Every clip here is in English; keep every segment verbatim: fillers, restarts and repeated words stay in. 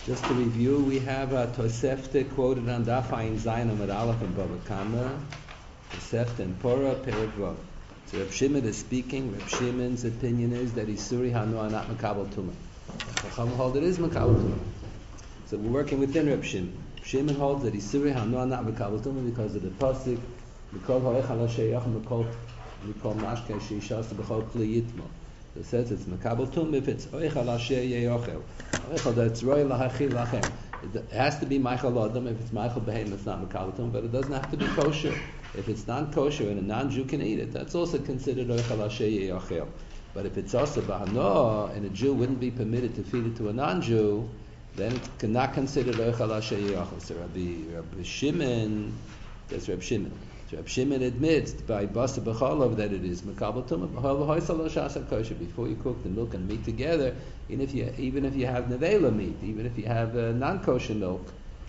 Just to review, we have uh, Tosefta quoted on Daf Ayin Zayin Amud Aleph and Bava Kama. Tosefta and Porah Perek Vav. So Reb Shimon is speaking. Reb Shimon's opinion is that Isuri Hanua not Makabel Tumah. Chacham hold it is Makabel Tumah. So we're working within Reb Shimon. Reb Shimon holds that Isuri Hanua not Makabel Tumah because of the pasuk. Mikol Hoechal Sheyach Mikol Mikol Mashke Sheishas B'Chol Kli Yitmo. So it says it's Makabel Tumah if it's Hoechal Sheyachel. Hoechal that's Roy Lahachil Lachem. It has to be Michael Adam. If it's Michael Behem, it's not Makabel Tumah, but it doesn't have to be kosher. If it's non-kosher and a non-Jew can eat it, that's also considered Oichal Asher Yachel. But if it's also Bahano and a Jew wouldn't be permitted to feed it to a non-Jew, then it's not considered Oichal Asher Yachel. So Rabbi, Rabbi Shimon, that's Rabbi Shimon. So Rabbi Shimon admits by Basa B'cholov that it is Makabel Tumah. Before you cook the milk and meat together, even if you even if you have nevela meat, even if you have uh, non-kosher milk.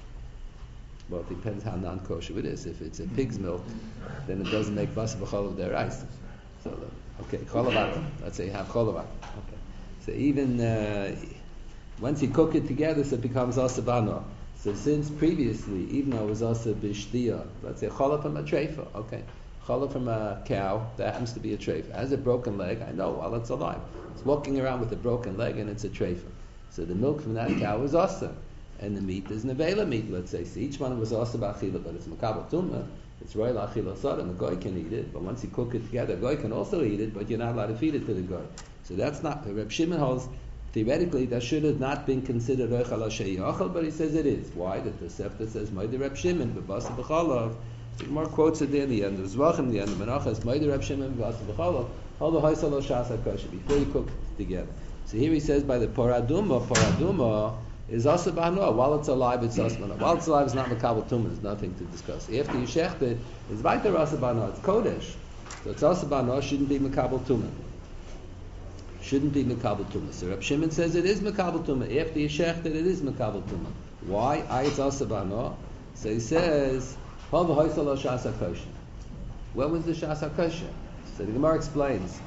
Well, it depends how non-kosher it is. If it's a pig's milk, then it doesn't make basa b'cholav deraisa. So, okay, cholavat. Let's say you have cholavat. Okay. So even uh, once you cook it together, so it becomes asabano. So since previously, even though it was also b'shtia, let's say cholov from a treifa. Okay, cholov from a cow that happens to be a treifa. It has a broken leg. I know while it's alive, it's walking around with a broken leg, and it's a treifa. So the milk from that cow is asa. And the meat is nevela meat, let's say. So each one was also b'achila, but it's makabel tumah. It's royal achila sod, and the goy can eat it. But once you cook it together, the goy can also eat it, but you're not allowed to feed it to the goy. So that's not. Reb Shimon holds theoretically that should have not been considered roichal asher yachal, but he says it is. Why? That the Sefta says Moed Reb Shimon b'basa b'chalav. There's more quotes at the end. The end of Zvachim, the end of Menachas. Moed Reb Shimon b'basa b'chalav. Hold the hoysal lo shas hakosher before you cook it together. So here he says by the poraduma, poraduma. Is also bahanoah. While it's alive, it's asmana. While it's alive, it's not makabel tumah. There's nothing to discuss. After you shecht it, it's weiter rasa bahanoah. It's kodesh. So it's also bahanoah. Shouldn't be makabel tumah. Shouldn't be makabel tumah. So Reb Shimon says it is makabel tumah. After you shecht it, it is makabel tumah. Why? I it's also bahanoah. So he says, Hov hoysal shas hakosher. When was the shas hakosher? So the Gemara explains.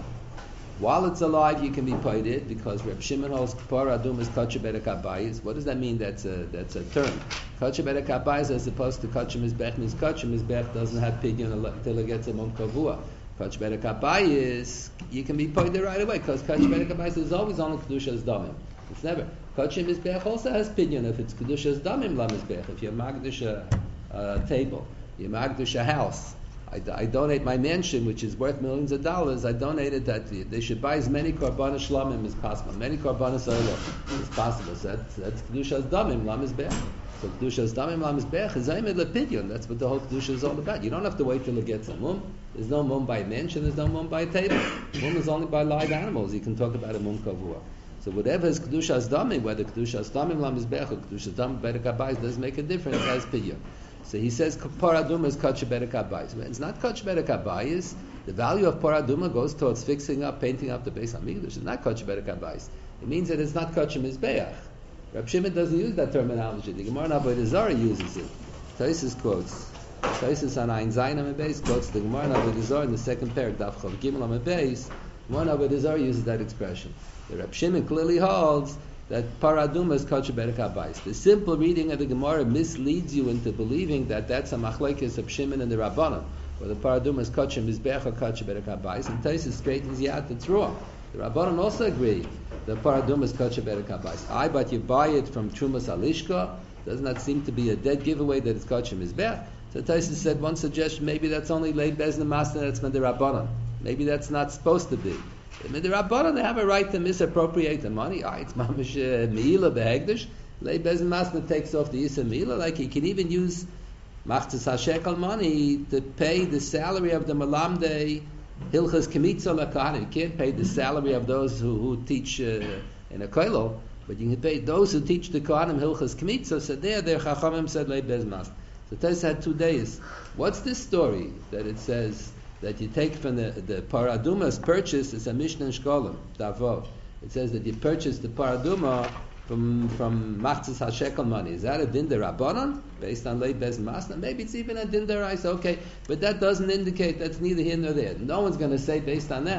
While it's alive, you can be paided because Reb Shimon holds Kpar Adum is Kacha Berek Abayis. What does that mean? That's a that's a term. Kacha Berek Abayis as opposed to Kacha Mizbech means Kacha Mizbech doesn't have pidyon until it gets a Mom Kavua. Kacha Berek Abayis, you can be paided right away because Kacha Berek Abayis is always on Kedusha's Damim. It's never. Kacha Mizbech also has pidyon if it's Kedusha's Damim La Mizbech. If you're Magdush a uh, table, you're Magdush a house. I, I donate my mansion, which is worth millions of dollars. I donated that. They should buy as many korbanos shlamim as possible, many korbanos oilo as possible. So that's, that's kedushas damim lam mizbech. So kedushas damim lam mizbech is aimed lepidyon. That's what the whole kedusha is all about. You don't have to wait till it gets a mum. There's no mum by mansion. There's no mum by table. Mum is only by live animals. You can talk about a mum kavua. So whatever is kedushas damim, whether kedushas damim lam mizbech or kedushas damim berek habayis, doesn't make a difference as pidyon. So he says paraduma is kacha berek habayis. It's not kacha berek habayis. The value of paraduma goes towards fixing up, painting up the base on Mikdash. It's not kacha berek habayis. It means that it's not kacha mizbeach. Reb Shimon doesn't use that terminology. The Gemara in Avodah Zarah uses it. Taisus quotes. Taisus on Ein Zayin Amud Beis quotes the Gemara in Avodah Zarah in the second parak Daf Chav Gimel Amud Beis. Gemara in Avodah Zarah uses that expression. The Reb Shimon clearly holds that paraduma is kacha berek habayis. The simple reading of the Gemara misleads you into believing that that's a machlekes of Shimon and the Rabbanan, where the paraduma is kacha mizbech or kacha berek habayis. And Taisus straightens you out. It's wrong. The Rabbanan also agree that paraduma is kacha berek habayis. I, but you buy it from Trumas Alishka. Does not seem to be a dead giveaway that it's kacha mizbech. So Taisus said one suggestion, maybe that's only late bezna masna. That's from the Rabbanan. Maybe that's not supposed to be. In the Rabbanan, they have a right to misappropriate the money. Ah, it's mamish meila behegdish. Lei bezin masna takes off the yisa meila. Like he can even use machzas hashekel money to pay the salary of the malamdei hilchas kemitza lakahanim. You can't pay the salary of those who, who teach uh, in a koilo, but you can pay those who teach the kohanim hilchas kemitza. So there, their chachamim said lei bezin masna. So Tais had two days. What's this story that it says that you take from the, the paraduma's purchase is a Mishnah in Shkolim, Davov. It says that you purchase the paraduma from from Machzas HaShekel money. Is that a din derabanan based on late bezin masna? Maybe it's even a din deraisa. Okay, but that doesn't indicate that's neither here nor there. No one's going to say based on that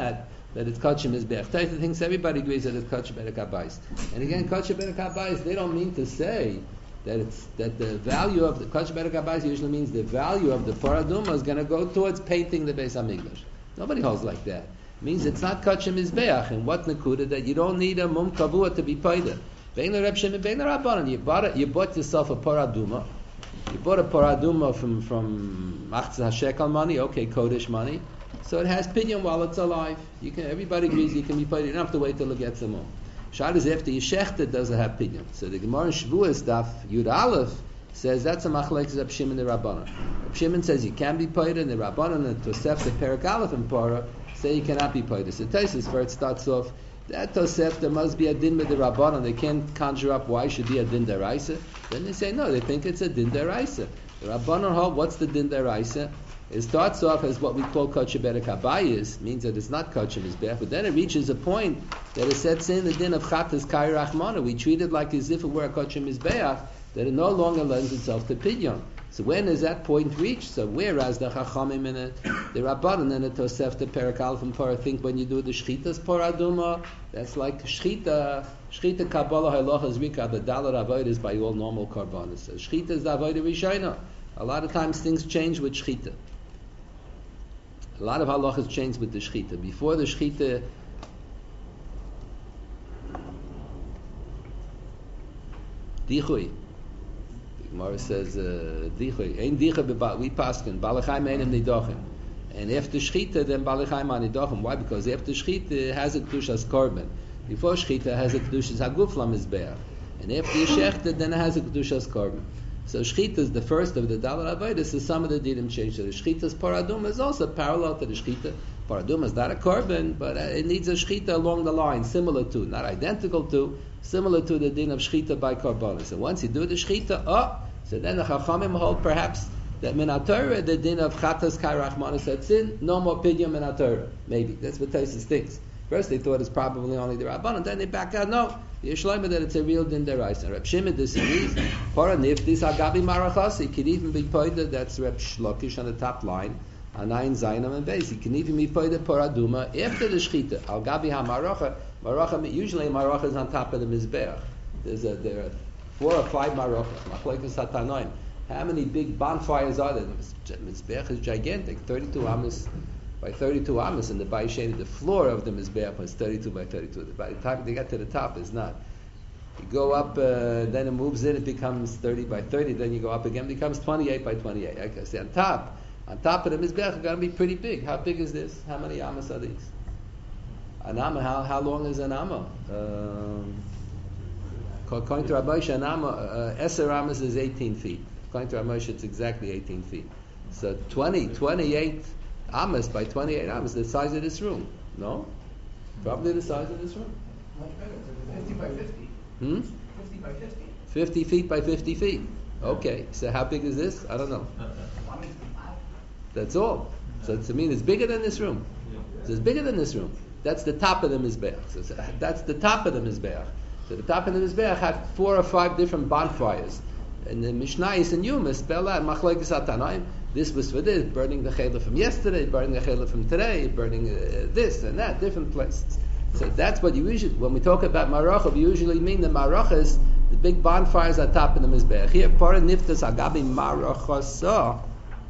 that it's Kachim Mizbeach. Taita thinks everybody agrees that it's Kachim Berek HaBais. And again, Kachim Berek HaBais, they don't mean to say that it's that the value of the Kachim Berek HaBais usually means the value of the Paraduma is going to go towards painting the Beis HaMikdash. Nobody holds like that. It means it's not Kachim Mizbeach. And what Nakuda? That you don't need a Mum Kavua to be paida. Bein Reb Shimon, Bein Rabbanan. You bought it, you bought yourself a Paraduma. You bought a Paraduma from from Achtzah Shekel money, okay, Kodesh money. So it has pinion while it's alive. You can. Everybody agrees you can be paid. You don't have to wait till it gets some more. Shad is after you shecht it, doesn't have pinion. So the Gemara in Shavuos Daf Yud Aleph says that's a machlekes Reb Shimon and the Rabbanan. Reb Shimon says you can be paid, and the Rabbanan and Tosefta Perek Aleph and Parah say you cannot be paid. So Taisus where it starts off. That Tosefta must be a din with the Rabbanan. They can't conjure up why it should be a din deraisa. Then they say no, they think it's a din deraisa. The Rabbanan hold what's the din deraisa? It starts off as what we call Kachim Berek HaBayis, means that it's not Kachim Mizbeach, but then it reaches a point that it sets in the din of Chatas Kai Rachmana. We treat it like as if it were a Kachim Mizbeach, that it no longer lends itself to Pidyon. So when is that point reached? So whereas the Chachamim and the Rabbanan and the Tosefta Perek Aleph and Parah think when you do the Shchitas Paraduma, that's like Shchita, Shchita Kabbalah Halacha Zrika, the Dalar Avodah is by all normal Karbanas. So Shchita is the Avodah Rishayna. A lot of times things change with Shchita. A lot of halachas change with the shechita. Before the shechita, dichui. The Gemara says dichui. Ein dichui b'ba. We paskin balachayim einim nidachim. And after shechita, then balachayim are nidachim. Why? Because after shechita it has a kedushas korban. Before shechita has a kedushas haguf lamizbeach. And after shechita, then it has a kedushas korban. So Shechita is the first of the Dalar Avodah, so some of the Dinim change. So the Shechita's Paraduma is also parallel to the Shechita. Paraduma is not a korban, but it needs a Shechita along the line, similar to, not identical to, similar to the Din of Shechita by Korbanos. So once you do the Shechita, oh, so then the Chachamim hold perhaps that Min HaTorah, the Din of Chatas Kai Rachmana sets in, no more Pidyon Min HaTorah. Maybe. That's what Taisus thinks. First they thought it's probably only the Rabbanan, then they back out, no. The Yishleima that it's a real din deraisa. Reb Shimon disagrees. Para niftis agabi marachas. It can even be pointed. That's Reb Shlokish on the top line. Anayin Zainam and Beis. It can even be pointed paraduma after the shchita. Al gabi ha maracha. Maracha usually maracha is on top of the mizbeach. There's a there are four or five maracha. Machlekes hatanoim. How many big bonfires are there? The mizbeach is gigantic. Thirty-two amos by thirty-two amos, and the Baisheni, the floor of the Mizbeach was thirty-two by thirty-two. By the time they get to the top, it's not. You go up, uh, then it moves in, it becomes thirty by thirty, then you go up again, it becomes twenty-eight by twenty-eight. I can say on top, on top of the Mizbeach, it's going to be pretty big. How big is this? How many amos are these? An amma, how, how long is an amma? Um, according to Rabbi Moshe, an amma, uh, Eser amos is eighteen feet. According to Rabbi Moshe, it's exactly eighteen feet. So twenty, twenty-eight Amos by twenty-eight Amos, the size of this room. No? Probably the size of this room. Much better. fifty by fifty. Hmm? fifty by fifty. fifty feet by fifty feet. Okay, so how big is this? I don't know. That's all. So to me, it's bigger than this room. So it's bigger than this room. That's the top of the Mizbeach. So that's the top of the Mizbeach. So the top of the Mizbeach had four or five different bonfires. And the Mishnayos and Yuma spell out Machlekes Hatanoim. This was for this, burning the chayla from yesterday, burning the chayla from today, burning uh, this and that, different places. So that's what you usually, when we talk about maracha, we usually mean the marachas, the big bonfires at top of the mizbeach. Here, para niftas agabi marachasa,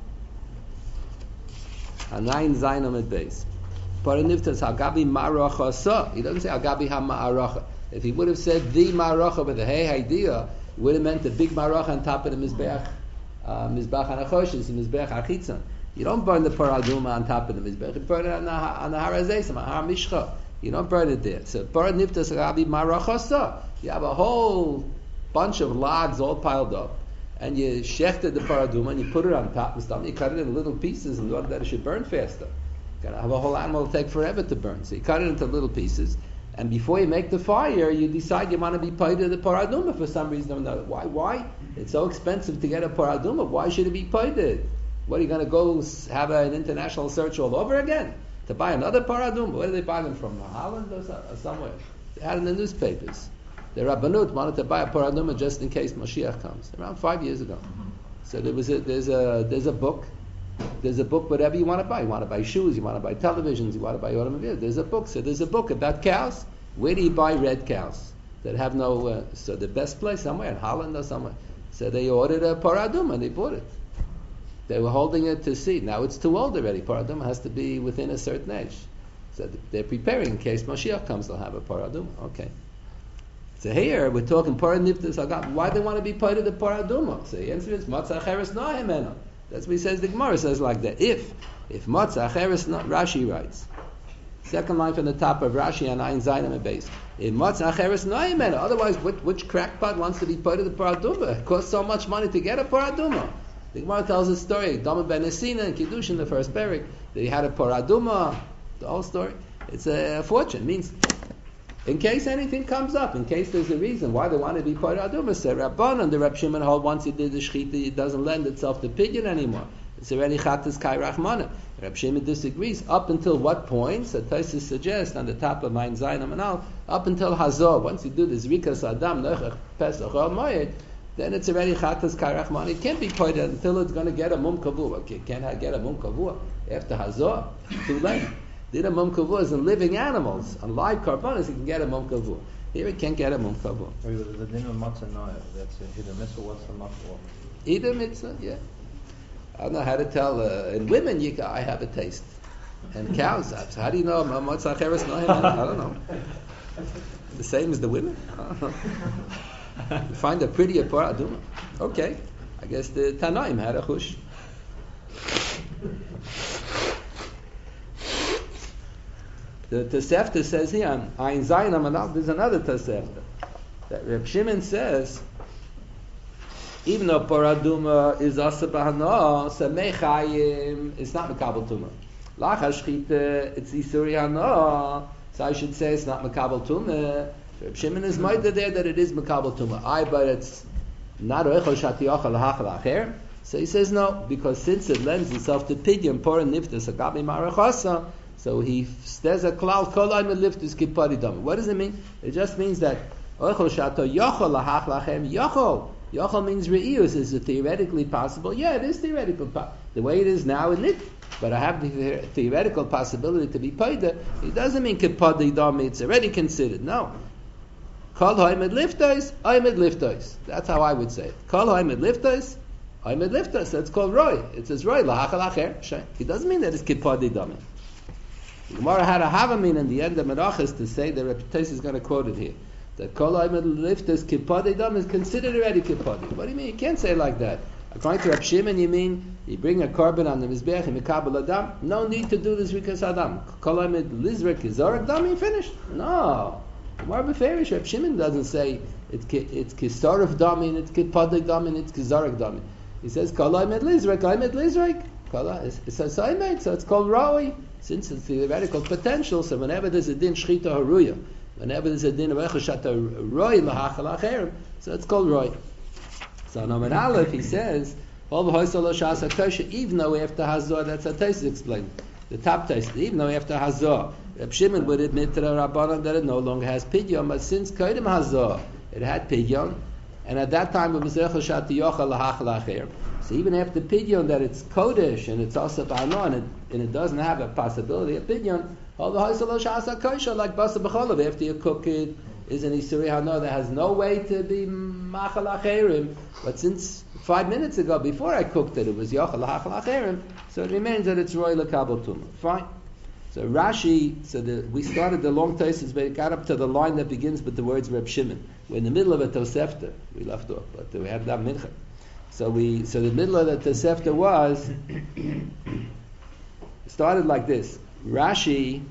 anayin zayin at base. Para niftas agabi marachasa. He doesn't say agabi ha-ma'aracha. If he would have said the maracha with a hey idea, it would have meant the big maracha on top of the mizbeach. Mizbach Hanachoshes and Mizbech Achitzon. You don't burn the paraduma on top of the Mizbech. You burn it on the, on the Harazesam, on Har Mishcha. You don't burn it there. So Parad Niftas Rabbi Marachasa. You have a whole bunch of logs all piled up, and you shechted the paraduma and you put it on top and stuff. You cut it in little pieces in order that it should burn faster. You're gonna have a whole animal take forever to burn. So you cut it into little pieces. And before you make the fire, you decide you want to be paid of the paraduma for some reason. Why? Why? It's so expensive to get a paraduma. Why should it be paid? What, are you going to go have an international search all over again to buy another paraduma? Where do they buy them from? Holland or somewhere? They had in the newspapers. The Rabbanut wanted to buy a paraduma just in case Mashiach comes. Around five years ago. So there was a, there's a there's a book There's a book, whatever you want to buy. You want to buy shoes, you want to buy televisions, you want to buy automobiles. There's a book. So there's a book about cows. Where do you buy red cows that have no? Uh, so the best place somewhere in Holland or somewhere. So they ordered a paraduma and they bought it. They were holding it to see. Now it's too old already. Paraduma has to be within a certain age. So they're preparing in case Mashiach comes. They'll have a paraduma. Okay. So here we're talking paraniftas agam. Why they want to be part of the paraduma? So the answer is matzah acheres nohemena. That's what he says. The Gemara says like that. If if matzah acheres no, Rashi writes. Second line from the top of Rashi on Ayin Zayin and base. If matzah acheres nohemena. Otherwise, which, which crackpot wants to be part of the paraduma? It costs so much money to get a paraduma. The Gemara tells a story. Dama ben Esina and Kiddush in the first parak that he had a paraduma. The whole story. It's a, a fortune. It means. In case anything comes up, in case there's a reason why they want to be part of Aduma, say Rabbanan, the Reb Shimon hold once he did the Shechita, it doesn't lend itself to pidyon anymore. It's already Chatas Kai Rachmana. Reb Shimon disagrees. Up until what point? So Taisus suggests on the top of Mein Zayin Amanal, up until Hazor, once you do the Zrikas Adam, Nechach, Pesach, or Moed, then it's already Chatas Kai Rachmana. It can't be part of until it's going to get a Mum Kavua. Okay, can't I get a Mum Kavua after Hazor? Too late. Did a mum kavua is in living animals. On live carbonas, you can get a mum kavua. Here, you can't get a mum kavua. The din of matzah noah, that's either mitzvah, what's the matzah? Either mitzvah, yeah. I don't know how to tell. Uh, in women, you can, I have a taste. And cows, so how do you know matzah acheres noah? I don't know. The same as the women? I don't know. You find a prettier paraduma. Okay. I guess the Tanaim had a chush. The Tosefta says here, on Ayin Zayin Amanal, there's another Tosefta. That Reb Shimon says, even though Paraduma is Asa B'Hana, Samei Chayim, it's not Mekabel Tumah. Lacha Shchita, it's Isuri Hana, so I should say it's not Mekabel Tumah. Reb Shimon is Maida there that it is Mekabel Tumah. I, but it's not Oechel Shatiyach Lahach Lacher. So he says no, because since it lends itself to Pidyon, Pora Niftas, Agabi Marachasa, so he says a klal kol ay meliftus kipari dam. What does it mean? It just means that oichol shato yochol lahach lachem yochol. Yochol means re'ius. Is it theoretically possible? Yeah, it is theoretical. The way it is now, isn't it? But I have the theoretical possibility to be paida. It doesn't mean kipari dam. It's already considered. No. Kol ha'imid liftos, ha'imid liftos. That's how I would say it. Kol ha'imid liftos, ha'imid liftos. That's called roy. It says roy lahach lacher. It doesn't mean that it's kipari dam. The Gemara had a havamin in the end of Merachas to say the reputation is going to quote it here. That kol ha'imid liftos kipari dam is considered already kipari. What do you mean? You can't say it like that. According to Reb Shimon, you mean you bring a korban on the mizbeach and mekabel adam. No need to do this rikas adam. Kol ha'imid lizrek kizorak dam. You finished. No. Gemara beferish. Reb Shimon doesn't say it's it's kisorif dam and it's kipari dam and it's kizorak dam. He says kol ha'imid lizrek, ha'imid lizrek. It says so, so it's called rawi. Since it's theoretical potential, so whenever there's a din shchita haruya, whenever there's a din of echashata roy lahachal acherim, so it's called roy. So in Amar Aleph he says, even though after Hazor, that's how Tais explained. The top Tais, even though after Hazor, Reb Shimon would admit to the Rabbanan that it no longer has pidyon, but since Kodim Hazor, it had pidyon, and at that time it was echashata yochal lahachal acherim. So even after pidyon that it's kodesh and it's also b'hana and it, and it doesn't have a possibility of pidyon, all the ha'isalosh asa kosher like basa b'cholav after you cook it is an isuri hana that has no way to be machal acherim. But since five minutes ago before I cooked it, it was yochal hachal acherim, so it remains that it's roy lekabel tumah. Fine. So Rashi, so the, we started the long Tosefos, but it got up to the line that begins with the words Reb Shimon. We're in the middle of a Tosefta. We left off, but we had that mincha. So we, so the middle of the Tosefta was started like this. Rashi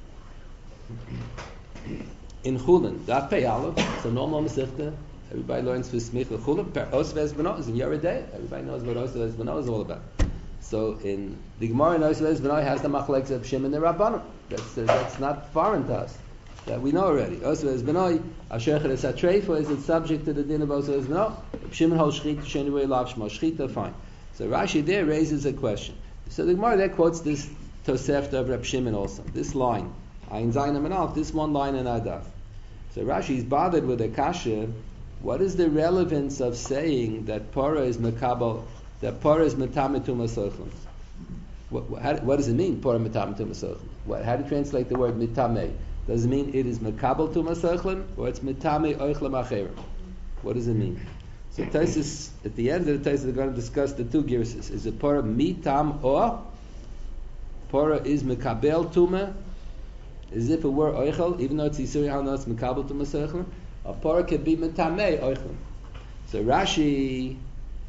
in Chulin, Daf Pei Aleph. It's a normal Masechta. Everybody learns for Smicha Chulin. Osves Beno is in Yeridei. Everybody knows what Osves Beno is all about. So in the Gemara in Osves Beno has the Machlekes of Shimon and Rabbanon. That's uh, that's not foreign to us. That we know already. Osves Beno, Asher Cheres HaTreifa, is it subject to the din of Osves Beno? Shimon holds Shchita, Sheni Rei Lav Shmo Shchita, fine. So Rashi there raises a question. So the Gemara there quotes this Tosefta of Reb Shimon also. This line, Ayin Zayin Amanal, this one line in Adaf. So Rashi is bothered with a kasha. What is the relevance of saying that Pora is Mekabel, that Pora is Metametum Asochlim? What, what, how, what does it mean? Pora mitame tuma seichlim. What? How do you translate the word mitame? Does it mean it is mekabel tuma seichlim, or it's mitame oichlem acherim? What does it mean? So Taisus, at the end of the Taisus, they're going to discuss the two girses. Is it pora mitam or pora is mekabel tuma, as if it were oichel, even though it's isuri hana, it's mekabel tuma seichlim. A pora can be mitame oichlem. So Rashi.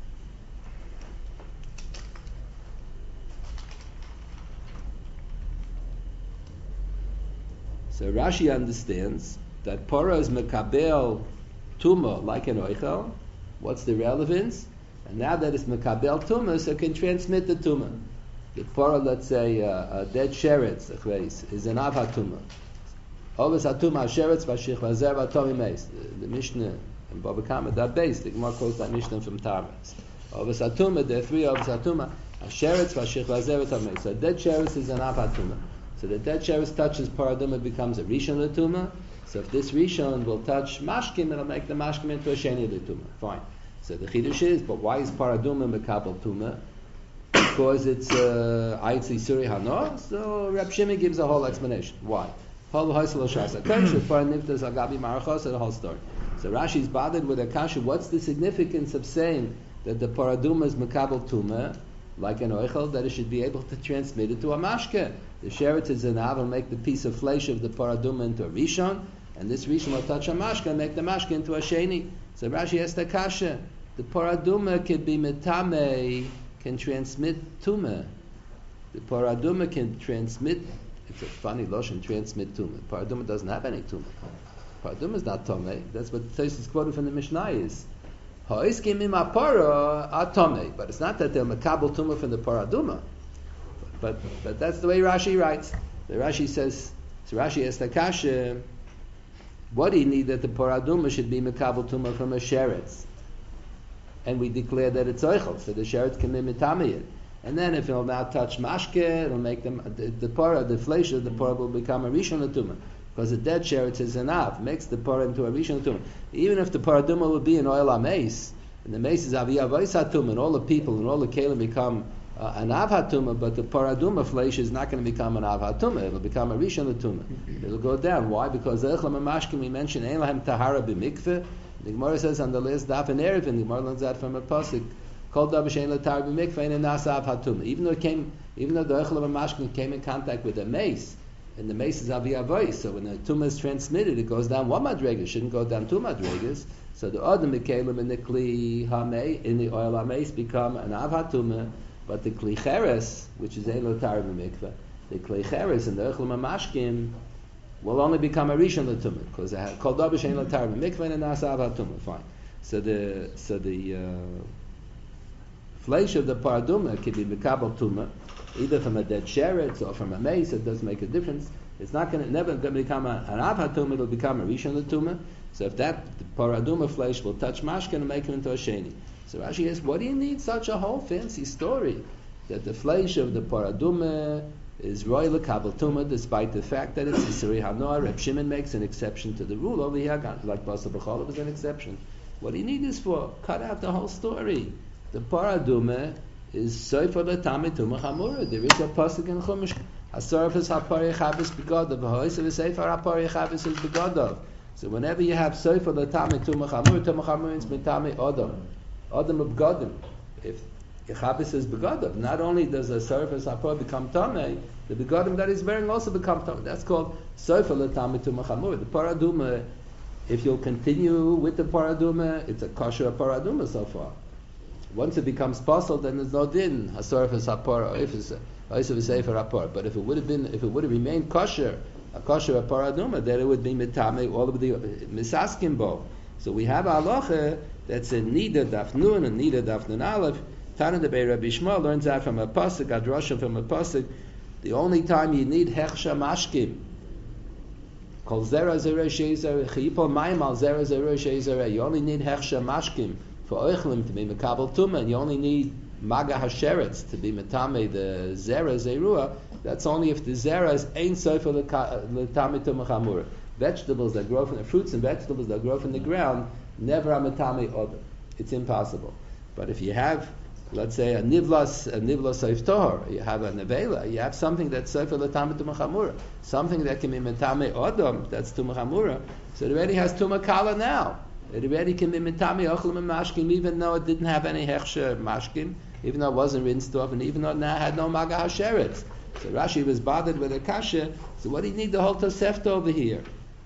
So Rashi understands that pora is mekabel tuma like an oichel. What's the relevance? And now that it's mekabel tuma, so it can transmit the tuma. The pora, let's say, uh, a dead sheretz is an av hatuma. Ovis hatuma sheretz v'ashich v'azer v'atomi meis. The Mishnah in Baba Kama, that base, the Gemara quotes that Mishnah from Tarmas. Ovis hatuma, there are three ovis hatuma. Sheretz v'ashich v'azer v'atomi meis. So a dead sheretz is an av hatuma. So the dead sheretz touches paraduma, it becomes a rishon l'tuma. So if this rishon will touch mashkim, it'll make the mashkim into a sheni l'tuma. Fine. So the chidush is, but why is paraduma mekabel tuma? Because it's ayitzi uh, suri hano. So Reb Shimon gives a whole explanation. Why? Whole hoysel shasa kasha paranivtas agabi marachos, the whole story. So Rashi is bothered with a kasha. What's the significance of saying that the paraduma is mekabel tuma? Like an oichel, that it should be able to transmit it to a mashke. The sheretz is an av will make the piece of flesh of the paraduma into a rishon, and this rishon will touch a mashke and make the mashke into a sheni. So Rashi has the kasha. The paraduma can be metame, can transmit tumah. The paraduma can transmit, it's a funny lotion, transmit tumah. Paraduma doesn't have any tumah. Paraduma is not tumah. That's what the Tosfos is quoted from the Mishnah is. But it's not that they're makabel tumah from the paraduma. But but that's the way Rashi writes. The Rashi says, so Rashi asks the kasha, what do you need that the paraduma should be makabel tumah from a sheretz? And we declare that it's oichel, so the sheretz can be mitamiyit. And then if it'll now touch mashke, it'll make them the, the para, the flesh of the para will become a rishon l'tumah. Because the dead sheretz is an av, makes the para into a rishon l'tumah. Even if the paraduma would be an oil ha-meis, and the meis is aviyah v'is hatumah, and all the people and all the kelim become uh, an av hatumah, but the paraduma flesh is not going to become an av hatumah. It'll become a rishon l'tumah. It'll go down. Why? Because the echlam mashkim we mentioned ein lahem tahara b'mikveh. The Gemara says on the last daf in Erev, and the Gemara learns that from a pasuk. Called Dabashain Latar b'mikveh and Nasa Hatumah. Even though it came, even though the Echel of Mashkin came in contact with a mace, and the mace is Aviyah Voice, so when the tumah is transmitted, it goes down one madrega. It shouldn't go down two madregas. So the Adam Mikalim in the Kli Hamei, in the oil Hameis, become an Av Hatumah, but the Kli Cheres, which is Ein Latar b'mikveh, the Kli Cheres and the Echel of Mashkin will only become a Rishon Latumah, because called Dabashain Latar b'mikveh and Nasa Hatumah. Fine. So the so the uh, flesh of the paraduma can be mekabel tuma, either from a dead sheretz or from a mace. It doesn't make a difference. It's not going to never going to become a, an av hatuma. It'll become a rishon l'tuma. So if that paraduma flesh will touch mashke and make it into a sheni. So Rashi asks, what do you need such a whole fancy story that the flesh of the paraduma is roy l'kabel tuma, despite the fact that it's isuri hanoah? Reb Shimon makes an exception to the rule over here, like Basa B'chol was an exception. What do you need this for? Cut out the whole story. The paraduma is soifa l'tamei tumah chamura. There is a pasuk in Chumash. Hasarfus hapari chabis begadav. Ha'oisav v'seifar hapari chabis is begadav. So whenever you have soifa l'tamei tumah chamura, tumah chamura means mitamei adam. Adam of begadim. If chabis is begadav, not only does the sarfus hapari become tamei, the begadim that he's wearing also become tamei. That's called soifa l'tamei tumah chamura. The paraduma, if you'll continue with the paraduma, it's a kosher paraduma so far. Once it becomes possible, then there's no din. Hasarf is hapar, or if it's a sefer hapar. But if it would have been, if it would have remained kosher, a kosher paraduma, then it would be mitame all of the misaskim bo. So we have a halacha that's a nida daf nun and nida daf nun aleph. Tana de Rabbi Shmuel learns that from a pasuk, adrasha from a pasuk. The only time you need hechsha mashkim, kol zera zera sheizera chiyipol mayim al zera zera sheizera. You only need hechsha mashkim for oichlim to be mekabel tumah, and you only need maga hasheretz to be metame the zera zerua. That's only if the zera is ein sofer l'tamei tumah chamura. Vegetables that grow from the fruits and vegetables that grow from the ground never are metame odom. It's impossible. But if you have let's say a nivlas, a nivlas soif tohor, you have a nevela, you have something that's sofer l'tamei tumah chamura, something that can be metame odom, that's tumah chamura, so it already has tumah kala now. It already can be metame ochlim and mashkim, even though it didn't have any hechsher mashkim, even though it wasn't rinsed off, and even though it now had no maga hasheretz. So Rashi was bothered with a kasha, so what do you need the whole Tosefta over here?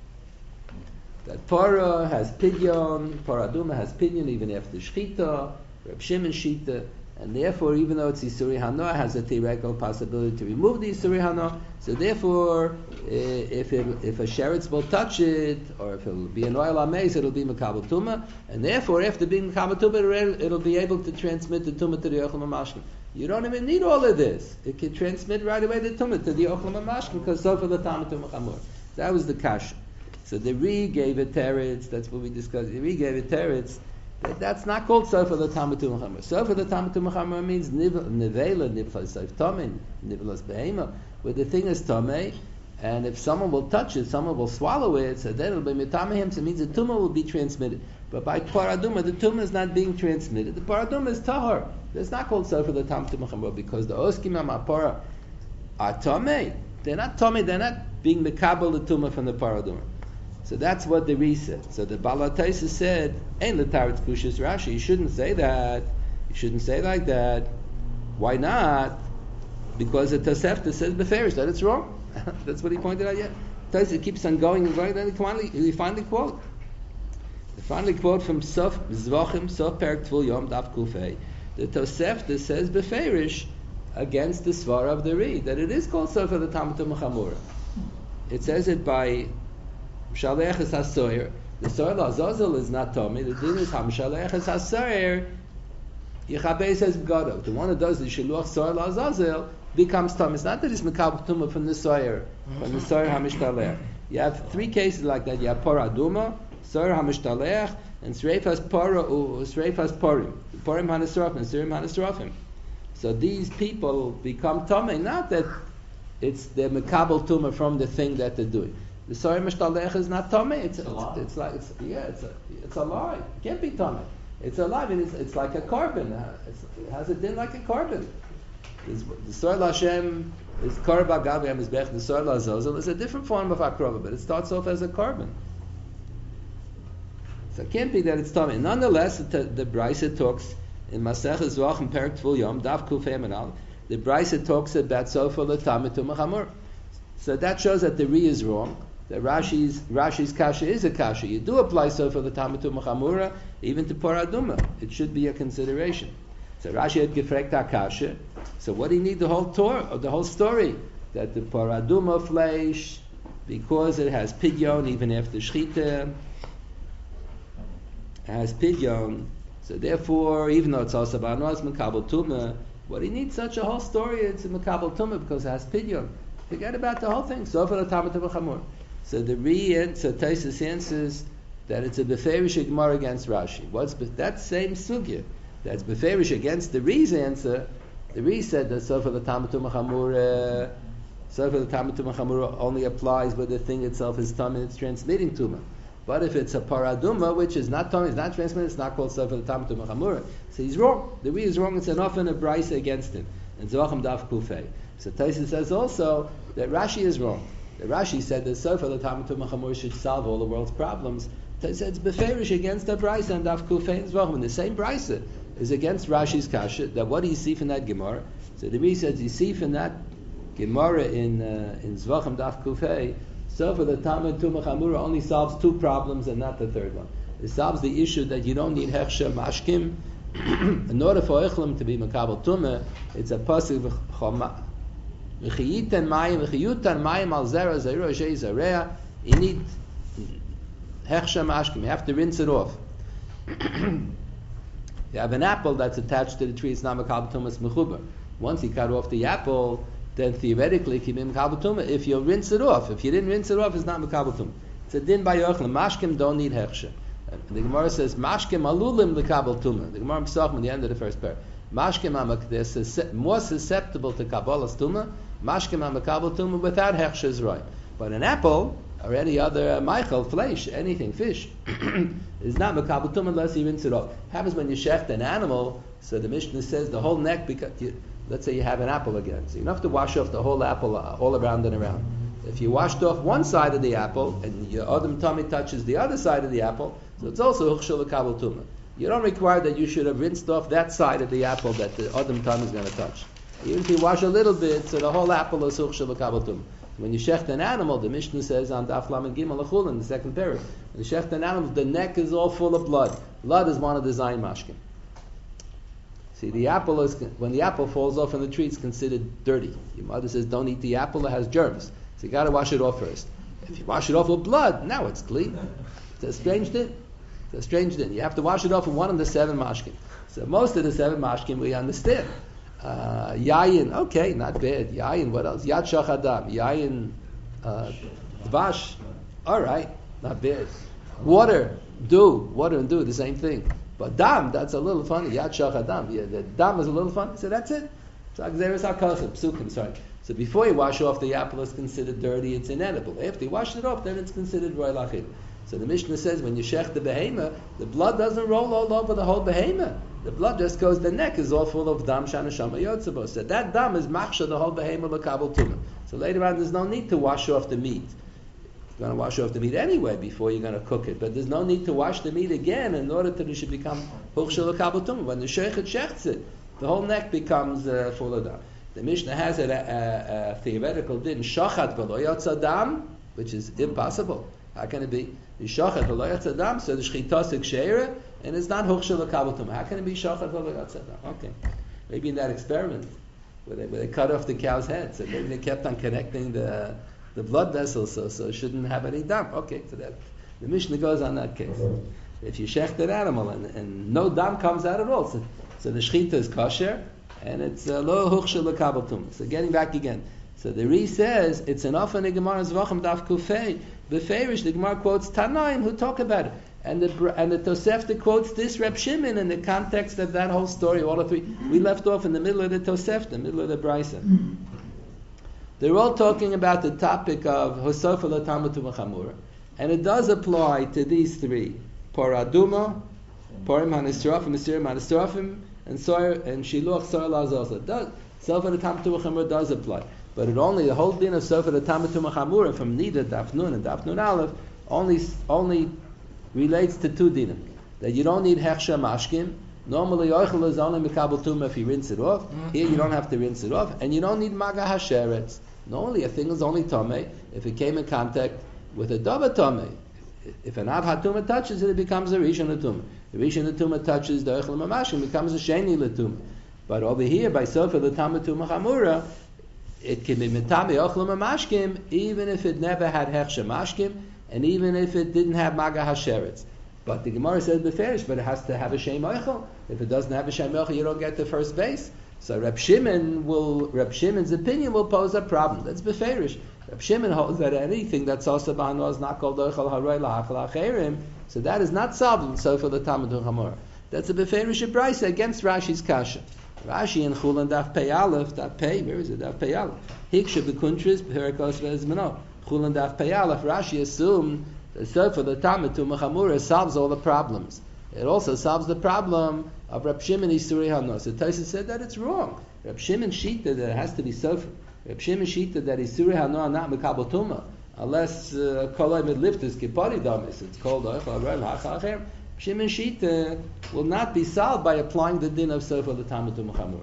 That Parah has pidyon, Paraduma has pidyon even after Shchita, Reb Shimon Shita, and therefore, even though it's Yisuri Hano, it has a theoretical possibility to remove the Yisuri Hano. So therefore, if it, if a sheretz will touch it, or if it'll be an oil amaz, it'll be Makabal Tumah, and therefore, after being Makabal Tumah, it'll be able to transmit the Tumah to the Yochel Mamashkim. You don't even need all of this. It can transmit right away the Tumah to the Yochel Mamashkim, because so for the Tamah Tumah Chamur. That was the Kasha. So the Ri gave it teretz. That's what we discussed. The Ri gave it teretz. That, that's not called sofer the Tamei Tumah Chamur. Sofer the Tamei Tumah Chamur means nevela, nivla soif tomei, nivlas behema, where the thing is tomei, and if someone will touch it, someone will swallow it, so then it'll be metamehim. So it means the tumah will be transmitted. But by paraduma, the tumah is not being transmitted. The paraduma is tahar. It's not called sofer the Tamei Tumah Chamur because the oskim amapara are tomei. They're not tomei. They're not being mekabel the tumah from the paraduma. So that's what the Ri said. So the Balataisa said, "Ein l'taretz kushas Rashi." You shouldn't say that. You shouldn't say like that. Why not? Because the Tosefta says beferish that it's wrong. That's what he pointed out. Yet Tosefta keeps on going and going. Then he finally, he finally quote. He finally quote from Sof Zvachim Sof Perak Tvul Yom Daf Kufei. The Tosefta says beferish against the Svara of the Ri that it is called Sofer the Tamei Tumah Chamura. It says it by Shalech es hasoyer. The soil azazel is not Tomei. The din is ham shalech es hasoyer. Yichabei says Gado. The one who does the shiluach soil azazel becomes Tomei. It's not that it's mekabel tumah from the soyer, from the soyer hamishtalech. You have three cases like that. You have paraduma, soyer hamishtalech, and sreifas para or sreifas parim. Parim hanasrafim, sirim hanasrafim. So these people become Tomei. Not that it's the mekabel tumah from the thing that they're doing. The soyer mishtalech is not tomei. It's, it's, it's, it's like it's, yeah, it's a it's a lie. It can't be tomei. It's alive and it's, it's like a carbon. It's, it has a din like a carbon. It's, the soyer Hashem is korban gavi hamizbech. The soyer azazel is a different form of akrova, but it starts off as a carbon. So it can't be that it's tomei. Nonetheless, the, the Brisa talks in Masech Zvachim Perak Tvul Yom Daf Kufei Menal. The Brisa talks about sofer the Tamei Tumah Chamur. So that shows that the Ri is wrong. That Rashi's Rashi's kasha is a kasha. You do apply so for the Tamei Tumah Chamura, even to paraduma. It should be a consideration. So Rashi had gefrekt kasha. So what do you need the whole Torah, or the whole story? That the paraduma flesh, because it has pidyon even after shchita, it has pidyon. So therefore, even though it's also banos mekabel tumah, what do you need such a whole story? It's a mekabel tumah because it has pidyon. Forget about the whole thing. So for the Tamei Tumah Chamur. So the Ri, so Taisus answers that it's a beferish Gemara against Rashi. What's be, that same sugya that's beferish against the Ri's answer? The Ri said that so for the Tamei Tumah Chamur, so for the Tamei Tumah Chamur only applies where the thing itself is tumah and it's transmitting tumah. But if it's a paraduma, which is not tumah, it's not transmitting, it's not called so for the Tamei Tumah Chamur. So he's wrong. The Ri is wrong. It's enough in a brisa against him. And Zvachim Daf Kufei. So Taisus says also that Rashi is wrong. That Rashi said that so for the Tamei Tumah Chamur should solve all the world's problems. Taisus said it's beferish against the brisa and Daf Kufei and Zvachim. And the same brisa is against Rashi's kasha. That what do you see from that Gemara? So the Ri says you see from that Gemara in uh, in Zvachim Daf Kufei. So for the Tamei Tumah Chamur only solves two problems and not the third one. It solves the issue that you don't need hechsher mashkim in order for Echlim to be Makabel Tumah. It's a pasuk v'choma. V'chiyiten mayim, v'chiyutan mayim al zera, zera, shei zarea. You need hechsher mashkim. You have to rinse it off. You have an apple that's attached to the tree. It's not Makabel Tumah, it's mechuber. Once you cut off the apple, then theoretically it can be Makabel Tumah. If you rinse it off, if you didn't rinse it off, it's not Makabel Tumah. It's a din by Yochlim. Mashkim don't need hechsher. The Gemara says, Mashkim alulim l'kabel tumah. The Gemara in Pesachim at the end of the first pair. Mashkim amak, they're more susceptible to kabbalas tumah. Mashkim amakabel tumah without hechsher is right. But an apple, or any other uh, Michael, flesh, anything, fish, is not Makabal Tumah unless you rinse it off. Happens when you shecht an animal, so the Mishnah says the whole neck, because you, let's say you have an apple again, so you don't have to wash off the whole apple uh, all around and around. If you washed off one side of the apple and your Adam tummy touches the other side of the apple, so it's also Huchshel Makabal Tumah. You don't require that you should have rinsed off that side of the apple that the Adam tummy is going to touch. Even if you wash a little bit, so the whole apple is Huchshel Makabal Tumah. When you shecht an animal, the Mishnah says on Daf Lamed Gimel Achul in the second parak, when you shecht an animal, the neck is all full of blood. Blood is one of the Zayin Mashkim. See, the apple is, when the apple falls off in the tree, it's considered dirty. Your mother says, don't eat the apple, it has germs. So you got to wash it off first. If you wash it off with blood, now it's clean. It's a strange din. It's a strange din. You have to wash it off with one of the seven mashkim. So most of the seven mashkim we understand. Uh, yayin, okay, not bad. Yayin, what else? Yad shachadam. Yayin, uh, dvash, all right, not bad. Water, dew, water and dew, the same thing. But dam, that's a little funny. Yad shachadam. Yeah, the dam is a little funny. So that's it. So Agzeres HaKosem, psukim, sorry. So before you wash off the apple, it's considered dirty, it's inedible. After you wash it off, then it's considered roy lachid. So the Mishnah says when you shech the behema, the blood doesn't roll all over the whole behema. The blood just goes, the neck is all full of dam shanashama yotzabo. So that dam is machsha the whole behema l'kabel tumah. So later on, there's no need to wash off the meat. You're going to wash off the meat anyway before you're going to cook it. But there's no need to wash the meat again in order that it should become huchshel l'kabel tumah. When the sheikhet shechts it, the whole neck becomes uh, full of dam. The Mishnah has a, a, a theoretical din, shachat v'lo yotza dam, which is impossible. How can it be? Shachat v'lo yotza dam, so the shchitas ksheira, and it's not huchshel l'kabel tumah. How can it be shachat v'lo yotza dam? Okay, maybe in that experiment where they, where they cut off the cow's head, so maybe they kept on connecting the the blood vessels, so so it shouldn't have any dam. Okay, so that the Mishnah goes on that case. If you shecht an animal and, and no dam comes out at all, so, so the shchita is kosher. And it's lo huchshel l'kabel tumah. So getting back again. So the Ri says it's enough in the Gemara's Zvachim Daf Kufei. Beferish the Gemara quotes Tanaim who talk about it, and the and the Tosefta quotes this Reb Shimon in the context of that whole story. All the three we left off in the middle of the Tosefta, middle of the Brisa. They're all talking about the topic of Hosofa l'Tamut Tumachamura, and it does apply to these three: Paraduma, Parim Hanisrafim, Mesirim Hanisrafim. And soir and shiluach soir lazos. Does sofer the tamtu machamura does apply, but it only the whole din of sofer the tamtu machamura from Nida Daf Nun and Daf Nun Aleph only only relates to two dinim. That you don't need hechsha mashkim. Normally oichel is only mikabel tumah if you rinse it off. Here you don't have to rinse it off, and you don't need maga hasheretz. Normally a thing is only tomei if it came in contact with a dava tomei. If an av hatuma touches it, it becomes a rishon l'tumah. The rishon l'tumah touches the oichel mamashkim, becomes a sheni l'tumah. But over here, by sofer l'tamah tumah chamura, it can be mitame oichel mamashkim, even if it never had hechsha mashkim, and even if it didn't have maga hasheretz. But the Gemara says beferish, but it has to have a shem oichel. If it doesn't have a shem oichel, you don't get to first base. So Reb Shimon will, Reb Shimon's opinion will pose a problem. That's beferish. Reb Shimon holds that anything that's also b'hano is not called oichel haroi la'achal acherim, so that is not solved. So for the Talmud Chamor, that's a beferish brisa against Rashi's kasha. Rashi in Chulin Daf Pei Aleph, Daf Pei, where is it? Daf Pei Aleph. Hiksha b'kuntris b'herikos v'ezmano. Chulin Daf Pei Aleph. Rashi assumed that so for the Talmud Chamor solves all the problems. It also solves the problem of Reb Shimon Isurei Hanos. So Tosfos said that it's wrong. Reb Shimon shita that it has to be sofer. Reb Shimon shita that Isurei Hanos not mekabel tumah unless kolay midliftus kipari damis. It's called oichel haroi la'achal acherim. Shimon shita will not be solved by applying the din of sofer l'tamut u'mechamur.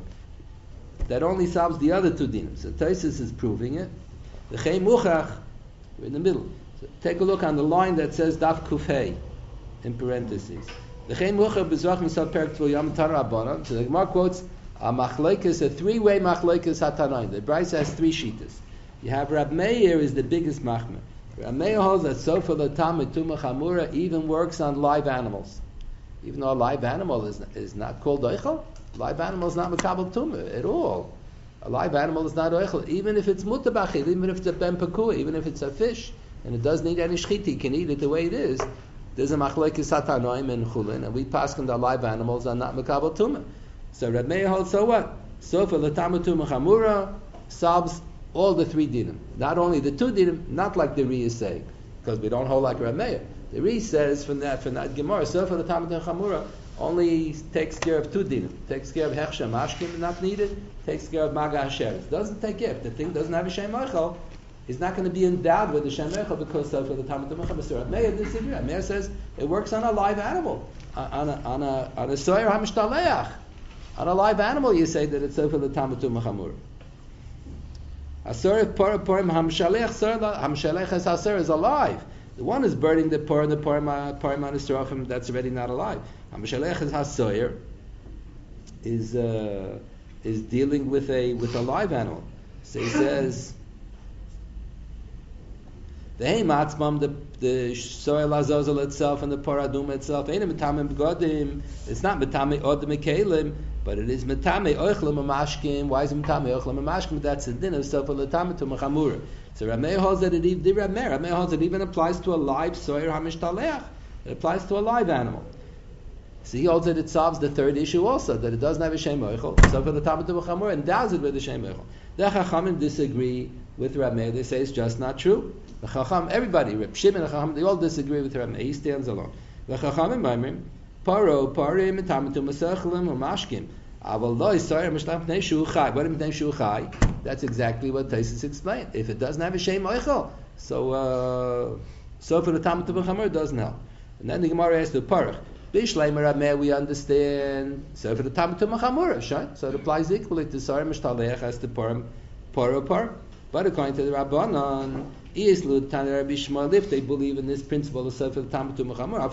That only solves the other two dinim. So Tosfos is proving it. The Chei Muchach, we're in the middle. So take a look on the line that says Daf Kufhei in parentheses. The Chei Muchach b'zvach misal perik tvul yom tarabbanan. So the Gemara quotes a machlekes, a three-way machlekes hatanaim. The Brisa has three shitas. You have Rab Meir is the biggest machmer. Rab Meir holds that sofer l'tamut u'mechamura even works on live animals. Even though a live animal is is not called oichel, live animal is not mekabel tumah at all. A live animal is not oichel, even if it's mutabachil, even if it's a ben pakua, even if it's a fish, and it doesn't need any shchita, you can eat it the way it is. There's a machlekes hatanoim in Chulin, and we paskin that live animals are not mekabel tumah. So Rab Meir holds, so what? Sofer l'tamut u'mechamura solves all the three dinim. Not only the two dinim, not like the Ri is saying, because we don't hold like Rab Meir. The Ri says from that from that Gemara, Sofer the Talmud Chamura only takes care of two dinim. Takes care of Hechsher Mashkim, not needed. Takes care of Maga Hasheres. Doesn't take care. If the thing doesn't have a Shem Eichel, it's not going to be endowed with the Shem Eichel because Sofer the Talmud Chamura. Meir disagrees. Meir says it works on a live animal, on a on a on a Soyer Hamishtalech. On a live animal, you say that it's Sofer the Talmud Chamura. Asur Purim Purim Hamshalech Hamshalech as Asur is alive. The one is burning the Purim, the Purim Purim on Yisrofim, that's already not alive. Hamshalech as Hasoyer is uh, is dealing with a with a live animal. So he says the Heimatzmam, the the Soyer Lazozel itself and the Paradum itself, ain't Metamim Godim. It's not Metamim Odem Kelim. But it is metame oichlem amashkim. Why is it metame oichlem amashkim? That's the din of sofer l'tamim to mechamura. So Rameh holds that it even Rameh holds that it even applies to a live soyer hamishtalech. It applies to a live animal. So he holds that it solves the third issue also, that it doesn't have a shem oichel. Sofer l'tamim to mechamura endows it with a shem oichel. The Chachamim disagree with Rameh. They say it's just not true. The Chacham, everybody, Reb Shimon and Chacham, they all disagree with Rameh. He stands alone. The Chachamim ma'amrim paro parim metame to masechlim umashkim. That's exactly what Taisus explained. If it doesn't have a shem oichel, so uh, so for the Talmud Chamura doesn't help. And then the Gemara asks the Parach. Bishleimer Rameh we understand. So for the Talmud Chamura, so it applies equally to Sar Mishtalech as to Parim Paro Par. But according to the Rabbanon, if they believe in this principle of Sefer Talmud Chamura,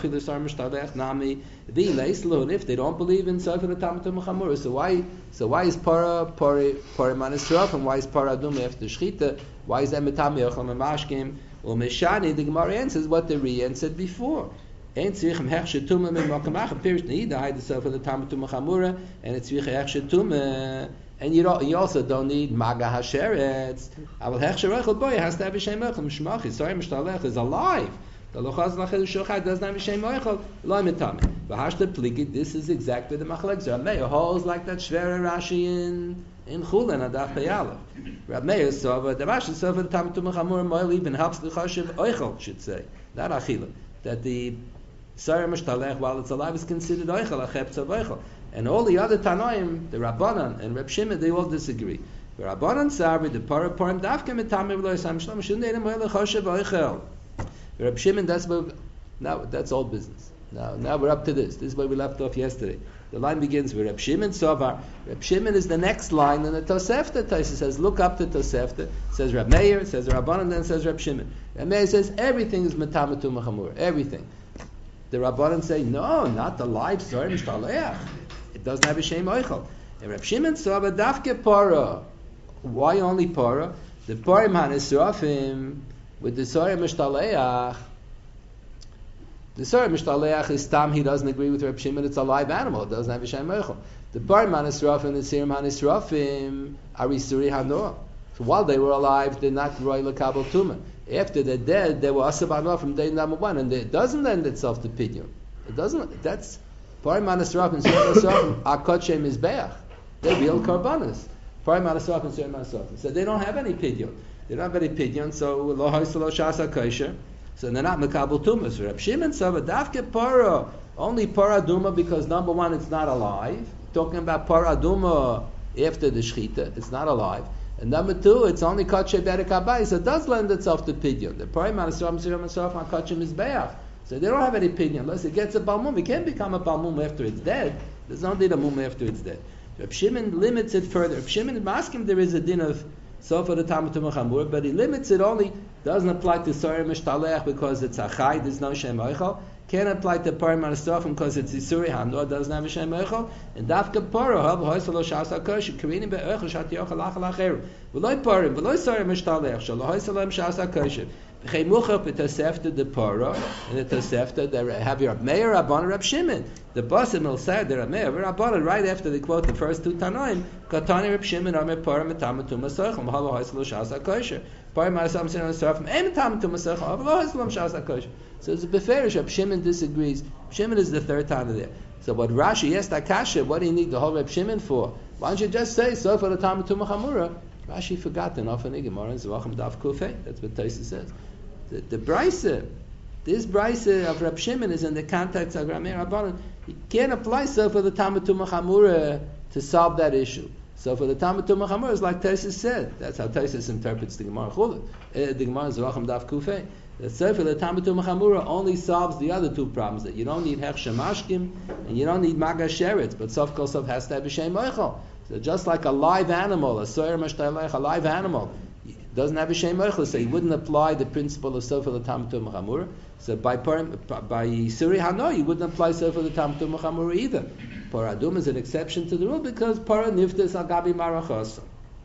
if they don't believe in Sefer Talmud Chamura, so why so why is Para Pari Pari Manisraf and why is Para Adum after Shchita? Why is that Metami Yochel Mashkim? Well, Meshani, the Gemara answers what the Ri said before. Ein tzrichem hechsher tumah min makamach. Appears need to hide the Sefer Talmud Chamura, and it's tzrichem hechsher tumah. And you don't, you also don't need maga hasheretz. Aval hechsher oichel boy has to have a shem oichel. Mishmachi, sorry, mishtalech is alive. The lochaz lachel shuchai doesn't have a shem oichel. Lo mitame. V'hashta pligit. This is exactly the machlek. Rameir holds like that shvera Rashi in in Chulen adaf peyalav. Rameir sova the Rashi sova the Talmud Chamura moil even helps the chashiv oichel should say not achila that the sorry mishtalech while it's alive is considered oichel acheptz of oichel. And all the other Tanoim, the Rabbanan and Reb Shimon, they all disagree. The Rabbanan Sabri, the Parah Parim Davke Metamim Lo Yisam Shlom Shunei Moel Choshev Oichel. Reb Shimon, that's what, now that's all business. Now, now we're up to this. This is where we left off yesterday. The line begins with Reb Shimon Sovar. Reb Shimon is the next line, and the Tosefta Taisa says, look up to Tosefta. Says Reb Meir, says Rabbanan, then says Reb Shimon. Reb Meir says everything is Metamatu Machamur, everything. The Rabbanan say no, not the live story Mishtaleach. It doesn't have a shem oichel. And Reb Shimon saw a dafke para. Why only para? The parim hanisrafim with the sorry mishtaleach. The sorry mishtaleach is tam. He doesn't agree with Reb Shimon. It's a live animal. It doesn't have a shem oichel. The parim hanisrafim, the sirim hanisrafim, are isuri hanoah. So while they were alive, they're not royal kabel tumah. After they're dead, they were asab hanoah from day number one, and it doesn't lend itself to pidyon. It doesn't. That's Parim Manasraf and Surim Manasraf are Kodshe Mizbeach. They're real Karbanas. Parim Manasraf and Surim Manasraf. So they don't have any pidyon. They don't have any pidyon, so Lo Hoysel Lo Shasa Kosher. So they're not Mekabel Tumas. Reb Shimon Sava Davke Para. Only Para Duma because number one, it's not alive. Talking about Para Duma after the Shechita, it's not alive. And number two, it's only Kodshe Berek Abai, so it does lend itself to pidyon. The Parim Manasraf and Surim Manasraf are Kodshe Mizbeach. So they don't have any opinion unless it gets a balmum. It can't become a balmum after it's dead. There's no din of mum after it's dead. Reb Shimon limits it further. Reb Shimon maskim there is a din of sofa the Talmud Chamura, but he limits it only. Doesn't apply to Sorry Mishtalech because it's a chay. There's no shem oichel. Can't apply to Parim Manasrafim because it's Isuri Hamdo. Doesn't have a shem oichel. And Dafka Paro Hav Hoyselo Shasa Kosh Karini BeOichel Shati Yochel Achal Acheru. V'loy Parim V'loy Sorry Mishtalech Shalo Hoyselem Shasa Kosh. V'cheimucha b'tosefta the Paro and the Tosefta they have your Meir Rabban Reb Shimon. The Basim will say the Meir Rabban right after they quote the first two Tanoim. Katani Reb Shimon Amir Parim Metamatuma Sochim Halo Hoyselo Shasa Kosh. Parim Manasrafim Sinam Sarfim Ein Metamatuma Sochim Halo Hoyselem Shasa Kosh. So it's a beferish. Reb Shimon disagrees. Reb Shimon is the third Tana there. So what Rashi, yes, Takasha, what do you need the whole Reb Shimon for? Why don't you just say, so for the Talmud Chamura? Rashi forgot the Nafani Gemara in Zvachim Daf Kufay. That's what Taisa says. The, the Brisa, This brisa of Reb Shimon is in the context of Ramei Rabbanon. You can't apply so for the Talmud Tumah Chamura to solve that issue. So for the Talmud Tumah Chamura, it's like Taisus said. That's how Taisus interprets the Gemara Chulin. Uh, the Gemara Zvachim Daf Kufay. The Sefer the Talmud Tumah Chamura only solves the other two problems, that you don't need Hechsher Mashkim and you don't need Maga Sheretz, but Sof Kol Sof has to have a Shem Moichel. So just like a live animal, a Soyer Mashtaylech, a live animal, doesn't have a Shem Moichel, so you wouldn't apply the principle of Sefer the Talmud Tumah Chamura. So by by Suri Hano, you wouldn't apply Sefer the Talmud Tumah Chamura either. Par Adum is an exception to the rule because Par Niftas Al Gabi Marachos.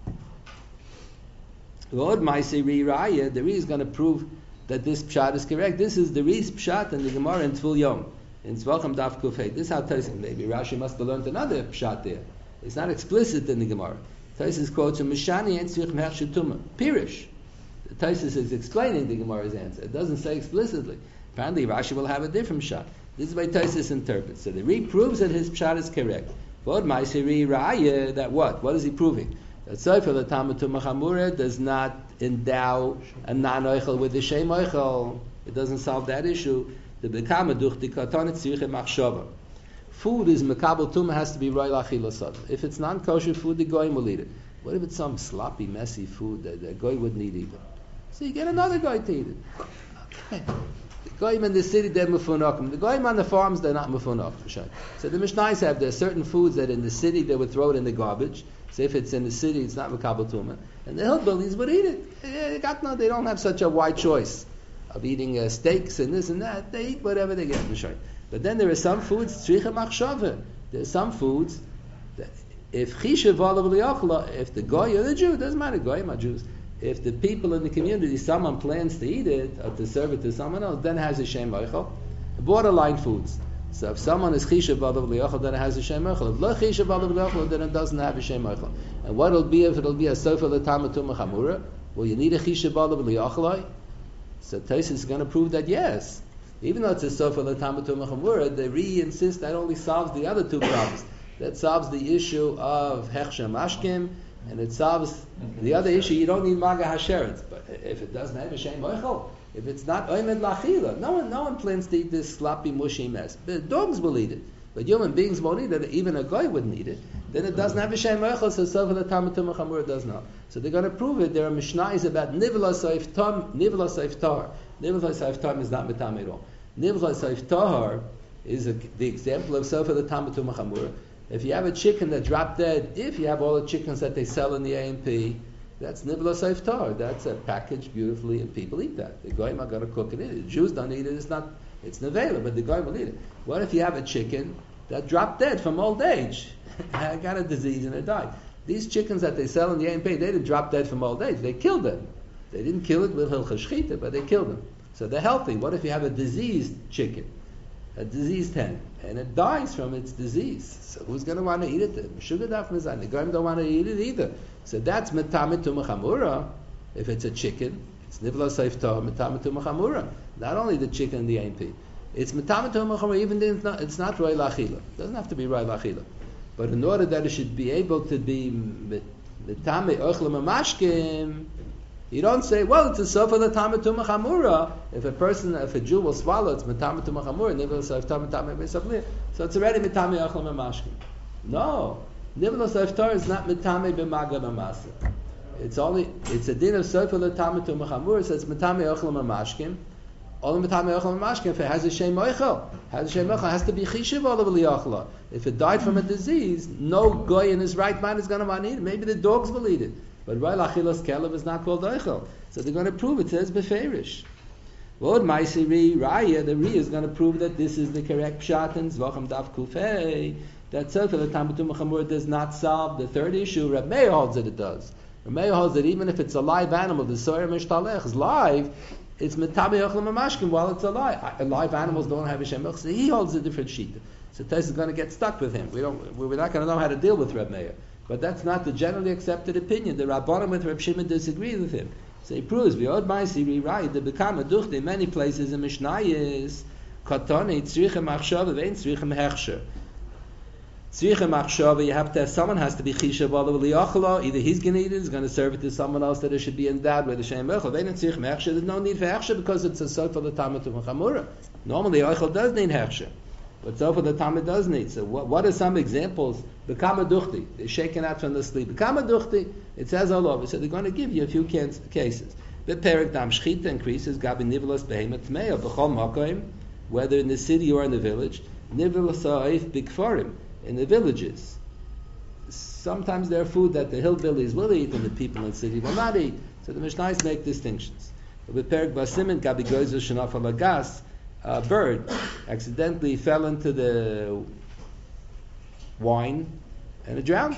Lord Maisi Ri Raya, the Ri is going to prove that this pshat is correct. This is the Ri's pshat in the Gemara in Tvul Yom, in Tzvachim Daf Kufay. This is how Taisus, maybe Rashi must have learned another pshat there. It's not explicit in the Gemara. Taisus quotes from Mishani and Tzvich Mechshu Tumah. Pirish. Taisus is explaining the Gemara's answer. It doesn't say explicitly. Apparently Rashi will have a different pshat. This is why Taisus interprets. So the Ri proves that his pshat is correct. Vod Maisi Ri Raya, that what? What is he proving? That Sefer the Talmud Tumah Chamura does not endow a non-oichel with the shem oichel. It doesn't solve that issue. The bekama duch di katonet tzriche machshava. Food is mekabel tumah, has to be roy lachila sod. If it's non-kosher food, the goyim will eat it. What if it's some sloppy, messy food that the goy wouldn't eat either? So you get another guy to eat it. Okay. The goyim in the city, they're mufunakim. The goyim on the farms, they're not mufunakim. So the Mishnayos have, there are certain foods that in the city they would throw it in the garbage. So if it's in the city, it's not mekabel tumah. And the hillbillies would eat it. They, got no, they don't have such a wide choice of eating uh, steaks and this and that. They eat whatever they get. But then there are some foods, tzricha machshava. There are some foods that if chishav olav liyachla, if the goy or the Jew, doesn't matter, goy or Jews, if the people in the community, someone plans to eat it or to serve it to someone else, then it has a shem oichel. Borderline foods. So if someone is chishav olav liyachla, then it has a shem oichel. If lo chishav olav liyachla, then it doesn't have a shem oichel. And what it'll be if it'll be a sofer l'tamah tumah chamura? Well, you need a chishav olav liyachla. So Taisus is going to prove that yes. Even though it's a sofer l'tamah tumah chamura, they re-insist that only solves the other two problems. That solves the issue of hechsher mashkim, and it solves the other issue. You don't need maga hasheretz, but if it doesn't have a shem oichel, if it's not oimed lachila, no one, no one plans to eat this sloppy, mushy mess. The dogs will eat it, but human beings won't eat it. Even a guy wouldn't eat it. Then it doesn't have a shem oichel, so sofer l'tamah tumah chamura does not. So they're going to prove it. There are mishnayos about nivla soif tam, nivla soif tar. Nivla soif tar is not mitam at all. Nivla soif tahar is a, the example of sofer l'tamah tumah chamura. If you have a chicken that dropped dead, if you have all the chickens that they sell in the A and P, that's nivla soif tar. That's a packaged beautifully, and people eat that. The goyim are going to cook it. The Jews don't eat it. It's not. It's nevela, but the goyim will eat it. What if you have a chicken that dropped dead from old age? I got a disease and it died. These chickens that they sell in the A and P, they didn't drop dead from old age. They killed them. They didn't kill it with hilchah shchita, but they killed them. So they're healthy. What if you have a diseased chicken, a diseased hen, and it dies from its disease? So who's going to want to eat it? The sugar daf mizan. The goyim don't want to eat it either. So that's metamet tumah chamura. If it's a chicken, it's nivla soif tar metamet tumah chamura. Not only the chicken in the A and P, it's metamet tumah chamura. Even then, it's not, it's not roy lachila. It doesn't have to be roy lachila. But in order that it should be able to be metame ochlam mashkim, you don't say, well, it's a sofer l'tamah tumah chamura. If a person, if a Jew will swallow, it's metame tumah chamura. Nivla soif tar metame beisavli. So it's already metame ochlam mashkim. No, nivla soif tar is not metame b'maga b'masa. It's only it's a din of sofer l'tamah tumah chamura. So it's metame ochlam mashkim. Only metame ochlam mashkim if it has a shem oichel. Has a shem oichel, has to be chishiv olav liyachla. If it died from a disease, no goy in his right mind is going to want to eat it. Maybe the dogs will eat it. But Rai Lachilas Kelev is not called Eichel. So they're going to prove it says Beferish. Lord Maisi Ri Raya, the Ri is going to prove that this is the correct Pshat in Zvachim Daf Kufei. That Sefer the Talmud Tumah Chamura does not solve the third issue. Reb Meir holds that it does. Reb Meir holds that even if it's a live animal, the Soyer Mishtalech is live, it's Metame Yochel Mamashkim while it's alive. Live animals don't have a Shem Milch, so he holds a different sheet. So Tes is going to get stuck with him. We don't, we're not going to know how to deal with Reb Meir. But that's not the generally accepted opinion. The Rabbanim with Reb Shimon disagree with him. So he proves, V'od Maisi Ri Raya, the Bekama Duchte, in many places in Mishnayis, Katone, Tzrichem Achshav, Vein Tzrichem Hechsher. Tzricha machshava, you have to have, someone has to be chisha b'alav liyachla, either he's going to eat it, he's going to serve it to someone else that it should be endowed with the shem echel. Ve'en tzrich mechsha, there's no need for hechsha because it's a sort for the tamid to mechamura. Normally, echel does need hechsha, but so for the tamid does need. So what, what are some examples? Bekama duchti, they're shaken out from the sleep. Bekama duchti, it says all over, so they're going to give you a few cases. Beperek dam shchita increases, gabi nivelas behemoth tmeya, b'chol makoim, whether in the city or in the village, nivelas ha'if b'kfarim, in the villages. Sometimes there are food that the hillbillies will eat and the people in the city will not eat. So the Mishnayos make distinctions. A bird accidentally fell into the wine and it drowned.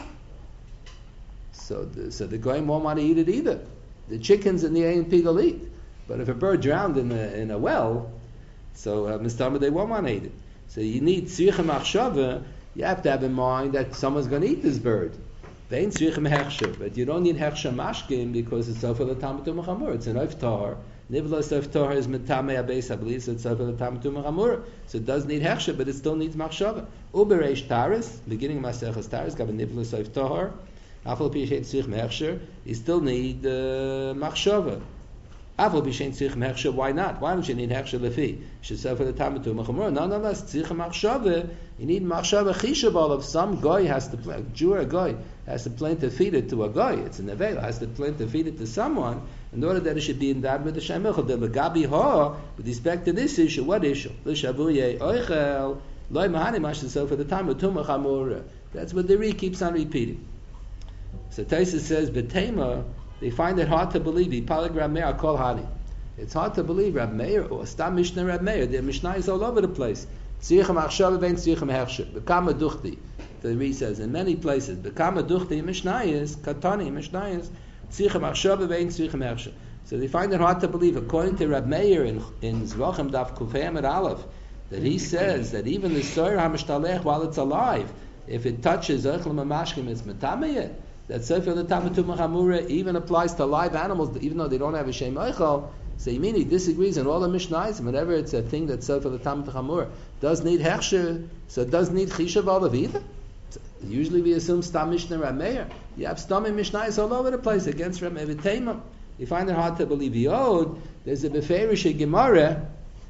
So the, so the goyim won't want to eat it either. The chickens in the A and P will eat. But if a bird drowned in a, in a well, so uh, Mistama, they won't want to eat it. So you need tzricha machshava. You have to have in mind that someone's going to eat this bird. But you don't need hechsha mashkim because it's over the tamid to mechamur. It's an oif tahar. Nivlas oif tahar is metame abeis ablis. So it's over the tamid to mechamur. So it does need hechsha, but it still needs machshava. Ubereish taris, beginning of Masechas taris, got a nivlas oif tahar. Afal pishet tzrich mechsher. You still need uh, machshava. Afal pishet tzrich mechsher. Why not? Why don't you need hechsha lefi? Should serve for the tamid to mechamur. Nonetheless, tzrich machshava. You need machshava chishabal of some guy has to play, Jew or a guy has to plan to feed it to a guy. It's an nevela, has to plan to feed it to someone in order that it should be endowed with the shem echel. The legabi ha, with respect to this issue, what issue? L'shavuye oichel loy mahani mashasel for the time of tumah chamura. That's what the Ri keeps on repeating. So Taisa says, B'tema, they find it hard to believe. Palag Rab Meir kol hani. It's hard to believe Rab Meir or Stam Mishnah Rab Meir. The Mishnah is all over the place. Tzrichem achshav vein tzrichem hechsher. Bekama duchti. The Ri says in many places. Bekama duchti Mishnah is katani Mishnah is tzrichem achshav vein tzrichem hechsher. So they find it hard to believe, according to Rab Meir in in Zvachim Daf Kufayim at Aleph, that he says that even the soir hamishtalech while it's alive, if it touches ochel mamashkim, it's metameh. That sefer the tamatum chamura even applies to live animals, even though they don't have a shem oichel. So Yemini disagrees in all the Mishnayos. Whenever it's a thing that's for the Talmud Chamur does need hechsher, so it does need chishav olav either. Usually we assume Stam Mishnah Rab Meir. You have Stam Mishnayos all over the place against Rab Meir V'Teimah. You find it hard to believe. Yod, there's a Beferish Gemara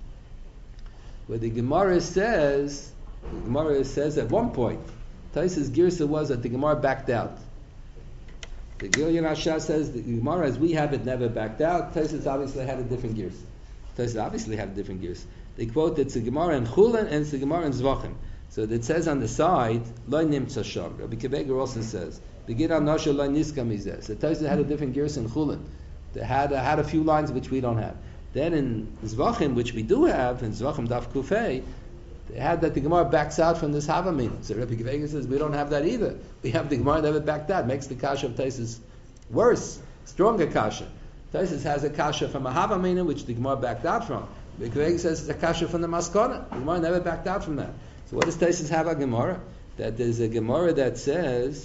where the Gemara says, the Gemara says at one point, Taisa's girsa was that the Gemara backed out. The Gilyon Asha says the Gemara, as we have it, never backed out. Tosfos obviously had a different gears. Tosfos obviously had a different gears. They quote it's the Gemara in Chulin and it's the Gemara in Zvachim. So it says on the side, Lo nimtza sham. Rabbi Kiveger also says, Begin Nasha Lo niska mizeh. So Tosfos had a different gears in Chulin. They had uh, had a few lines which we don't have. Then in Zvachim, which we do have, in Zvachim Daf Kufei, they had that the Gemara backs out from this Havamina. So Rabbi Kiveger says we don't have that either. We have the Gemara never backed out. Makes the kasha of Tosfos worse, stronger kasha. Tosfos has a kasha from a Havamina which the Gemara backed out from. Rabbi Kiveger says it's a kasha from the Maskana. The Gemara never backed out from that. So what does Tosfos have a Gemara? That there's a Gemara that says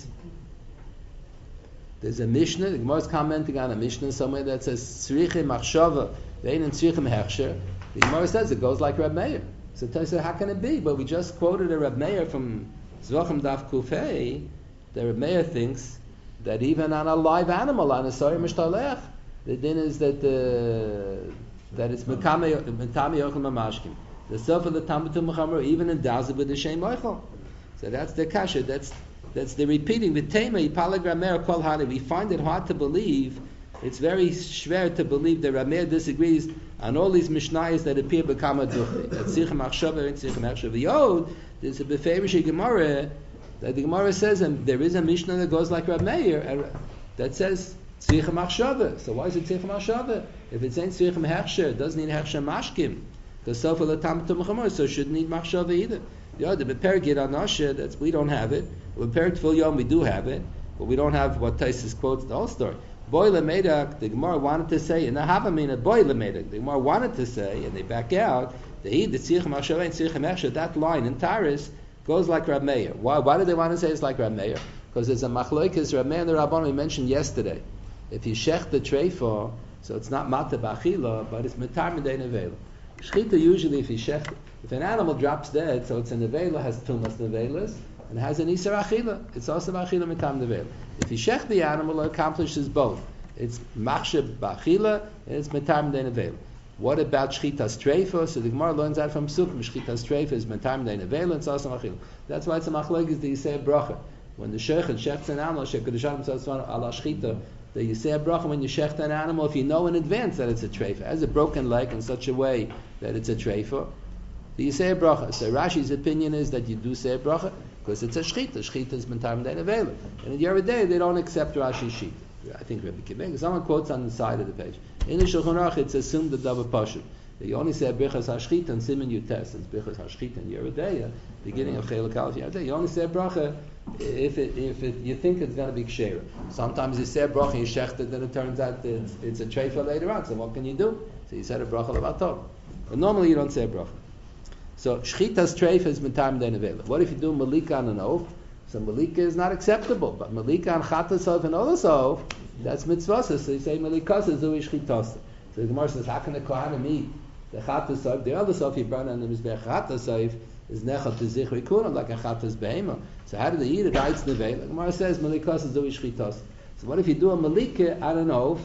there's a Mishnah. The Gemara is commenting on a Mishnah somewhere that says Tzriche Machshava Vein and Tzrichem Hechsher. The Gemara says it goes like Rab Meir. So Tosfos said, how can it be? But we just quoted a Rab Meir from Zvachim Daf Kufei. The Rab Meir thinks that even on a live animal, on a Sari Mishtalech, the din is that uh, that it's Metami Yochel Mamashkim. The self of the Tamatum Mechamer, even in Daza with the Shem Oichel. So that's the kasha. That's that's the repeating. With Tema, Palag Rab Meir Kol Hani. We find it hard to believe. It's very schwer to believe that Rab Meir disagrees on all these Mishnayos that appear B'Kama Duchri. That Tzrichem Achshav and Tzrichem Achshav Yod. There's a Beferish Gemara that the Gemara says, and there is a Mishnah that goes like Rab Meir that says Tzrichem Achshav. So why is it Tzrichem Achshav? If it's ain't Tzrichem Hechsher, it doesn't need Hechsher Mashkim. The self of the Tamatum Chamor, so it shouldn't need Machshav either. The other Beper Gid Anasha, that's we don't have it. Beper Tfil Yom we do have it, but we don't have what Tosfos quotes the whole story. Boy Lamedak, the Gemara wanted to say, in the Havamina, Boy Lamedak, the Gemara wanted to say, and they back out, the Eid, the Tzrichem Achshav and Tzrichem Hechsher, that line in Taris goes like Rab Meir. Why, why do they want to say it's like Rab Meir? Because there's a Machloikis, Rab Meir and the Rabban we mentioned yesterday. If you shech the treifa, so it's not Mata B'achila, but it's Metar Midei Nevela. Shchita usually, if you shech, if an animal drops dead, so it's a Nevela, has Tumas Nevelas, and has an Isar Achila. It's also Achila Mitam Nevela. If you shech the animal, it accomplishes both. It's Machsheb Ba'achila, and it's Mitam Nevela. What about Shchitas Treifa? So the Gemara learns out from Sukkim. Shchitas Treifa is Mitam Nevela, it's also Achila. That's why it's a machlokes that you say a bracha. When the sheikh and shechts an animal, sheikh Kedushanim says ala shchita, that you say a bracha when you shecht an animal if you know in advance that it's a treifa. It has a broken leg in such a way that it's a treifa, that you say a bracha. So Rashi's opinion is that you do say a bracha because it's a shchita. Shchita is mentam dein avela. And in Yoreh De'ah they don't accept Rashi's sheet. I think Rabbi Kibbutz. Someone quotes on the side of the page. In the Shulchan Aruch it's assumed the double pashut. You only say Birchas HaShchita and Siman Yutes. It's Birchas HaShchita in Yoreh De'ah, beginning of Chelek Aleph Yoreh De'ah. You only say a bracha if it, if it, you think it's going to be kshera. Sometimes you say a bracha and you shecht it, then it turns out that it's, it's a treifa later on. So what can you do? So you said a bracha levatov. But normally you don't say a bracha. So shchitas treifa is mitam dein avela. What if you do malika on an oath? So malika is not acceptable. But malika on chatas oath and others oath, that's mitzvah. So you say malika is zui shchitas. So the Gemara says, how can the kohanim eat the chatas oath? The other oath you burn on the mizbech chatas oath is nechat to zichri kunam like a chatas behema. So how do they eat it? It's nevela. The Gemara says malikas is zui shchitas. So what if you do a malika on an oath?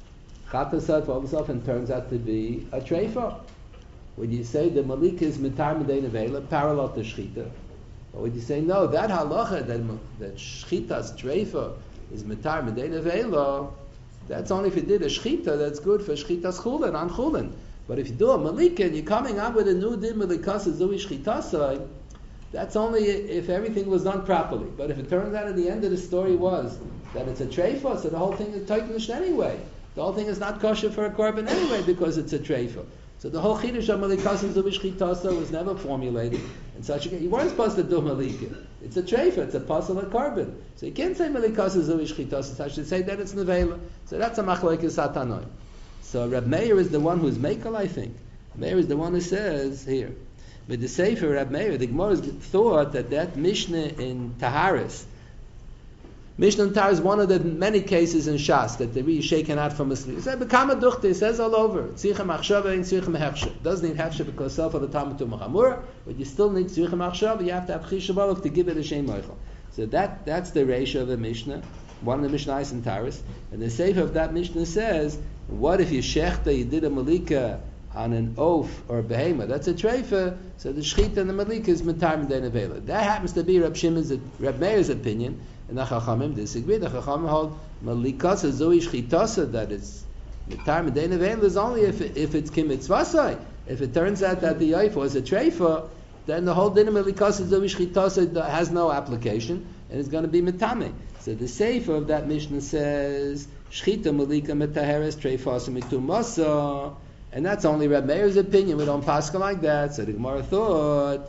Chatas oath all of a sudden turns out to be a treifa. When you say the malika is mitar midei nevela, parallel to shchita, or when you say no, that halacha that that shchitas treifa is mitar midei nevela, that's only if you did a shchita that's good for shchitas chulin on chulin. But if you do a malika and you're coming up with a new din malikas is zui shchitasai, that's only if everything was done properly. But if it turns out at the end of the story was that it's a treifa, so the whole thing is taiknish anyway. The whole thing is not kosher for a korban anyway because it's a treifa. So the whole chidush of malikas and zuvish chitasa was never formulated in such a case. You weren't supposed to do malika. It's a treifa. It's a puzzle of korban. So you can't say malikas and zuvish chitasa. So I should say that it's nevela. So that's a machlokes satanoi. So Reb Meir is the one who's makel, I think. Meir is the one who says here. With the Sefer Reb Meir, the Gemara thought that that Mishnah in Taharis, Mishnah in Taharis is one of the many cases in Shas that they really shaken out from a sleep. It says, Bekama duchte, it says all over. Tzichem achshava and tzichem hechsher. Doesn't need hechsher because self of the Talmud to Machamura, but you still need tzichem achshava, you have to have chishabalov to give it a shem moichel. So that, that's the ratio of the Mishnah, one of the Mishnahs in Taharis. And the Sefer of that Mishnah says, what if you shechta, you did a malika on an oath or a behema, that's a treifa, so the shchita and the malika is mitar midei nevela. That happens to be Reb Shimon's, Reb Meir's opinion, and the Chachamim disagree. The Chachamim hold malikas zui shchitasa, that it's mitar midei nevela is only if it, if it's kimitzvasai. If it turns out that the oath was a treifa, then the whole din of malikas zui shchitasa has no application, and it's going to be mitame. So the sefer of that Mishnah says shchita malika mitaheres treifasa mitumasa. And that's only Reb Meir's opinion. We don't pascha like that. So the Gemara thought,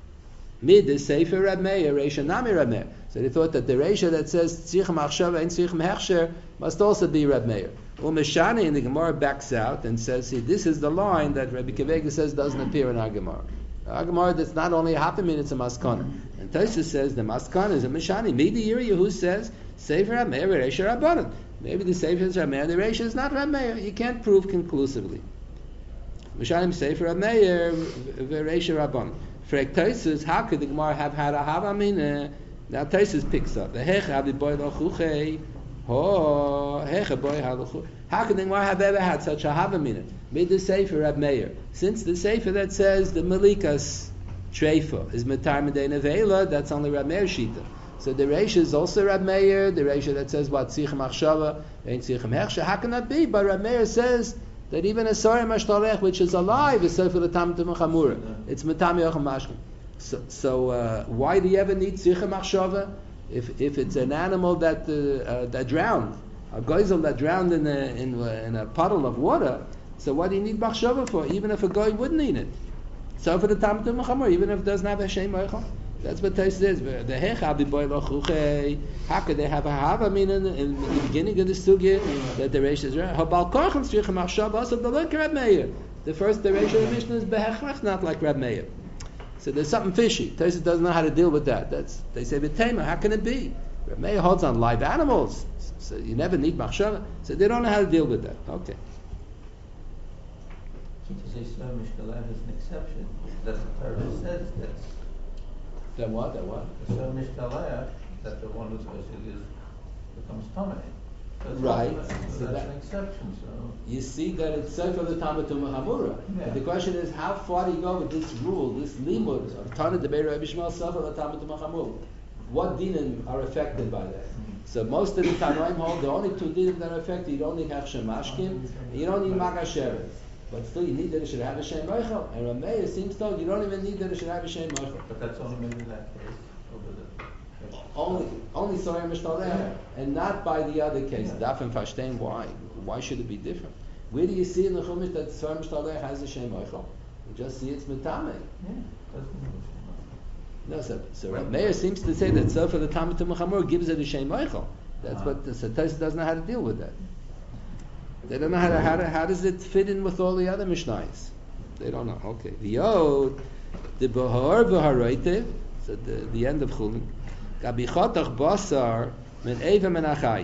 mid the Sefer Reb Meir, Reisha Nami Reb Meir. So they thought that the Reisha that says Tzichem Achshava and Tzichem Hechsher must also be Reb Meir. Umeshani in the Gemara backs out and says, see, this is the line that Rabbi Kivega says doesn't appear in our Gemara. Our Gemara that's not only a hapamin, it's a maskana. And Tosfos says the maskana is a Meshani. Midi Yiri who says Sefer Reb Meir, Reisha Rabbanan. Maybe the Sefer is Reb Meir, the Reisha is not Reb Meir. You can't prove conclusively. Mishalim Sefer Reb Meir v'Reisha Rabban. Frek Tosfos, how could the Gemara have had a havamina? Now Tosfos picks up the Hech Abi Boy Lochuchei. Oh, Hech Boy Halochu. How could the Gemara have ever had such a havamina? Made the Sefer Reb Meir. Since the Sefer that says the Malikas Treifa is Mitar Midei Nevela, that's only Reb Meir Shita. So the Reisha is also Reb Meir. The Reisha that says what Tzichem Achshava and Tzichem Hechsher. How can that be? But Reb Meir says that even a Soreh Mashtalech, which is alive, is Sefer L'Tam Tum Chamura. It's Mitam Yocham Mashkim. So, so uh, why do you ever need Tzichem Achshava? If if it's an animal that uh, uh, that drowned, a geisel that drowned in a, in, a, in a puddle of water, so what do you need Machshava for? Even if a guy wouldn't need it. Sefer L'Tam Tum Chamura, even if it doesn't have a Shem Moichel. That's what Tosfos says. The Hech Abi Boy Lochuchei. How could they have a hava mean in, in the beginning of the sugya that the Reish is right? Habal Korchem Tzichem Achshav also the like Reb Meir. The first the Reish of the Mishnah is Behechlech, not like Reb Meir. So there's something fishy. Tosfos doesn't know how to deal with that. That's they say B'Tema. How can it be? Reb Meir holds on live animals, so you never need Machshava. So they don't know how to deal with that. Okay. So to say Soreh Mishkalev is an exception. That's what Torah says. That's That what? That what? So mishtaleh, that the one who's basically is, becomes tummy. That's Right. also- So That's that- an exception, so. You see that it's Sefer the Tamatum Hamura. Yeah. But the question is, how far do you go with this rule, this limud of Tana Debeir Rabbi Shmuel Sefer the Tamatum Hamura? What dinim are affected by that? So most of the Tanoim hold the only two dinim that are affected. You don't need Hechshem Mashkim, and you don't need Magasheret. But still, you need that it should have a Shem Reichel. And Rameir seems to you don't even need that it should have a Shem Reichel. But that's only maybe that case over the. Only, only Soraya Mishtaleh, Yeah. and not by the other case. Yeah. Daf and Fashtein, why? Why should it be different? Where do you see in the Chumash that Soraya Mishtaleh has a Shem Eichel? You just see it's Metame. Yeah, doesn't mean No, so, so Rav Meir seems to say that Sofer the Talmud Tumachamur gives it a Shem Eichel. That's Ah. what the Satais doesn't know how to deal with that. They don't know how to, how to, how does it fit in with all the other Mishnayos? They don't know. Okay. The Yod, the Behar Beharoite, so the, the end of Chulin. Gabichotach Basar min Eva Menachai.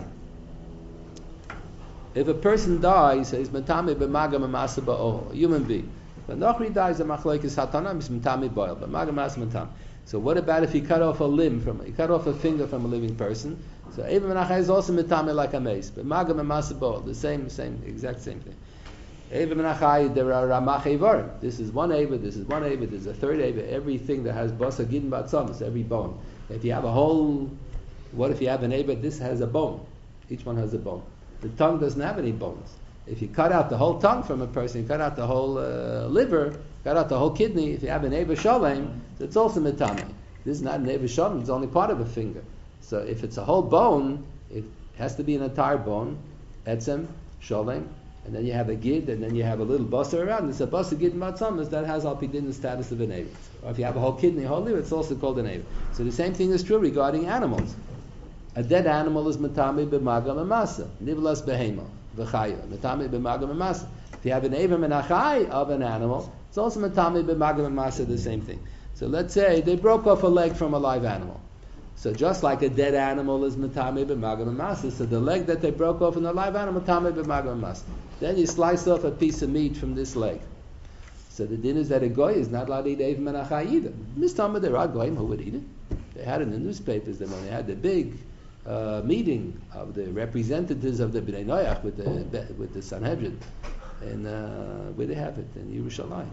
If a person dies, he's Metame B'Magam Amasa Ba'ol, a human being. But Nochri dies, a Machlokes Hatanam is Metame Ba'ol, but Magam Amasa Metame. So what about if he cut off a limb from, he cut off a finger from a living person? So Eva Menachai is also Metame like a mace, but Magam Amasa Ba'ol, the same, same, exact same thing. Eva Menachai, there are Ramach Eivarim. This is one Eva, this is one Eva, there's a third Eva. Everything that has Basa Gidin Batzamas, every bone. If you have a whole, what if you have an Eva, this has a bone. Each one has a bone. The tongue doesn't have any bones. If you cut out the whole tongue from a person, you cut out the whole uh, liver, cut out the whole kidney, if you have an Eva Shalem, it's also Metame. This is not an Eva Shalem, it's only part of a finger. So if it's a whole bone, it has to be an entire bone, Etzem, Shalem, and then you have a gid, and then you have a little basar around. It's a basar gid matzamas that has alpidin the status of an Eva. Or if you have a whole kidney, whole liver, it's also called an Eva. So the same thing is true regarding animals. A dead animal is metame b'magam amasa, nivlas behema, v'chaya, metame b'magam amasa. If you have an Eva menachai of an animal, it's also metame b'magam amasa, the same thing. So let's say they broke off a leg from a live animal. So just like a dead animal is metame b'magam amasa, so the leg that they broke off in a live animal, metame b'magam amasa. Then you slice off a piece of meat from this leg. So the din is that a goy is not allowed to eat Eva menachai either. Mistama there are goyim who would eat it. They had it in the newspapers that when they had the big uh, meeting of the representatives of the Bnei Noach with the with the Sanhedrin, and uh, where they have it in Yerushalayim.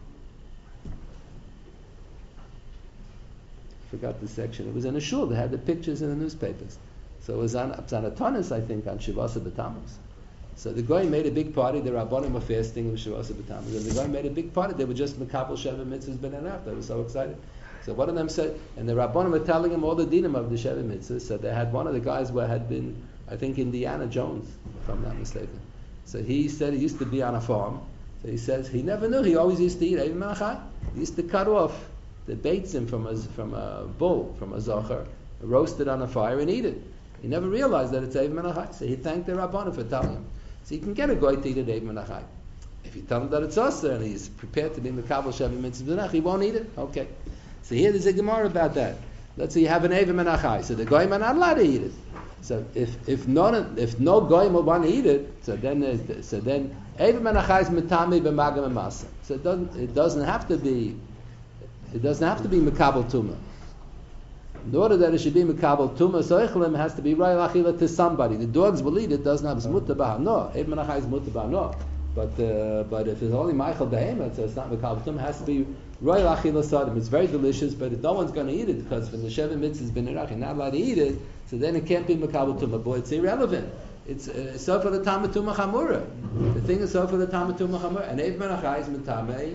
Forgot the section. It was in a shul. They had the pictures in the newspapers. So it was on, it was on a tonus, I think, on Shavasa B'Tammuz. So the Goy made a big party. The Rabbanim were fasting in Shavasa B'Tammuz, and the Goy made a big party. They were just Mekabel Sheva Mitzvahs B'nei Noach. They were so excited. So one of them said, and the Rabbanim were telling him all the dinim of the Sheva Mitzvahs. So they had one of the guys who had been, I think, Indiana Jones, if I'm not mistaken. So he said he used to be on a farm. So he says he never knew. He always used to eat Eiv Menachai. He used to cut off the beitzim from a from a bull, from a zocher, roast it on a fire and eat it. He never realized that it's Eiv Menachai. So he thanked the Rabbanim for telling him. So you can get a goy to eat it Eiv Menachai. If you tell him that it's Osir and he's prepared to be Mekabel Sheva Mitzvah, he won't eat it. Okay. So here there's a Gemara about that. Let's say you have an Eiv Menachai. So the goyim are not allowed to eat it. So if if none if no goyim will want to eat it, so then there's- so then Eiv Menachai is Metame b'Magam Amasa. So it doesn't it doesn't have to be it doesn't have to be Mekabel Tumah. In order that it should be Mekabel Tumah, Soichlim has to be Royal Achila to somebody. The dogs will eat it, doesn't have Zmuta B'Hano. Eiv Menachai is Muta B'Hano. But uh, but if it's only Michael Behemoth, so it's not Mekabel Tumah, it has to be Royal Achila Sadim. It's very delicious, but no one's going to eat it because when the Sheva Mitzvah has been Iraq, you're not allowed to eat it, so then it can't be Mekabel Tumah. Boy, it's irrelevant. It's uh, so for the Talmud Tumah Chamura. The thing is so for the Talmud Tumah Chamura. And Eiv Menachai is Metame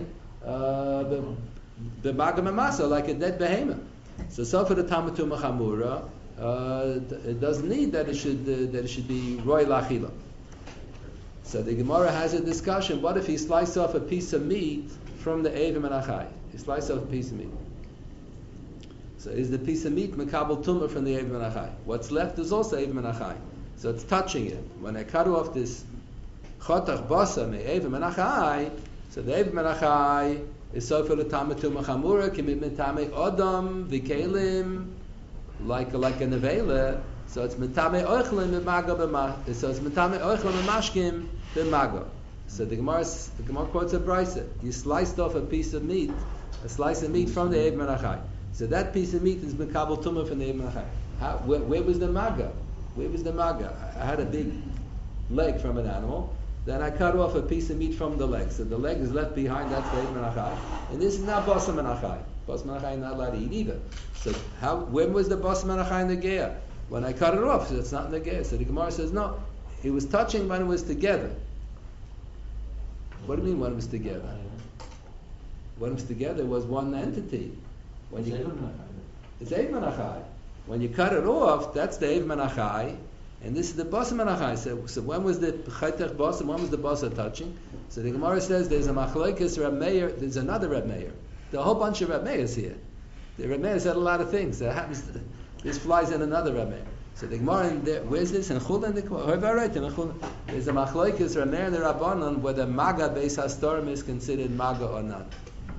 the Magam Amasa, like a dead behemoth. So so for the Talmud Tumah Chamura, uh, it doesn't need that it should uh, that it should be Royal Achila. So the Gemara has a discussion. What if he sliced off a piece of meat from the Eiv Menachai? He sliced off a piece of meat. So is the piece of meat Mekabel Tumah from the Eiv Menachai? What's left is also Eiv Menachai. So it's touching it. When I cut off this Chotach Basa me Eiv Menachai, so the Eiv Menachai is so for the Talmud Tumah Chamura, commitment Tame Odom, Vikelim, like like a nevela. So it's Metame Oichlim b'Maga b'ma. So it's Metame Oichlim b'Mashkim b'Maga. So the Gemara the Gemara quotes a brisa. You sliced off a piece of meat, a slice of meat from the Eiv Menachai. So that piece of meat is Mekabel Tumah from the Eib Menachai. How, where, where was the maga? Where was the maga? I had a big leg from an animal. Then I cut off a piece of meat from the leg. So the leg is left behind, that's the Eib Menachai. And this is not Basa Menachai. Basa Menachai is not allowed to eat either. So how, when was the Basa Menachai in the Geah? When I cut it off, so it's not in the Geah. So the Gemara says, no, it was touching when it was together. What do you mean when it was together? When it was together, it was one entity. When you, it's Eib Menachai. When you cut it off, that's the Eib Menachai, and this is the Basa Menachai. So, so when was the Chaytech Basa? When was the Basa touching? So the Gemara says there's a Machlokes Reb Meir. There's another Reb Meir. There are a whole bunch of Reb Meirs here. The Reb Meir said a lot of things. There happens. To, this flies in another Reb Meir. So the Gemara in there, where's this? In Chulin, the right in Chulin. There's a Machlokes Reb Meir and the Rabbanon whether Maga Beis Hastorim is considered Maga or not.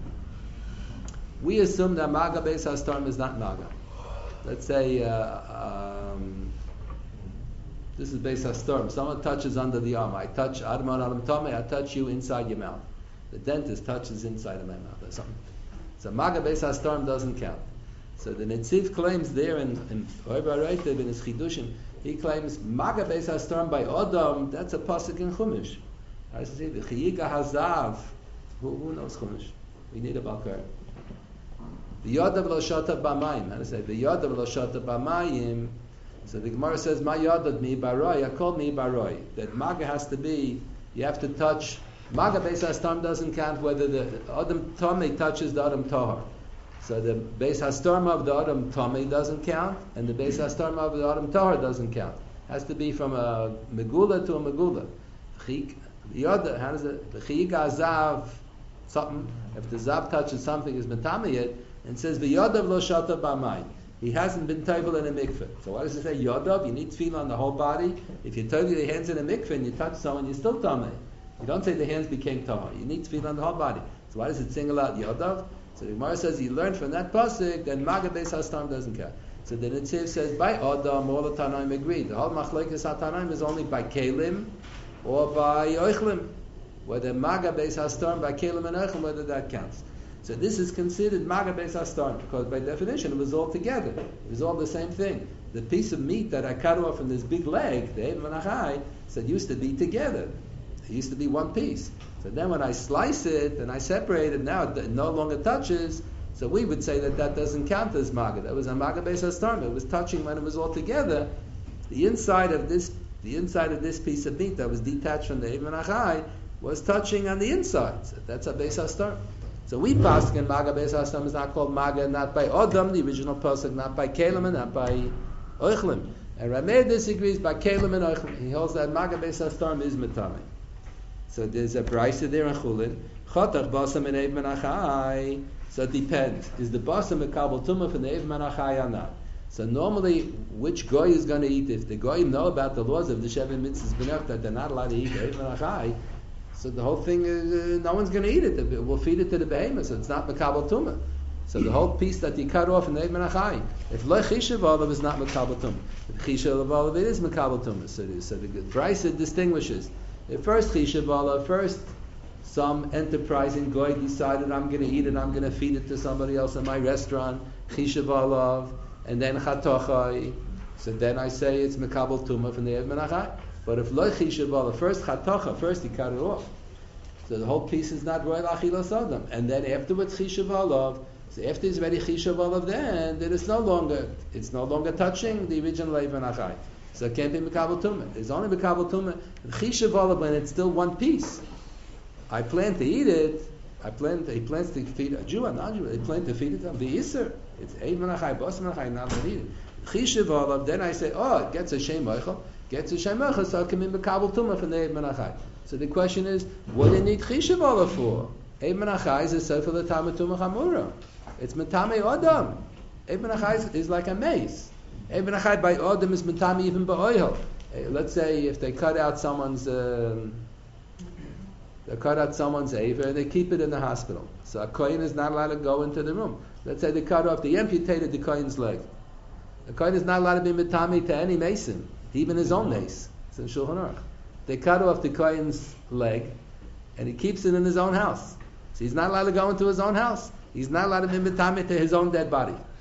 We assume that Maga Beis Hastorim is not Maga. Let's say uh, um, this is Beis Hastorim. Someone touches under the arm. I touch Adam on Adam Tomei. I touch you inside your mouth. The dentist touches inside of my mouth or something. So Maga Beis Hastorim doesn't count. So the Netziv claims there in in Oibar in his Chidushim, he claims Maga Beis Hastorim by Odom. That's a pasuk in Chumash. I say the Chiyiga Hazav. Who, who knows Chumash? We need a Balkar. The Yodav lo shata b'mayim. How to say? The Yodav lo shata b'mayim. So the Gemara says, "My Yodav mi baroi." I called me baroi. That Maga has to be. You have to touch. Maga Beis Hastorim doesn't count whether the Adam Tomei touches the Adam Tahar. So the Beis Hastorim of the Adam Tomei doesn't count, and the Beis Hastorim of the Adam Tahar doesn't count. Has to be from a Megula to a Megula. The Yodav. How does it? The Chiyiga Zav. Something. If the Zav touches something, is Metame yet. And says v'yodav lo shata b'mayim. He hasn't been tovel in a mikveh. So why does it say yodav? You need tefillah on the whole body. If you tovel your hands in a mikveh and you touch someone, you're still tamei. You don't say the hands became tahor. You need tefillah on the whole body. So why does it single out yodav? So the Gemara says you learned from that pasuk that Maga Beis Hastorim doesn't count. So the Netziv says by Adam all the Tanaim agree. The whole machlokes HaTanaim is only by kelim or by oichlim. Whether Maga Beis Hastorim by kelim and oichlim, whether that counts. So this is considered Maga Beis Hastorim because by definition it was all together. It was all the same thing. The piece of meat that I cut off from this big leg, the Eib Menachai, said used to be together. It used to be one piece. So then when I slice it and I separate it, now it no longer touches. So we would say that that doesn't count as Maga. That was a Maga Beis Hastorim. It was touching when it was all together. The inside of this, the inside of this piece of meat that was detached from the Eib Menachai was touching on the inside. So that's a Beis Hastorim. So we pass in Maga Beis Hastorim is not called Maga, not by Odom, the original pasuk, not by Kelim and not by Oichlim. And Rameir disagrees by Kelim and Oichlim. He holds that Maga Beis Hastorim is Metame. So there's a brisa there in Chulin. Chotach basam and Eib Menachai. So it depends. Is the basam mekabel tumah from the Eib Menachai or not? So normally, which goy is going to eat? If the goy know about the laws of the Shevet Mitzvahs B'nach that they're not allowed to eat Eib Menachai, so the whole thing is, uh, no one's going to eat it. We'll feed it to the behemoth, so it's not mekabel tumah. So the whole piece that you cut off in the Eib Menachai, if lo chishav olav is not mekabel tumah. If chishav olav it is mekabel tumah. So, so the brisa distinguishes. If first chishav olav, first some enterprising goy decided I'm going to eat it, I'm going to feed it to somebody else in my restaurant, chishav olav, and then chatochai. So then I say it's mekabel tumah from the Eib Menachai. But if lo chishav olav, first chatocha, first you cut it off. So the whole piece is not royal achilas adam. And then afterwards chishav olav. So after it's ready chishav olav, then then it's no longer it's no longer touching the original Eib Menachai. So it can't be mekabel tumah. It's only mekabel tumah chishav olav when it's still one piece. I plan to eat it. I plan. To, he plans to feed a Jew, a non-Jew. He plans to feed it to the Yisr. It's Eib Menachai, Bas Menachai, not to eat it. Chishav olav. Then I say, oh, it gets a shem oichel. Gets a shem oichel, so it can be mekabel tumah from the Eib Menachai. So the question is, what do you need chishav olav for? Eib Menachai is a sefer l'tamei tumah chamura. It's metame odam. Eib Menachai is like a mace. Eib Menachai by odam is metame even by oil. Let's say if they cut out someone's. Um, They cut out someone's aver and they keep it in the hospital. So a kohen is not allowed to go into the room. Let's say they cut off, they amputated the kohen's leg. The kohen is not allowed to be mitami to any mason, even his own mace. It's in Shulchan Aruch. They cut off the kohen's leg and he keeps it in his own house. So he's not allowed to go into his own house. He's not allowed to be mitami to his own dead body.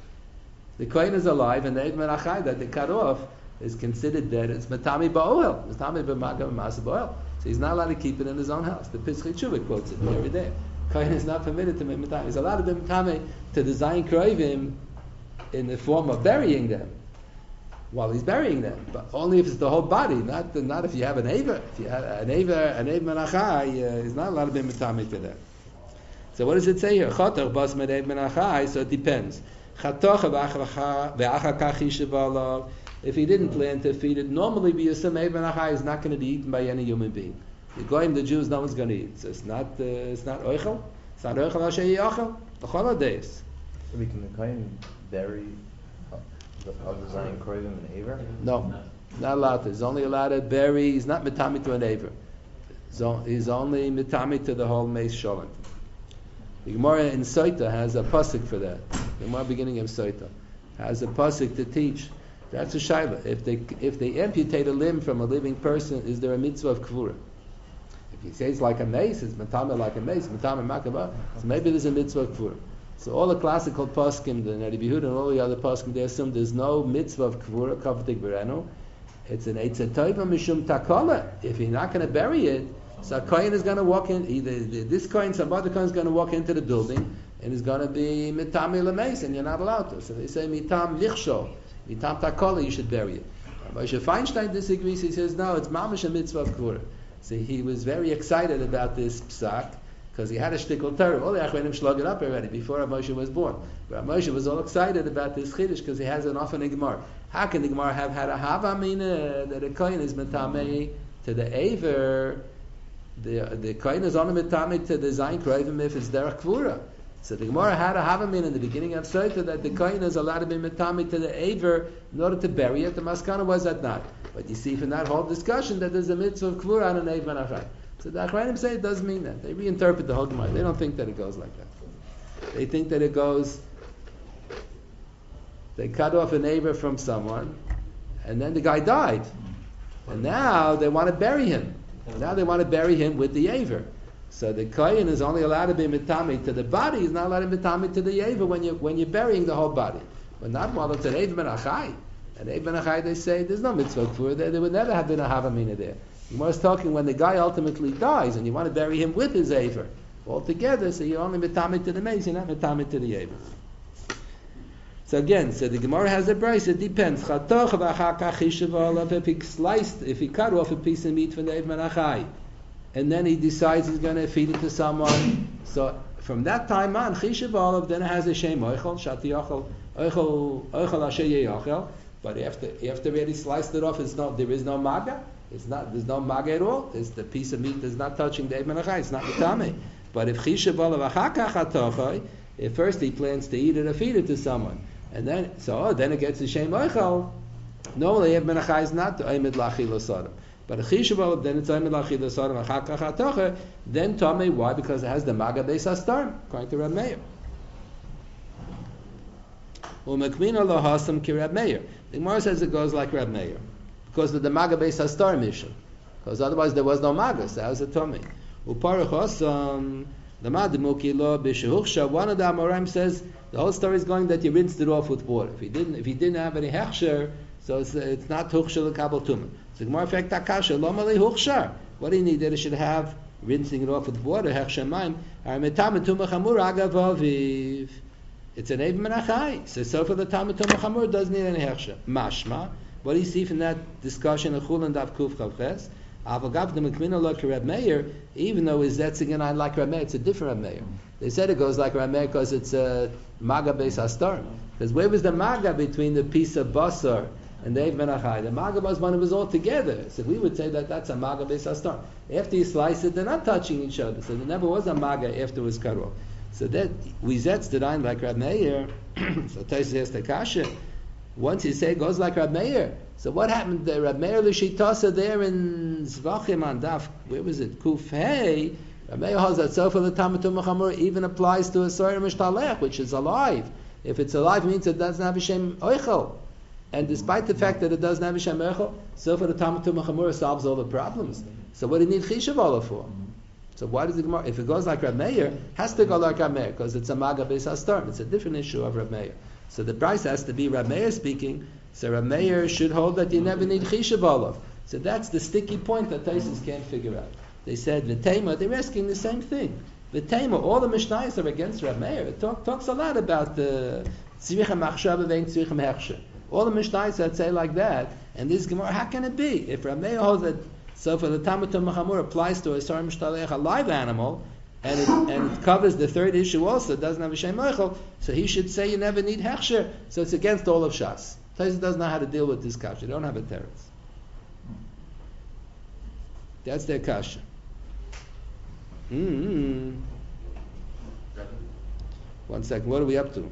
The kohen is alive, and the Eid Menachai that they cut off is considered dead. It's Matami Ba'ohel. It's Matami B'Magam Masa Ba'ohel. So he's not allowed to keep it in his own house. The Pischei Tshuva quotes it every day. Kohen is not permitted to make Matami. He's allowed to be Matami to design Kroivim in the form of burying them while he's burying them, but only if it's the whole body, not not if you have an Aver. If you have an Aver, an Eid Menachai, uh, he's not allowed to be Matami to that. So what does it say here? Chatoch bas med Eid Menachai, so it depends. Chatoch ve'achar kach yishev alav. If he didn't plan to feed it, normally we assume Eid Menachai is not going to be eaten by any human being. The goyim, the Jews, no one's going to eat. So it's not, uh, it's not oichel. It's not oichel asher yachel. The holidays. So we can the kohen bury the designing Kroivim and Aver? No, not allowed to. He's only allowed to bury. He's not mitami to an Aver. He's only mitami to the whole Meis Sholem. The Gemara in Soita has a pasuk for that. The Gemara beginning of Soita has a pasuk to teach. That's a shaila. If they if they amputate a limb from a living person, is there a mitzvah of kvura? If he says like a mace, it's matame like a mace, matame makaba. So maybe there's a mitzvah of kvura. So all the classical poskim, the Nari Bihud and all the other poskim, they assume there's no mitzvah of kvura, kavdik berenu. It's an eitzah toiva mishum takala. If you're not going to bury it, so a kohen is going to walk in, either this kohen, some other kohen is going to walk into the building, and is going to be mitami lemeis, and you're not allowed to. So they say mitam lichsho, mitam takala, you should bury it. Moshe Feinstein disagrees. He says no, it's mamish a mitzvah of kvura. So he was very excited about this psak, because he had a shtickle Torah. All the Achronim slug it up already before Moshe was born. But Moshe was all excited about this chiddush because he has an often in Gemara. How can the Gemara have had a havamina that a kohen is metamei to the aver? The the kohen is only metamei to the zayin kroivim if it's derech kvura. So the Gemara had a havamina in the beginning of Soita that the kohen is allowed to be metamei to the aver in order to bury it. The maskana was that not. But you see from that whole discussion that there's a mitzvah of kvura on an Eid Menachai. So the Achronim say it does mean that. They reinterpret the whole Gemara. They don't think that it goes like that. They think that it goes, they cut off a neighbor from someone, and then the guy died. And now they want to bury him. Now they want to bury him with the aver. So the kohen is only allowed to be mitami to the body. He's not allowed to be mitami to the aver when you're, when you're burying the whole body. But not while it's an Eid Menachai. An Eid Menachai, they say, there's no mitzvah for there. There would never have been a havamina there. Gemara is talking when the guy ultimately dies and you want to bury him with his aver altogether, so you're only mitami to the mace, you're not mitami to the aver. So again, so the Gemara has a brace. It depends. If he sliced, if he cut off a piece of meat from the Eid Menachai, and then he decides he's going to feed it to someone, so from that time on, chishav olav, then it has a shem oichel shati oichel oichel oichel asher yeochel. But after after already sliced it off, it's no, there is no maga. It's not. There's no maga at all. It's the piece of meat that's not touching the Eid Menachai. It's not mitame. But if chishav olav achakach atochai, if first he plans to eat it or feed it to someone, and then so oh, then it gets the shem oichel. Normally Eid Menachai is not oimid lachilas adam. But a chishav olav, then it's oimid lachilas adam achakach atochai. Then tame. Why? Because it has the maga beis hastarm, according to Reb Meir. U'mekmina lo hasam ki Reb Meir. The Gemara says it goes like Reb Meir. Because of the maga beis hastar mission, because otherwise there was no maga. So how's it tummy? Uparachosam the madimuki lo b'shehuchsha. One of the Amoraim says the whole story is going that you rinsed it off with water. If he didn't, if he didn't have any hechsher, so it's, it's not huchsha l'kabel tumah. So Gemara effect takasha lo malei huchsha. What do you need that it should have rinsing it off with water? Hechsher maim armetam tumah chamur agav aviv. It's an Eid Menachai. So so for the tam tumah chamur doesn't need any hechsher. Mashma. What do you see from that discussion of Chul and Dav Kuf Chavches? Avagav the Mekmina like Reb Meir, even though is that singing on like Reb Meir, it's a different Reb Meir. They said it goes like Reb Meir because it's a maga beis hastar. Because where was the maga between the piece of basar and the Eid Menachai? The maga was when it was all together. So we would say that that's a maga beis hastar. After you slice it, they're not touching each other. So there never was a maga after it was cut off. So that we zetz the line like Reb Meir. So Tais says the kasha. Once you say it goes like Reb Meir, so what happened there? Reb Meir l'shitasa there in Zvachim on Daf, where was it? Kuf Hey. Reb Meir holds that so for the Tamatum Machamur even applies to a Soyer Mishtalech, which is alive. If it's alive, it means it doesn't have a Shem Oichel. And despite the fact that it doesn't have a Shem Oichel, so for the Tamatum Machamur solves all the problems. So what do you need Chishav Ola for? So why does it if it goes like Reb Meir, has to go like Reb Meir because it's a Maga Beis Hastarm. It's a different issue of Reb Meir. So the price has to be Reb Meir speaking. So Reb Meir should hold that you never need Chishav Olav. So that's the sticky point that Taisus can't figure out. They said V'tema, they're asking the same thing. V'tema, all the Mishnayos are against Reb Meir. It talk, talks a lot about the Tzrichem Machshava vein Tzrichem Hechsher. All the Mishnayos that say like that, and this Gemara, how can it be? If Reb Meir holds that, so for the Talmud Machamur applies to a Sar Mishtalech, a live animal, and it, and it covers the third issue also, it doesn't have a Shem Eichel, so he should say you never need Hechsher, so it's against all of Shas. Taisus doesn't know how to deal with this kasha. They don't have a teretz. That's their kasha. Mm-hmm. One second, what are we up to?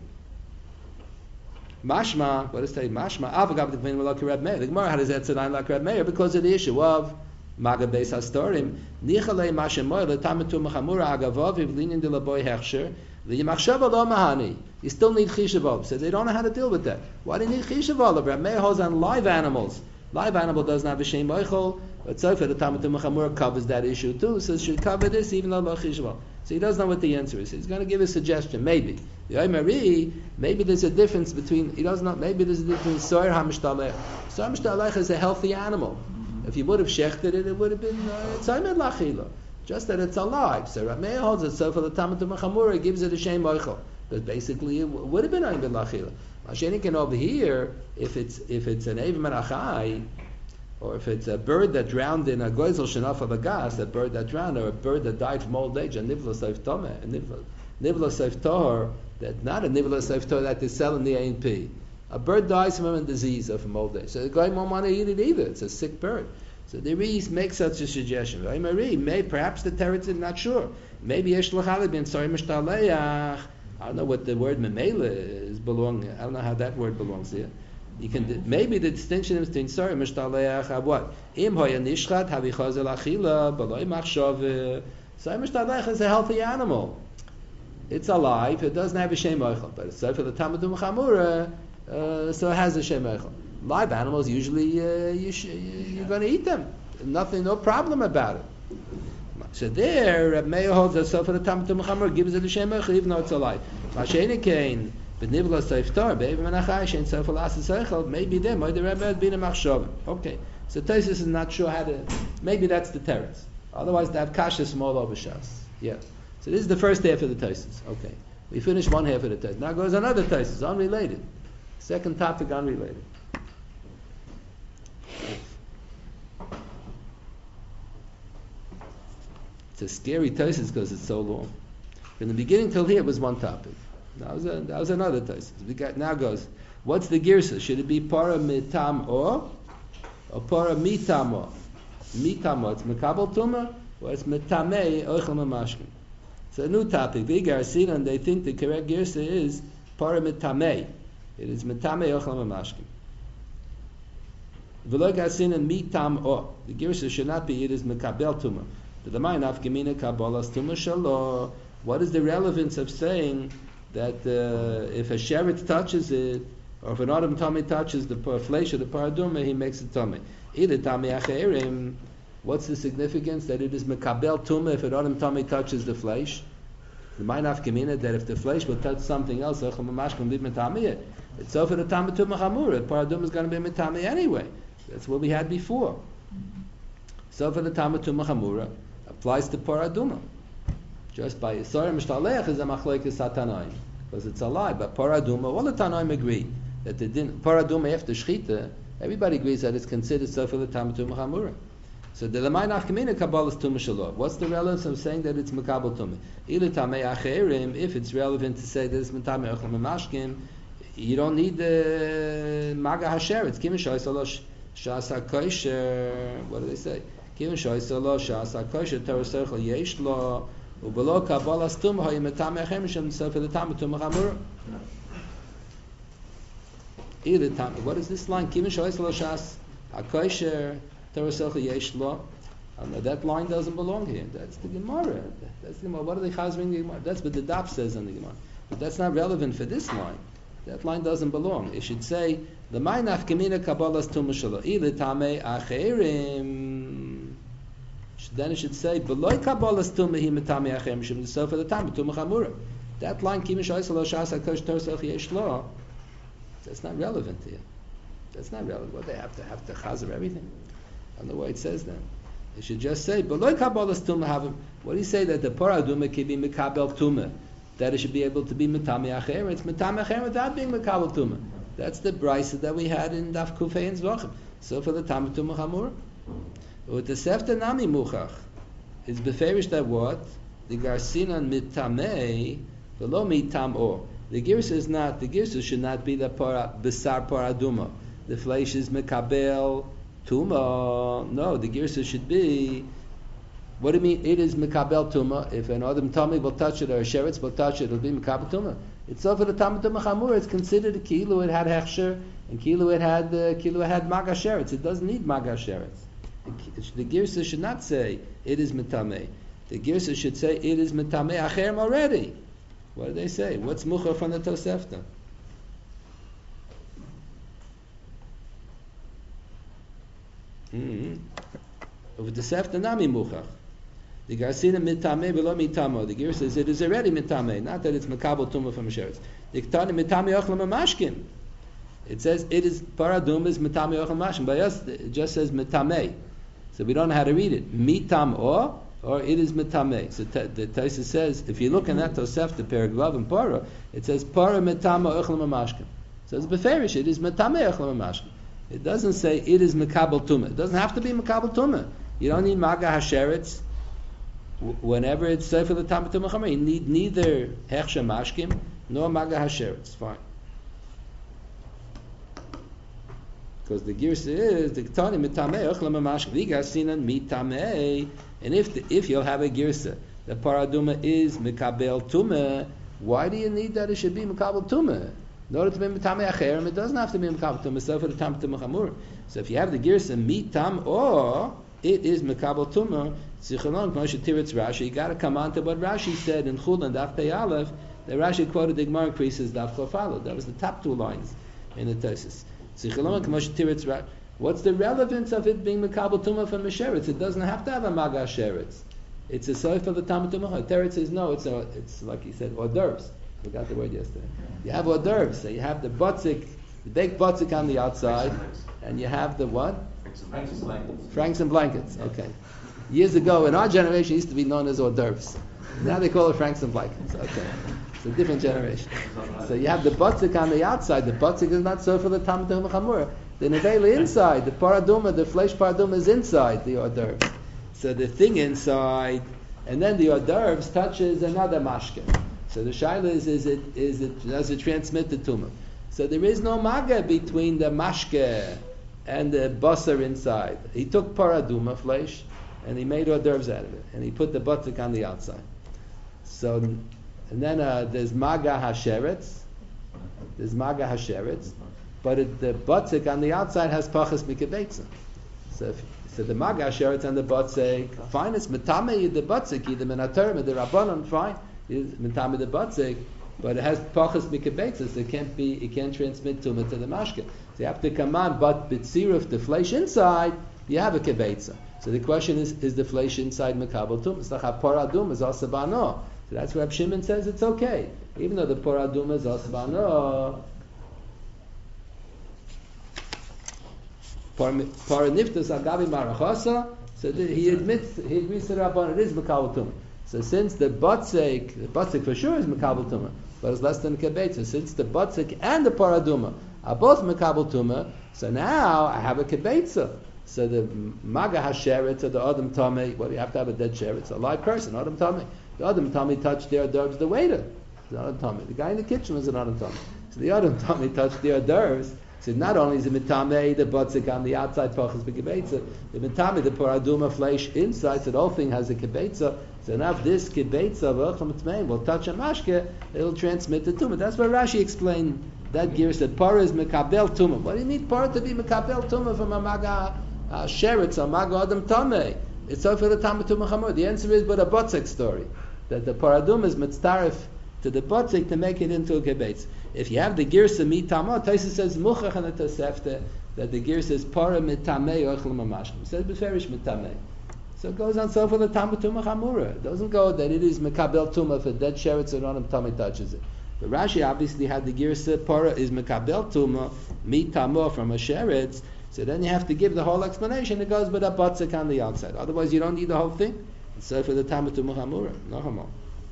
Mashma, what does it say? Mashma, Avagav the Gvin Malak Reb Meir. The Gemara had his Etzayin like Reb Meir because of the issue of Magad Beis Hastorim. Nichalei Mashemoy leTamatu Mechamura Agavav Ivlinin de Laboy Hechsher V'Yimachshava Lo Mahani. You still need Chishavov. So they don't know how to deal with that. Why do you need Chishavov? Reb Meir holds on live animals. Live animal doesn't have a Shem Eichel, but so for the Tamatu Mechamura covers that issue too. So it should cover this even though Lo Chishavov. So he doesn't know what the answer is. He's going to give a suggestion, maybe. The Oimari, maybe there's a difference between, he doesn't know, maybe there's a difference between Soyer HaMishtalech. Soyer HaMishtalech is a healthy animal. If you would have shechted it, it would have been Tzaymed Lachila. Just that it's alive. So Reb Meir holds it, so for the Tamatu Mechamura, gives it a Shem Eichel. But basically, it would have been Tzaymed Lachila. Mashenikin over here, if it's if it's an Eivim Menachai, or if it's a bird that drowned in a goizel shenaf of a gas, a bird that drowned, or a bird that died from old age, a nivla seif tomeh, a nivla, nivla seif tohar, that not a nivla seif tohar that they sell in the A and P. A bird dies from a disease or from old age. So the guy won't want to eat it either. It's a sick bird. So the Rees make such a suggestion. May perhaps the teretz is not sure. Maybe yesh l'chalid bin sorry mishtaleach. I don't know what the word memela is belong. I don't know how that word belongs here. You can maybe the distinction between sorry mishtaleach what im hoya nishchat havichazel achila b'loy machshav. Sorry mishtaleach is a healthy animal. It's alive. It doesn't have a shem eichel, but it's for the Talmud Mechamura, uh, so it has a shem eichel. Live animals usually uh, you sh- you're going to eat them. Nothing, no problem about it. So there, Reb Meir holds that so for the Talmud Mechamura gives it a shem eichel even though it's alive. Mashenikein. Maybe there, might the Rebbe had been a machshavim. Okay, so Taisus is not sure how to. Maybe that's the teretz. Otherwise, they have kasha small over shas. Yeah. So this is the first half of the Taisus. Okay, we finished one half of the Taisus. Now goes another Taisus, unrelated. Second topic, unrelated. It's a scary Taisus because it's so long. From the beginning till here was one topic. That was, a, that was another Taisus. We got now goes. What's the girsa? Should it be para mitam or or para mitam or? Mitam or it's mekabel tuma or it's mitamei oichel mamashkin. It's a new topic. They garsin and they think the correct girsa is para mitamei. It is mitamei oichel mamashkin. V'lo garsin and mitam or the girsa should not be it is mekabel tuma. But the mind of gemina kabbalas tuma shalo. What is the relevance of saying that uh, if a sheretz touches it, or if an autumn tummy touches the flesh of the paraduma, he makes it tummy. Either tummy acherim, what's the significance that it is mekabel tumah if an autumn tummy touches the flesh? The ma'inaf gemina that if the flesh will touch something else, it's so for the tumah tumah chamura. The paraduma is going to be metami anyway. That's what we had before. So for the tumah tumah chamura applies to paraduma. Just by Yisrael Mishtalech is a machlekes satanaim because it's alive. But paraduma, all the Tanaim agree that the din paraduma after shchita, everybody agrees that it's considered so for the Talmud Mechamura. So the lemay nachkamina kabbalah is tumah shalom. What's the relevance of saying that it's mekabel tumah? Ilu tamei acherim. If it's relevant to say that it's metamei ochel memashkim, you don't need the maga hasher. It's kimin shoysalosh shas hakosher. What do they say? Kimin shoysalosh shas hakosher torah seichel yesh lo. Ubelo kabbalah stum hoy metam echem shem so for the tam tum chamur. Either tam. What is this line? Kim shoyes lo shas hakosher terasel yesh lo. That line doesn't belong here. That's the Gemara. That's the Gemara. What are they chazering the Gemara? That's what the Daf says on the Gemara. But that's not relevant for this line. That line doesn't belong. It should say the ma'inaf gemina kabbalah stum shelo. Either tamei acherim. Then it should say beloy kabbalas tumah hi metami achem shem the sofa the tam tumah chamura. That line kim shoyes lo shas hakosh torsel yesh lo That's not relevant here. That's not relevant. What, they have to have to chazer everything? I don't know why it says that. It should just say, "B'loy kabalas tumah havim." What do you say that the paraduma can be mikabel tumah? That it should be able to be mitame acher. It's mitame acher without being mikabel tumah. That's the brisa that we had in Daf Kufay and Zvachim. So for the tam tumah hamur, with the sefta nami muchach, it's beferish that what the garsinan mitame below mitam or the girsa is not. The girsa should not be the para besar paraduma. The flesh is mikabel tuma. No, the girsa should be. What do you mean? It is mikabel tuma. If an adam tummy will touch it or a sheretz will touch it, it'll be mikabel tuma. It's over the tam tuma chamur. It's considered a kilu. It had hechsher, and kilu it had uh, kilu it had maga sheretz. It doesn't need maga sheretz. The girsa should not say it is mitame. The girsa should say it is mitame acherem already. What do they say? What's muchar from the Tosefta? Mm-hmm. Over the Sefta nami muchar. The Garsina mitame below mitamo. The Ger says it is already mitame, not that it's makabel tumah from sheretz. The Ktani mitame ochlam mashkin. It says it is paradum is mitame ochlam mashkin. By us, it just says mitame. So we don't know how to read it. Mitam or or it is mitame. So t- the Taisa says if you look in that Tosefta Perigvav and Para, it says para mitama ochlam mashkin. So it's beferish. It is mitame ochlam mashkin. It doesn't say it is makabel tumah. It doesn't have to be makabel tumah. You don't need maga hasheretz. Whenever it's safe for the tam tumah chamer, you need neither hechsher mashkim nor maga hasheretz. Fine. Because the girsa is the ktani mitamei ochlam mashkim vigasinan mitamei, and if the, if you'll have a girsa, the paraduma is mikabel tumah. Why do you need that it should be mikabel tumah? In order to be mitamei acherim, it doesn't have to be mikabel tumah. So for the tam tumah chamur. So if you have the girsa mitam or it is mekabel tumah. Zichronon Moshe Tiritz Rashi. You got to come on to what Rashi said in Chul and Daf Pei Aleph. That Rashi quoted the Gemara increases Daf Chofalo. That was the top two lines in the Tosfos. Zichronon Moshe Tiritz Rashi. What's the relevance of it being mekabel tumah from a sheretz? It doesn't have to have a maga sheretz. It's a soif of the tam tumah. Teretz says no. It's a, it's like he said hors d'oeuvres. Forgot the word yesterday. You have hors d'oeuvres. So you have the butzik, the baked butzik on the outside, and you have the what? Franks and blankets. Franks and blankets. Okay. Years ago, in our generation, it used to be known as hors d'oeuvres. Now they call it franks and blankets. Okay. It's a different generation. So you have the butzik on the outside. The butzik is not so for the tam tumah chamura. The nevela inside, the paraduma, the flesh paraduma is inside the hors d'oeuvres. So the thing inside, and then the hors d'oeuvres touches another mashke. So the shaila is, is it, is it, does it transmit the tumah? So there is no maga between the mashke and the basar inside. He took paraduma flesh and he made hors d'oeuvres out of it, and he put the butzik on the outside. So, and then uh, there's maga hasheretz. There's maga hasheretz, but it, the butzik on the outside has pachas mikabetza. So, if, so the maga hasheretz and the butzik, fine. It's metame the butzik, either minaterem or the rabbanon, fine. It's metame the butzik, but it has pachas mikabetza, so it can't be, it can't transmit tumah to the mashke. So you have to come on, but bitziruf the flesh inside, you have a kibetza. So the question is, is the flesh inside makabel tumah? It's like a paradum is also bano. So that's where Reb Shimon says it's okay, even though the paradum is also bano. Paraniftas agavi marachasa. So the, he admits, he agrees to the rabban, it is makabel tumah. So since the butzik, the butzik for sure is makabel tumah, but it's less than kibetza. Since the butzik and the paraduma are both makabel tumah, so now I have a kibetza. So the maga hasheretz or the adam tamei, well, you have to have a dead sheretz, a live person, adam tamei. The adam tamei touched their hors d'oeuvres, the waiter, the adam tamei. The guy in the kitchen was an adam tamei. So the adam tamei touched their hors d'oeuvres. So not only is it mitamei, the butzik on the outside, pachas b'kibetza, the mitamei, the paraduma flesh inside, so the whole thing has a kibetza. So now if this kibetza v'ochem t'meim will touch a mashke, it'll transmit the tumah. That's why Rashi explained that gear said para is mekabel tumah. What do you need para to be mekabel tumah from a maga uh, sheretz, a maga adam tamei? It's all for the tam tumah chamor. The answer is but a butzik story, that the paraduma is mitztarif to the butzik to make it into a kibetz. If you have the girsa mitama, Taisa says muchach and the Tosefta that the girsa is para mitamei ochlem amashkim. It says beferish mitamei. So it goes on so for the tam tumah chamura. It doesn't go that it is mekabel tumah if a dead sheretz or non tamei touches it. But Rashi obviously had the girsa para is mekabel tuma mitamo from a sheretz. So then you have to give the whole explanation. It goes with a batzik on the outside. Otherwise, you don't need the whole thing. So for the tama tuma chamura, no hamal.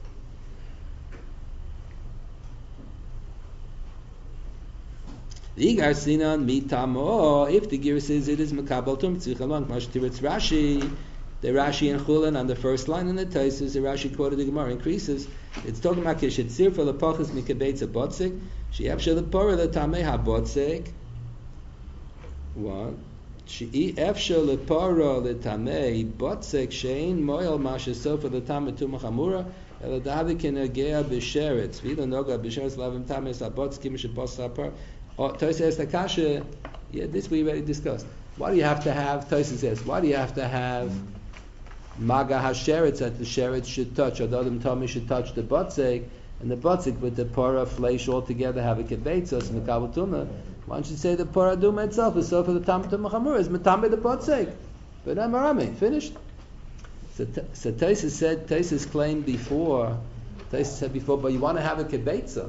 The Igar Sinan mitamo. If the girsa says it is mekabel tuma tzichalon mashtiritz Rashi. The Rashi and Chulin on the first line in the Taisus, the Rashi quoted the Gemara increases. It's talking about kishetzir for the pachas mikabetza botzik. She afshel the pora the tamei ha botzik. What? She afshel the pora the tamei botzik shein moel masheso for the tamei tumachamura. El davi kenagea b'sheretz. V'ila noga b'sheretz lavim tamei sa botzik mish botzik apar. Taisus says the kasha. Yeah, this we already discussed. Why do you have to have? Taisus says. Why do you have to have? Maga hasheretz, that the sheretz should touch, or the other tummy should touch the botzik, and the botzik with the para flesh all together have a kebetzos and the kabel tuma. Why don't you say the para duma itself is so for the tam tuma chamur is matame the botzik? But I'm arame finished. So, so Taisus said, Taisus claimed before, Taisus said before, but you want to have a kebetza.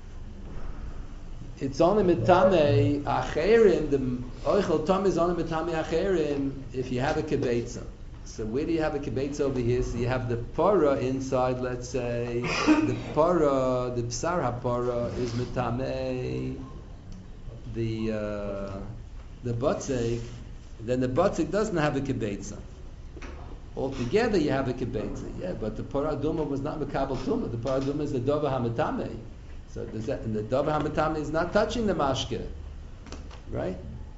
It's only mitame acherim. The oichel tam is only mitame acherim if you have a kebetza. So where do you have a kibbutz over here? So you have the para inside, let's say, the para, the psar ha-para is mitame, the uh, the botzik, then the botzik doesn't have a kibbutz. Altogether you have a kibbutz. Yeah, but the para duma was not mekabel tuma. The para duma is the dova ha-mitame. So does that, and the dova ha-mitame is not touching the mashke, right?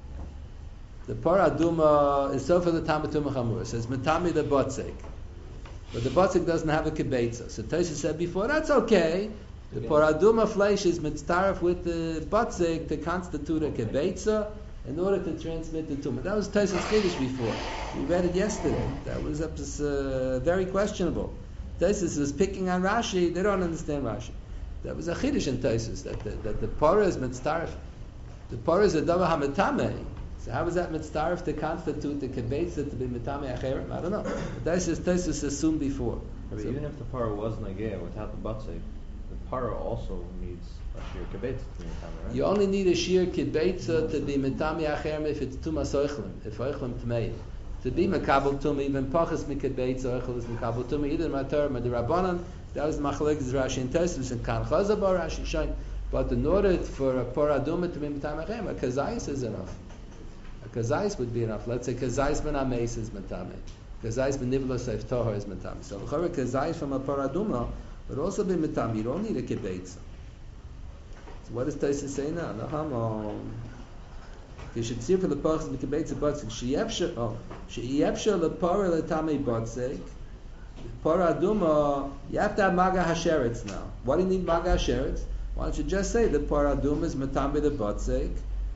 The paraduma is so for the tamatuma chamura. It says matami the botzik, but the botzik doesn't have a kibetza. So Tosha said before that's okay. The paraduma flesh is mitzaref with the botzik to constitute a kibetza in order to transmit the tumah. That was Tosha's chiddush before. We read it yesterday. That was uh, very questionable. Tosha was picking on Rashi. They don't understand Rashi. That was a chiddush in Tosha that the, that the para is mitzaref. The para is a dava hamatame. So how is that mitzaref to constitute the kibetza to be mitame acherim? I don't know. But that's just Tosfos assumed before. But So- even if the para was nagea without the botzik, the para also needs a sheer kibetz to be mitame, right? You only need a sheer kibetza to be mitame acherim if it's tumas oichlim, if oichlim tmei. To be mekabel tumah, even pachas mikibetza oichel is mekabel tumah. Either matar madirabanan. That was machlekes Rashi and Tosfos and kan chazabar Rashi shain. But in order for a paraduma to be mitame acherim, a kazayis is enough. A kazais would be enough. Let's say kazais ben ameis is matame. Kazais ben nivla seif tohar is matame. So l'chora kazais from a paraduma would also be matame. You don't need a kibetza. So what does Tosfos say now? No hamo. You should see for the pachas in the kibetza botzik. Sheyefsha oh sheyefsha lepara letame botzik. Paraduma. You have to have maga hasheretz now. Why do you need maga hasheretz? Why don't you just say the paraduma is matame the botzik?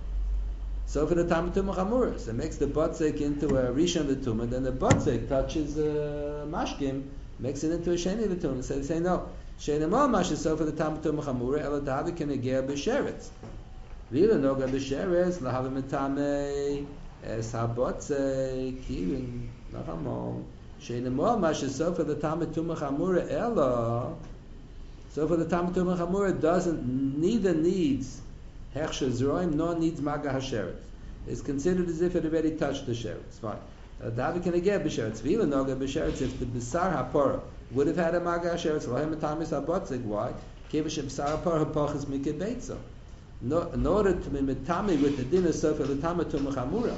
So for the Tam Tumah Chamuras, it makes the Botzik into a Rishon the Tumah, then the Botzik touches uh, Mashkim, makes it into a Sheni the Tumah. So they say no. Sheni Mal Mashis, so for the Tam Tumah Chamura, Ela Davi Kenegea B'Sheretz. Vila Noga B'Sheretz, Lahavi Metame, Es HaBotzik, Kirin, Nachamol. Sheni Mal Mashis, so for the Tam Tumah Chamura, Ela, so for the Tam Tumah Chamura doesn't, neither needs Hechsher Zroim, nor needs Maga HaSheretz. It's considered as if it already touched the Sheretz. Fine. Davi can again b'Sheretz. Vila Noga b'Sheretz. If the B'sar HaPorah would have had a Maga HaSheretz, Lohem Atamis HaBotzik. Why? Kevish B'sar HaPorah HaPochas Mikebetza. In order to be Metami with the din of Sofer L'Tama Tumah Chamura.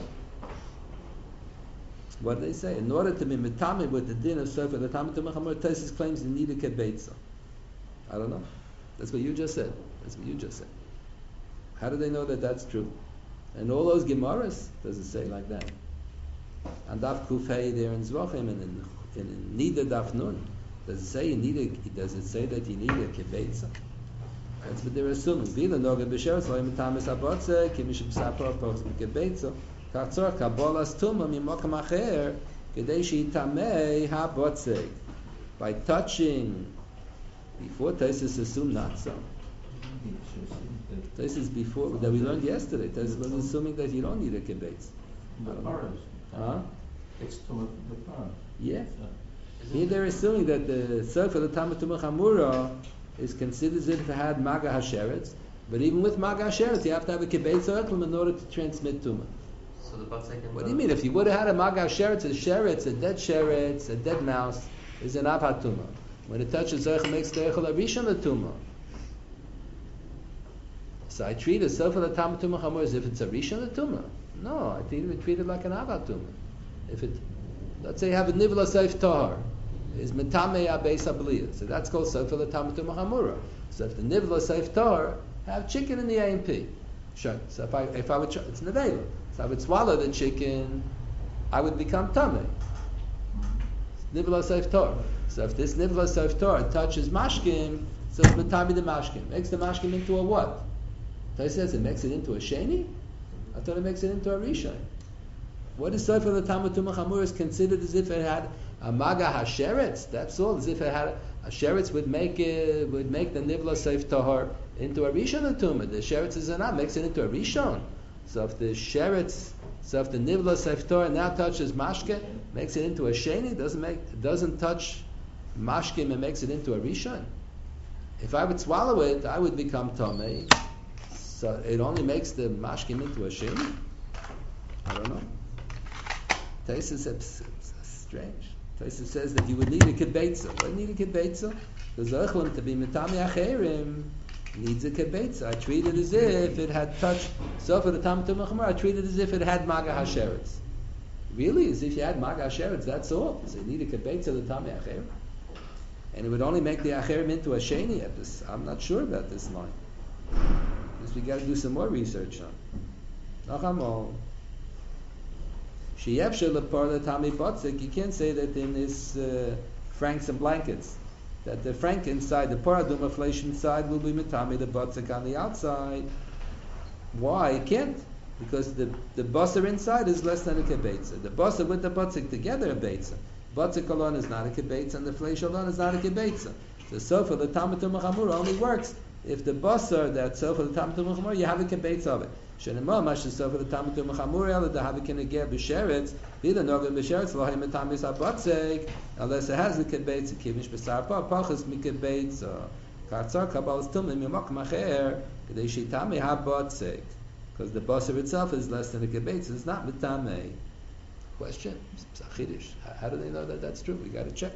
What do they say? In order to be Metami with the din of Sofer L'Tama Tumah Chamura, Tosfos claims you need a Kebetza. I don't know. That's what you just said. That's what you just said. How do they know that that's true? And all those Gemaras, does it say like that? And Daf Kufay there in Zvachim and in, in, in Nida Daf Nun, does it say you need a, does it say that you need a Kebetza? That's what they're assuming. Vila Noga B'Sheretz Lo Yimatamis HaBotze Kimish B'Sapor Pochs B'Kebetza Katzor Kabolas Tuma Mimokam Acher Kedei Shitamei HaBotze. By touching, before Tosfos assumed not so. This is before that we learned yesterday. This was assuming that you don't need a kibetz. The paras. Huh? It's to the para. Yeah. Here they're assuming that the self of the Talmud Tumah Chamura is considered as if it had maga hasheretz. But even with maga hasheretz, you have to have a kibbetz oichlim in order to transmit tumah. So the batzek and What the- do you mean? If you would have had a maga sheretz, a sheretz, a dead sheretz, a dead mouse, is an avhat tumah. When it touches zeichel, makes the eichel a rishon the tumah. So I treat a sofa the tam tumah chamor as if it's a rishon the tumah. No, I treat it, treat it like an avhat tumah. If it, let's say you have a nivla seif tahar, is metame abeis abliyah. So that's called sofa the tam tumah chamura. So if the nivla seif tahar have chicken in the A and P, sure. So if I if I would try, it's nevela. So I would swallow the chicken, I would become tamei. Nivla seif tahar. So if this nivla seif tahar touches mashkim, so it's metame the mashkim. Makes the mashkim into a what? They says it makes it into a sheni. I thought it makes it into a rishon. What is sofer the Talmud Tumah Chamur is considered as if it had a maga hasheretz. That's all. As if it had a sheretz would make it would make the nivla seif tahar into a rishon tumah. The sheretz is not makes it into a rishon. So if the sheretz, so if the nivla seif tahar now touches mashke, makes it into a sheni, doesn't make doesn't touch mashkim and makes it into a rishon. If I would swallow it, I would become tomei. So it only makes the mashkim into a sheni. I don't know. Taisus is strange. Taisus says that you would need a kibbetza. Why do you need a kibbetza? Because Zochlim to be mitami acherim needs a kibbetza. I treat it as if it had touched. So for the tam tumachmar, I treat it as if it had maga hasheretz. Really, as if you had maga hasheretz. That's all. So you need a kibbetza the tami acherim, and it would only make the acherim into a sheni. At this, I'm not sure about this line. This we got to do some more research on. Nachamol. You can't say that in this uh, franks and blankets, that the frank inside, the paradum inflation side will be mitami, the botzik on the outside. Why? You can't. Because the, the basar inside is less than a kibetza. The basar with the botzik together a betza. Botzik alone is not a kibetza, and the flesh alone is not a kibetza. So sofa, the tamatum machamur only works if the basar, that sofa, the tamatum machamur, you have a kibetza of it. Shenema mashe sofa the tamatum machamur ela the havikin ager b'sheretz v'ila noga b'sheretz lohem etamis habatzek unless it has a kibetza kivish b'sar pa pachas mikibetza kartzar kabbalas tumim yomok macher k'dei shitami habatzek because the basar itself is less than a kibetza. It's not mitame. Question: Chiddush. How do they know that that's true? We got to check.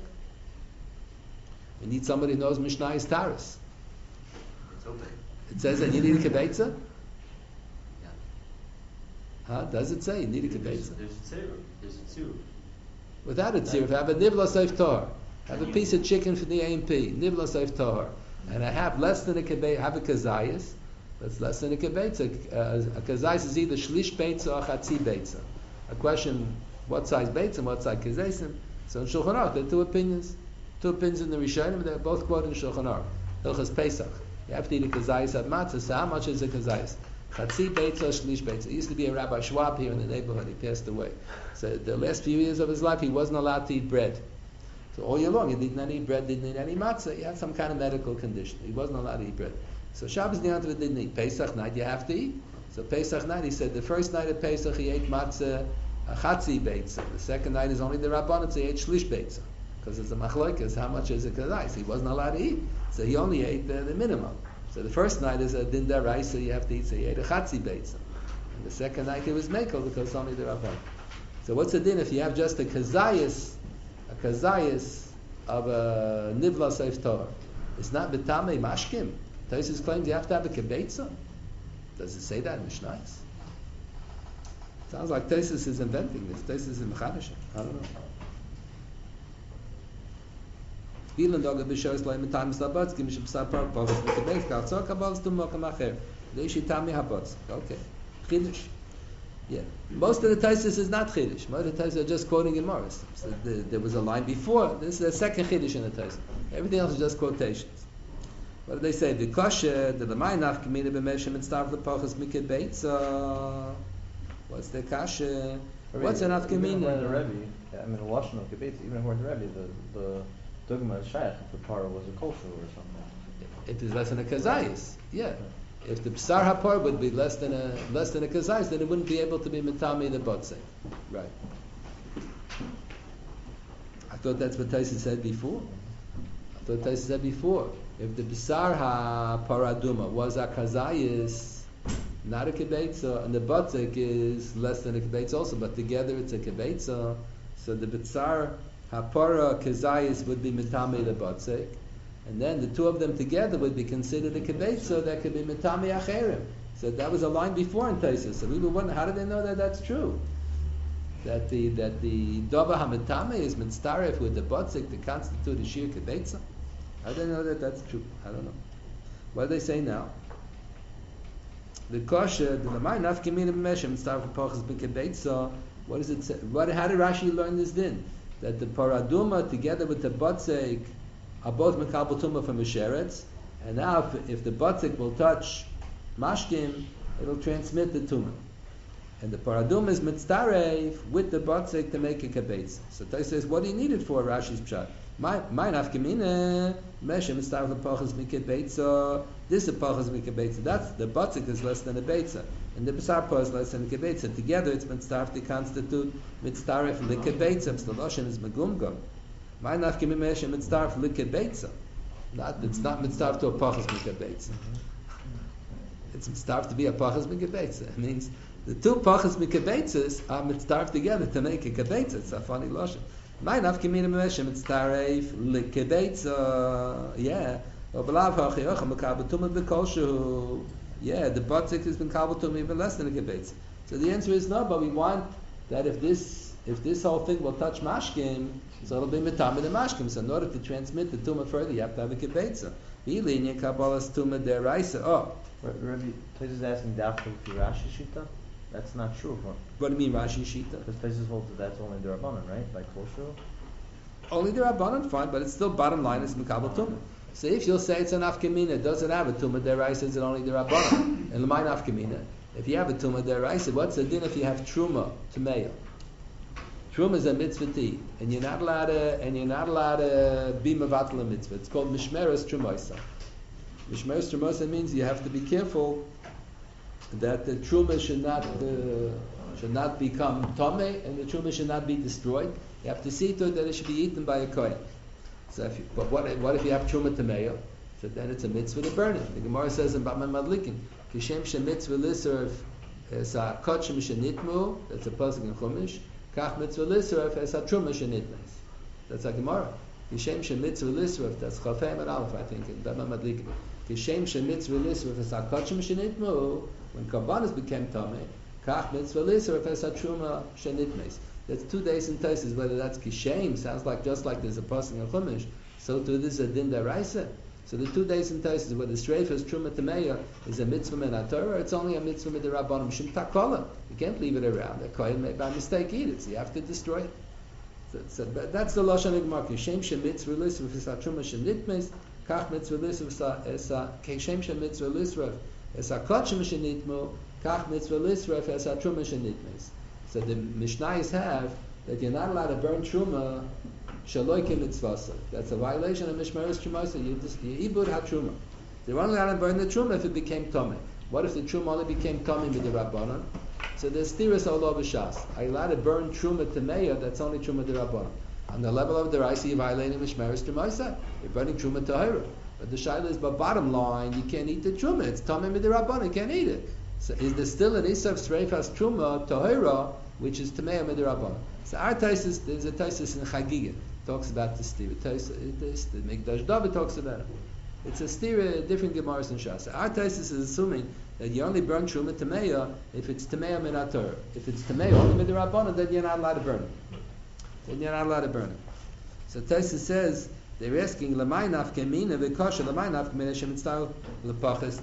We need somebody who knows Mishnayos Taras. It's open. It says that you need a kibetza. Yeah. Huh? Does it say you need a There's, kibetza? there's a tziruf. There's a tziruf. Without a tziruf, have a nivla seif tahar. Have a piece of chicken from the A and P, nivla seif tahar, and I have less than a kibetza. Have a kazayas. That's less than a kibetza. Uh, a kazayas is either shlish beitza or chatzi beitza. A question: what size beitza and what size kazaysim? So in Shulchan Aruch, there are two opinions. Two opinions in the Rishonim. They're both quoted in Shulchan Aruch. Hilchas Pesach. You have to eat a kazayas of matzah. So how much is a kazayas? Chatzi beitza or shlish beitza. It used to be a Rabbi Schwab here in the neighborhood. He passed away. So the last few years of his life, he wasn't allowed to eat bread. So all year long, he did not eat bread, didn't eat any matzah. He had some kind of medical condition. He wasn't allowed to eat bread. So Shabbos Niyantav didn't eat. Pesach night, you have to eat. So Pesach night, he said the first night of Pesach, he ate matzah, a chatzi beitza. The second night is only the Rabbanah, so he ate shlish beitza. Because it's a machlokas, how much is a kazais? He wasn't allowed to eat. So he only ate the, the minimum. So the first night is a din darai, so you have to eat, so he ate a chatzi beitza. And the second night it was mekel, because it's only the Rabbanah. So what's the din if you have just a kazayas, a kazayas of a nivla seif Torah? It's not betame mashkim. Taisus claims you have to have a kibetza. Does it say that in Mishnayos? Sounds like Taisus is inventing this. Taisus is mechanish. I don't know. Vielen Tage b'shoyes loy mitam sabatz kim shim sapar pavos mikabek kaltzor kabals tum mokam acher. Leishi tami habatz. Okay. Chiddush. Yeah. Most of the Taisus is not Chiddush. Most of the Taisus are just quoting in Morris. So the, there was a line before. This is the second Chiddush in the Taisus. Everything else is just quotations. What do they say? The kosher, the lemaynach k'mina b'meshem and starv l'pachas mikabetza. What's the kasha? What's an afkamina? Even according to the Rebbe, I mean, Lashon of Kibetz, even according to the Rebbe, the, the dogma is shaykh if the par was a kosher or something. If it's less than a kazayis, yeah. If the psar hapar would be less than a less than a kazayis, then it wouldn't be able to be mitami the botzei. Right. I thought that's what Tyson said before. I thought Tyson said before. if the B'sar ha-paraduma was a kazayis, not a kibetza, and the batzik is less than a kibetza also, but together it's a kibetza, so the B'sar ha-para kazayis would be mitame the batzik, and then the two of them together would be considered a kibetza that could be mitame acherim. So that was a line before in Taisus. So we were wondering, how do they know that that's true? That the that the Dova HaMitame is mitzaref with the Batzik to constitute a Shir Kibetza? How do they know that that's true? I don't know. What do they say now? The Kosher, the Lamai Nafkemina B'Meshem, mitzaref with Pachas B'Kibetza. What does it say? What, how did Rashi learn this din? That the Paraduma together with the Batzik are both Mekabel Tumah from Mesheretz, and now if, if the Batzik will touch Mashkim, it'll transmit the tumah. And the paradum is mitzaref with the batzik to make a kabetz. So Tais says, what do you need it for? Rashi's pshat. My nafkamina meshem mitzaref lepachas mikabetza. This is pachas mikabetza. That's the batzik is less than a betza, and the b'sar is less than a kabetza. Together, it's mitzaref to constitute mitzaref lekabetza. So the lashon is megumgam. My nafkamina meshem mitzaref lekabetza. Not it's not mitzaref to a pachas mikabetza. It's mitzaref to be a pachas mikabetza. It means the two pachas mikabetzas are mitzaref together to make a kabetza. It's a funny lashon. My nafkamina meshem mitzaref lekabetza. Yeah. Yeah, the batzik has been kabbatum even less than a kabetza. So the answer is no, but we want that if this if this whole thing will touch mashkim, so it'll be mitamid and mashkim. So in order to transmit the tumah further, you have to have a kabetza. V'ilin kabbalas tumah deraisa. Oh. Rabbi, Taisus is asking doubtful to Rashi Shita? That's not true. Huh? What do you mean Rashi Shita? Because Taisus holds that that's only the Rabbanan, right? By Kosher? Only the Rabbanan, fine, but it's still bottom line is Mekabel Tumah. So if you'll say it's an Afkamina, it doesn't have a Tumah deraisa, is it only the Rabbanan? And L'may Afkamina. If you have a Tumah deraisa, what's the din if you have Truma, Tumeya? Truma is a mitzvah tea, and you're not allowed to, and you're not allowed to be mevatel a mitzvah. It's called Mishmeres Trumaisa. Mishmeres Trumaisa means you have to be careful that the truma should not uh, should not become tomei, and the truma should not be destroyed. You have to see to it that it should be eaten by a kohen. So, if you, but what if, what if you have truma tameya? So then it's a mitzvah to burn it. The Gemara says in Batman Madlikin, kishem shemitzvah liserv es a kotchem shenitmu. That's a pasuk in Chumash. Kach mitzvah liserv es a truma shenitmes. That's a Gemara. Kishem shemitzvah liserv. That's Chafei and Aleph, I think, in Batman Madlikin. Kishem shemitzvah liserv es a kotchem shenitmu. When Karbanis became Tameh, Kach Mitzvah Lisser Fesa Truma Shenitmes. That's two days in Taisus, whether that's Kishem, sounds like just like there's a passing in Chumash, so too this is a Din Daraisa. So the two days in Taisus, whether Streif is Truma Tameya is a mitzvah min HaTorah, it's only a mitzvah min Rabbanim Shim Takola. You can't leave it around. A Kohen may by mistake eat it, so you have to destroy it. So, so that's the Lashon Gemara. Kishem Shem Mitzvah Lisser Fesa Truma Shenitmes, Kach Mitzvah Lisser Fesa Kishem Shem Mitzvah Lisser Es hakotchem shenitmu, kach mitzvah lisref es hatruma shenitmes. So the Mishnayos have that you're not allowed to burn truma shaloi kemitzvasa. That's a violation of Mishmeres Trumasa. You just you ibud hatruma. They're only allowed to burn the truma if it became tomei. What if the truma only became tomei with the rabbanon? So there's tiras all over shas. Are you allowed to burn truma tameya? That's only truma the rabbanon. On the level of the raisa, you're violating Mishmeres Trumasa. You're burning truma tahira. But the shaila is, but bottom line, you can't eat the truma. It's tamei midirabban. You can't eat it. So is there still an isav streifas truma tahira, which is tamei midirabban? So our taisus, there's a taisus in Chagiga talks about the stira. Taisus, the Mikdash David talks about it. It's a stira, different gemaras and shas. So our taisus is assuming that you only burn truma tameya if it's tameya min haTorah. If it's tameya only midirabban, then you're not allowed to burn it. Then you're not allowed to burn it. So taisus says. They're asking Lamay Nafkamina v'kosher Lamay Nafkamina shemitzal lepachas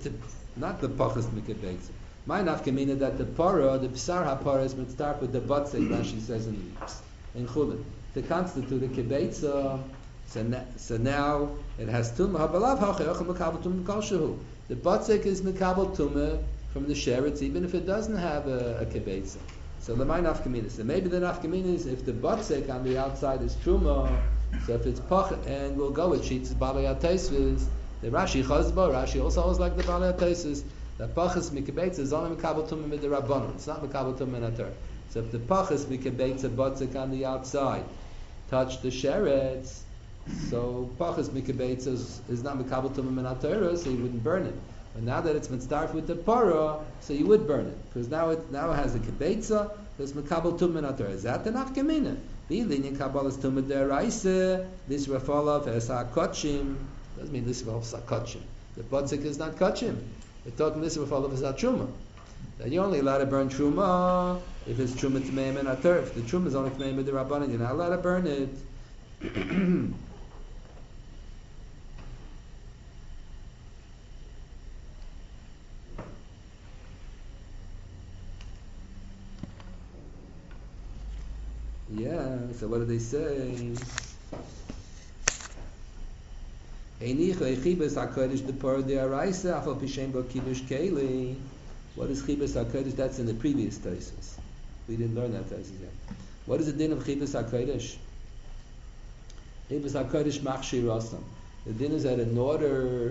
not the pachas mikabetz. My Nafkamina that the para the b'sar hapara is mitzarf with the batzik. Rashi says in in Chulin to constitute a kibetza. So, na, so now it has tumah habalav hachayach mekabel tumah koshehu. The batzik is mekabel tumah from the sheretz even if it doesn't have a, a kibetza. So Lamay Nafkamina. So maybe the Nafkamina is if the batzik on the outside is truma. So if it's pach, and we'll go with sheets balei ateisus, the Rashi chazba, Rashi also holds like the balei ateisus, that pachas mikabetz is only mikabel tumah mid the rabbanon. It's not mikabel tumah in haTorah. So if the pachas mikabetz batzik on the outside touch the sheretz, So Pachas Mikabetz is, is not Mikabel Tumah Min HaTorah, so you wouldn't burn it. But now that it's mitzdarf with the Parah, so you would burn it. Because now it now it has a Kibetza, so it's Mikabel Tumah Min HaTorah. Is that the Nafkamina? The Linyan Kabbalas Tumah Deraisa, this Rafalav Es HaKotchim, doesn't mean this Rafalav Es HaKotchim. The Botzik is not Kotchim. We're talking this Rafalav Es HaTruma. That you're only allowed to burn Truma if it's Truma Tmeim Min HaTorah. If the Truma is only Tmeim Min HaRabbanan, you're not allowed to burn it. Yeah, so what do they say? What is chibas HaKodesh? That's in the previous Taisus. We didn't learn that Taisus yet. What is the din of chibas HaKodesh? Chibas HaKodesh machshir rasam. The din is that in order,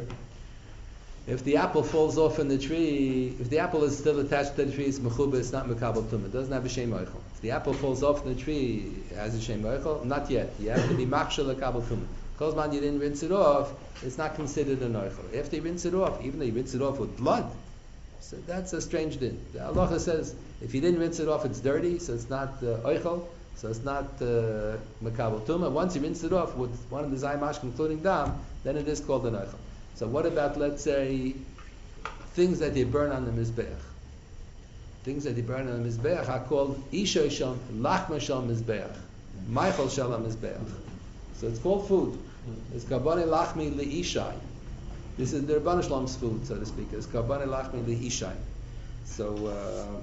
if the apple falls off in the tree, if the apple is still attached to the tree, it's mechubah, it's not mekabel tumah. It doesn't have a shem oichel. If the apple falls off in the tree, it has a shem oichel. Not yet. You have to be machshir lekabel tumah. Because man, you didn't rinse it off, it's not considered an oichel. After you rinse it off, even though you rinse it off with blood, so that's a strange din. The halacha says if you didn't rinse it off, it's dirty, so it's not uh, oichel, so it's not uh, mekabel tumah. Once you rinse it off with one of the zaymash, including dam, then it is called an oichel. So what about, let's say, things that they burn on the mizbeach? Things that they burn on the mizbeach are called isha sham, lachma sham mizbeach, meichel shalom mizbeach. So it's called food. It's kabane lachmi leishai. This is the Rebbeinu Shalom's food, so to speak. It's kabane lachmi leishai. So uh,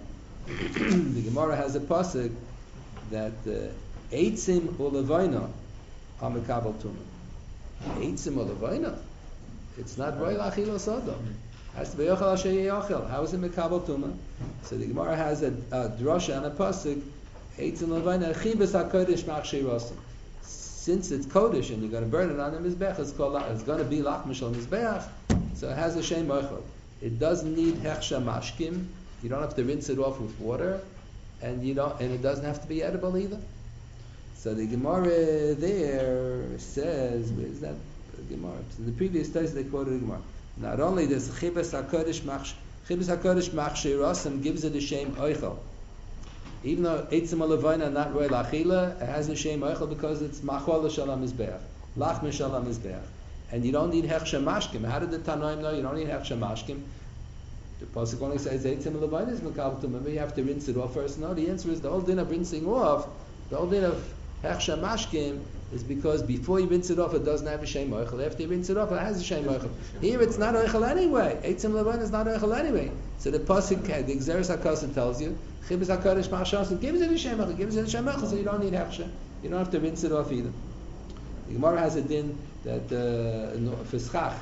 the Gemara has a pasuk that eitzim ulevaina are mekabel tumah. Eitzim ulevaina. It's not roy lachilo sodo. Has to be yochel asher yochel. How is it mekabel tumah? So the Gemara has a, a drasha and a pasuk. Eitzim ulevaina chibas hakodesh machshir rasam. Since it's kodesh and you're going to burn it on the mizbeach, it's called it's going to be lachma shel mizbeach. So it has a shem oichel. It doesn't need hechsha mashkim. You don't have to rinse it off with water, and you don't, and it doesn't have to be edible either. So the Gemara there says, where is that Gemara? In the previous days they quoted the Gemara. Not only does chibas hakodesh machsh chibas hakodesh machshir rasam gives it a shem oichel. Even though eitzim alevina not roy lachila, it has a shem oichel because it's machol shalom mizbeach, lachma shalom mizbeach, and you don't need hechsha mashkim. How did the Tanoim know you don't need hechsha mashkim? The pasuk only says eitzim alevina is mekabel tumah. Maybe you have to rinse it off first. No, the answer is the whole din of rinsing off. The whole din of hechsha mashkim is because before you rinse it off, it doesn't have a shem oichel. After you rinse it off, it has a shem oichel. Here, it's not oichel anyway. Eitzim alevina is not oichel anyway. So the pasuk, the Xeris HaKosa tells you, Chibas HaKodesh Machshir, gives it a shem oichel, gives it a shem oichel, so you don't need hechsha. You don't have to rinse it off either. The Gemara has a din that uh, for schach,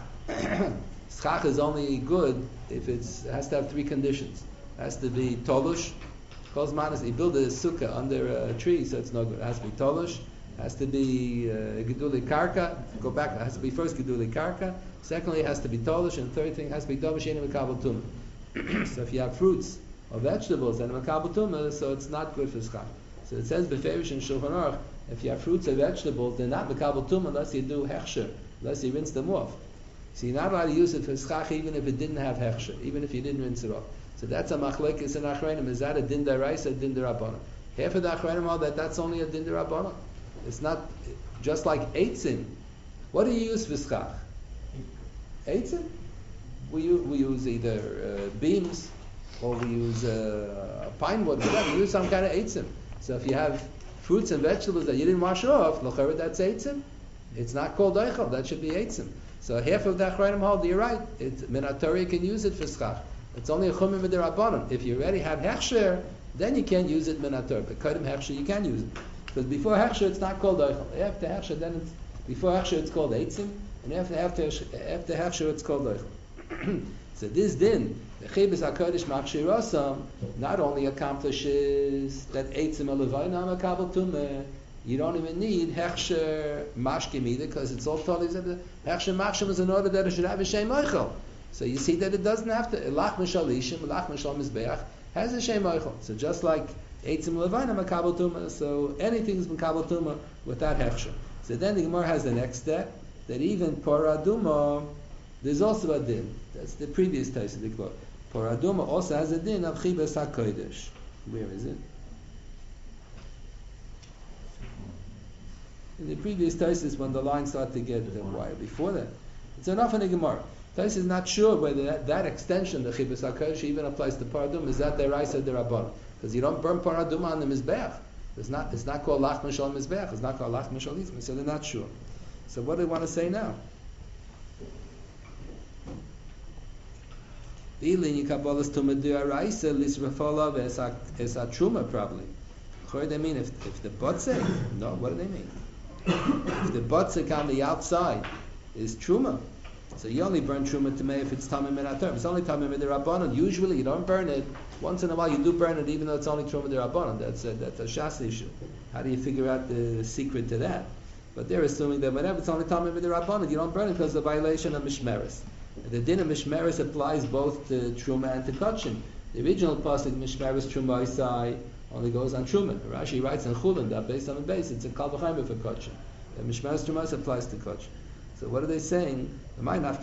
schach is only good if it's, it has to have three conditions. It has to be tolush. Because manas, you build a sukkah under a tree, so it's no good. It has to be tolush. It has to be geduli karka. Go back. It has to be first geduli karka. Secondly, it has to be tolush, and third thing it has to be davar she'eino mekabel tumah. So if you have fruits or vegetables and mekabel tumah, so it's not good for schach. So it says beferish in Shulchan Aruch, if you have fruits or vegetables, they're not mekabel tumah unless you do hechsher, unless you rinse them off. So you're not allowed to use it for schach even if it didn't have hechsher, even if you didn't rinse it off. So that's a machlekes in achreinim. Is that a din deraisa or din derabbanan? Half of the achreinim are that that's only a din derabbanan. It's not just like eitzim. What do you use for schach? Eitzim? We use, we use either uh, beams or we use uh, pine wood. Whatever. We use some kind of eitzim. So if you have fruits and vegetables that you didn't wash off, l'chera that's eitzim. It's not called eichel. That should be eitzim. So half of the achreinim hold. You're right. It, Min HaTorah can use it for schach. It's only a chumim v'derabbanan. If you already have hechsher, then you can't use it Min HaTorah. But kodem hechsher, you can use it. Because before hechsher, it's not called oichel. After hechsher, then it's, before hechsher, it's called eitzim. And after, after, after hechsher, it's called oichel. So this din, the chibas hakodesh machshir rasam, not only accomplishes that eitzim alevayna mekabel tumah, you don't even need hechsher mashkim either, because it's all totally said that hechsher mashkim is in order that it should have a shem oichel. So you see that it doesn't have to. Lach mishal ishim, lach mishal mizbeach has a shem oichel. So just like eitzim alevayna mekabel tumah, so anything is mekabel tumah without hechsher. So then the Gemara has the next step, that even Paraduma, there's also a din. That's the previous Taisa, the quote. Paraduma also has a din of Chibas HaKodesh. Where is it? In the previous Taisis, when the lines start to get uh, wire before that, it's enough in the Gemara. Taisis is not sure whether that, that extension, the Chibas HaKodesh, even applies to Paraduma. Is that their Raisa or their Rabbanah? Because you don't burn Paraduma on the Mizbeach. It's not, it's not called Lach Mishal Mizbeach. It's not called Lach Mishal Yizma. So they're not sure. So what do they want to say now? Ilin Yikabalas Tumadur Raisa Lisrafala Esa Truma probably. What do they mean? If, if the Botzik? No, what do they mean? If the Botzik on the outside is Truma, so you only burn Truma to me if it's Tamim and Aterm. It's only Tamim and Rabbanon. Usually you don't burn it. Once in a while you do burn it even though it's only Truma and Rabbanon. That's a, that's a Shas issue. How do you figure out the secret to that? But they're assuming that whenever it's only Tamim and Rabbanon, you don't burn it because of the violation of Mishmeres. The din of Mishmeres applies both to Truma and to Kachin. The original pasuk Mishmeres Truma Isai only goes on Truma. Rashi writes in Chulin that based on the base, it's a Kal V'chaim for Kachin. The Mishmeres Truma applies to Kachin. So what are they saying? The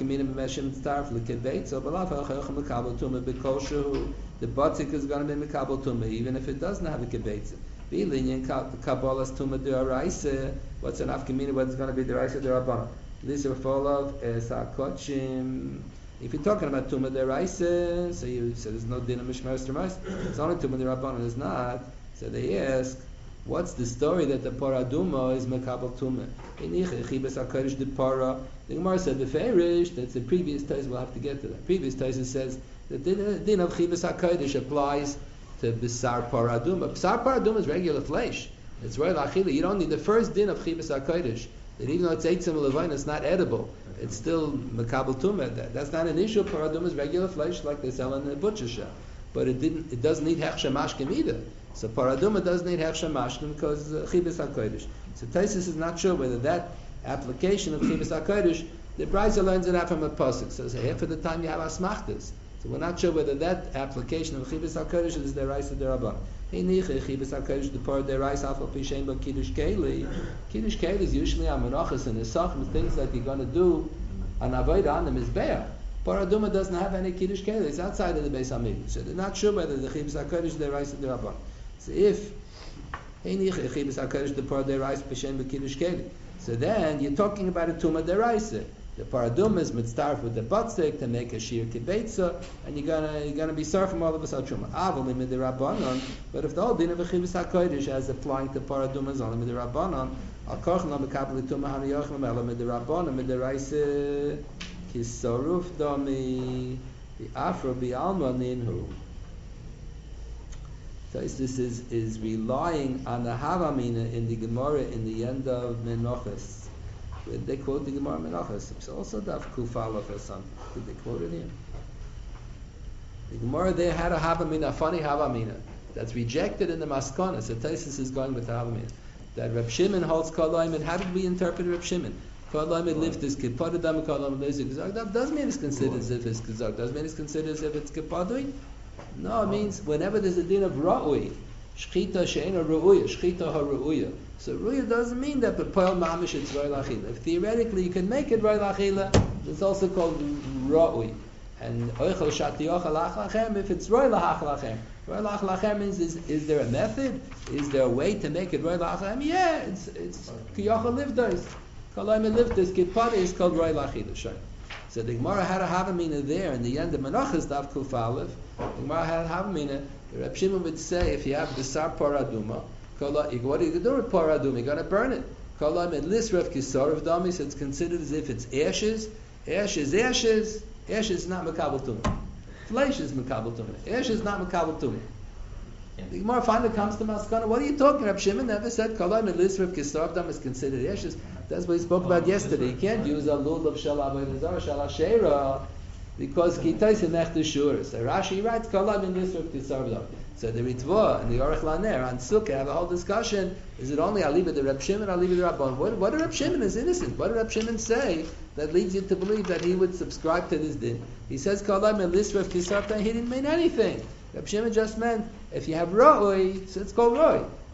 Batzik is going to be Mekabel Tumah, even if it doesn't have a Kibetza. What's an Afkamina? What's going to be the Raisa the Rabbanah? This is full of Esakochim. If you're talking about Tumah the Raisa, so you say there's no din of Mishmeres Tumah. It's only Tumah the Rabbanah. It's not. So they ask, what's the story that the Paraduma is Mekabel Tumah? The Gemara said the Feirish, that's the previous Tais, we'll have to get to that. Previous Tais says that the din of Chibas HaKodesh applies to B'sar Paraduma. B'sar Paraduma is regular flesh. It's Roy L'Achila. You don't need the first din of Chibas HaKodesh, that even though it's Eitzim Levine, it's not edible. It's still Mekabel Tumah. That, that's not an issue. Paraduma is regular flesh like they sell in the butcher shop. But it didn't. It doesn't need Hechsher Mashkim either. So Paraduma does need Hechsher Mashkim because uh, Chibas HaKodesh. So Taisus is not sure whether that application of Chibas HaKodesh, the Brisa learns it out from a pasuk. So half of the time you have asmachtas. So we're not sure whether that application of Chibas HaKodesh is the Raisa Derabban. Hey niche Chibas HaKodesh the part the Raisa Alpha Pishem but Kiddush Keli. Kiddush Keli is usually a menachas and the sachem things that you're going to do an avodah on the mizbeach. Paraduma doesn't have any Kiddush Keli. It's outside of the Beis Hamikdash. So they're not sure whether the Chibas HaKodesh is the Raisa Derabban. So if Hey niche Chibas HaKodesh the part the Raisa Pishem but Kiddush Keli. So then you're talking about a Tumah Deraisa. The Paraduma is mitzdarf with the Batzek to make a Shir Kibetza, and you're gonna you're gonna be surfing all of us out Truma. Avol imid Rabbanon, but if the whole din of a Chibas HaKodesh as applying to Paraduma is only mid Rabbanon, Al Kochen Lo Mekabel Tumah Haniyochem Ela mid Rabbanon mid Deraisa Kisoruf Domi the Afro Bialma Ninhu. So this is is relying on the Havamina in the Gemara in the end of Menachos. They quote the Gemara Menachos. It's also Daf Kufalov or something. Did they quote it here? The Gemara there had a Havamina, a funny Havamina, that's rejected in the Maskana. So Taisus is going with the Havamina. That Reb Shimon holds Kolaim, and how did we interpret Reb Shimon? Kolaim lived as Kipadadam, Kolaim lives as Kizak. That does mean it's considered as if it's Kizak. Does mean it's considered as if it's Kipadui? No, it means whenever there's a din of Ra'ui, Shchita she'ena Ru'uya, Shchita ha-Ru'uya. So Ru'uya doesn't mean that but Poel Mamish it's Roy L'Achila. If theoretically you can make it Roy L'Achila, it's also called Ra'ui. And Oichel Shatiyach Alach Lachem, if it's Roy L'Ach Lachem. Roy L'Ach Lachem means is, is there a method? Is there a way to make it Roy L'Ach Lachem? Yeah, it's it's Kiyacha Livdais. Kalayim Livdais, Kipadi is called Roy L'Achila. Sure. So the Gemara had a Havamina there in the end of Menachos Daf Kuf Aleph. The Gemara had a Havamina. The Reb Shimon would say if you have the Sar Paraduma, what are you going to do with Paraduma? You're going to burn it. Kalayim and Lisref Kisar of Dami, so it's considered as if it's ashes. Ashes, ashes. Ashes is not Mekabel Tumah. Flesh is Mekabel Tumah. Ashes is not Mekabel Tumah. The Gemara finally comes to Maskana. What are you talking? Reb Shimon never said Kalayim and Lisref Kisar of Dami is considered ashes. That's what he spoke about yesterday. You can't use a lulav of shel avodah zarah shel ashera because kitais in echta shur. So Rashi writes Kalayim and Lisref Kisar of Dami. So the Ritva and the Aruch Laner on Sukkah have a whole discussion. Is it only Aliba the Reb Shimon or Aliba the Rabban? What, what did Reb Shimon is innocent? What did Reb Shimon say that leads you to believe that he would subscribe to this din? He says Kalayim and Lisref Kisarta. He didn't mean anything. Reb Shimon just meant if you have Roi, so it's called Roi.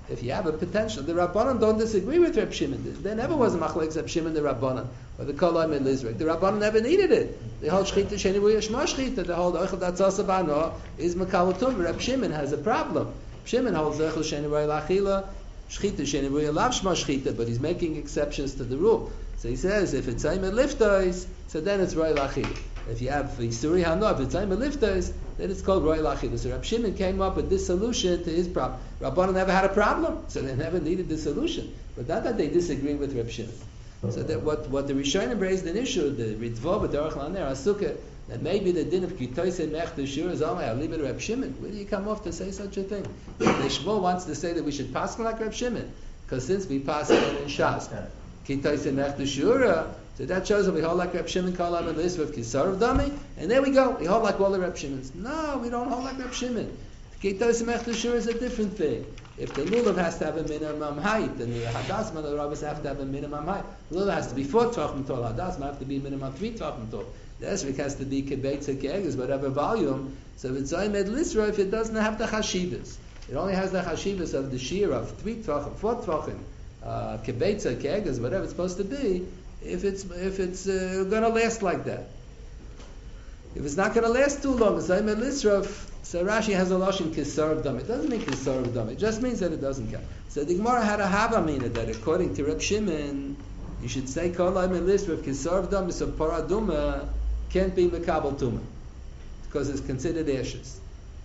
if you have a potential, the Rabbanan don't disagree with Reb Shimon. There never was a machlekes Reb Shimon the Rabbanan or the Kol Omer Lizrek. The Rabbanan never needed it. They hold shchita sheni bu yishma shchita. They hold oichel datzasa bano is makal tum. Reb Shimon has a problem. Reb Shimon holds oichel sheni bu lachila shchita sheni bu lav shma shchita, but he's making exceptions to the rule. So he says if it's aimed liftois, so then it's roy lachila. If you have Yisuri Hano, if it's aimed liftois, then it's called roy lachila. So Reb Shimon came up with this solution to his problem. Rabbanan never had a problem, so they never needed the solution. But not that they disagree with Reb Shimon. So that what, what the Rishonim raised an issue, the Ritvah, but the Aruch LaNer, Asukah, that maybe the din of Kitoise Mech Teshur is only, I'll leave it to Reb Shimon. Where do you come off to say such a thing? The Shmuel wants to say that we should pass like Reb Shimon, because since we pass it in Shas, Kitoise Mech Teshur, so that shows that we hold like Reb Shimon, call him a list with Kisar of Dami, and there we go, we hold like all the Reb Shimons. No, we don't hold like Reb Shimon. Kitoise Mech Teshur is a different thing. If the lulav has to have a minimum height, then the hadasma the rabbis have to have a minimum height. The lulav has to be four tvachim tall. Hadasma have to be minimum three tvachim tall. The esrog has to be kibetza ke'eges, whatever volume. So if it's oimed lisra, if it doesn't have the chashivas, it only has the chashivas of the shear of three tvachim, four tvachim, uh, kibetza ke'eges, whatever it's supposed to be. If it's if it's uh, going to last like that, if it's not going to last too long, it's oimed lisra. So Rashi has a lashon kisar of dam. It doesn't mean kisar of dam. It just means that it doesn't count. So the Gemara had a havamina that according to Reb Shimon, you should say kol ha'im list with kisar of dam. So paraduma can't be mekabel tuma because it's considered ashes.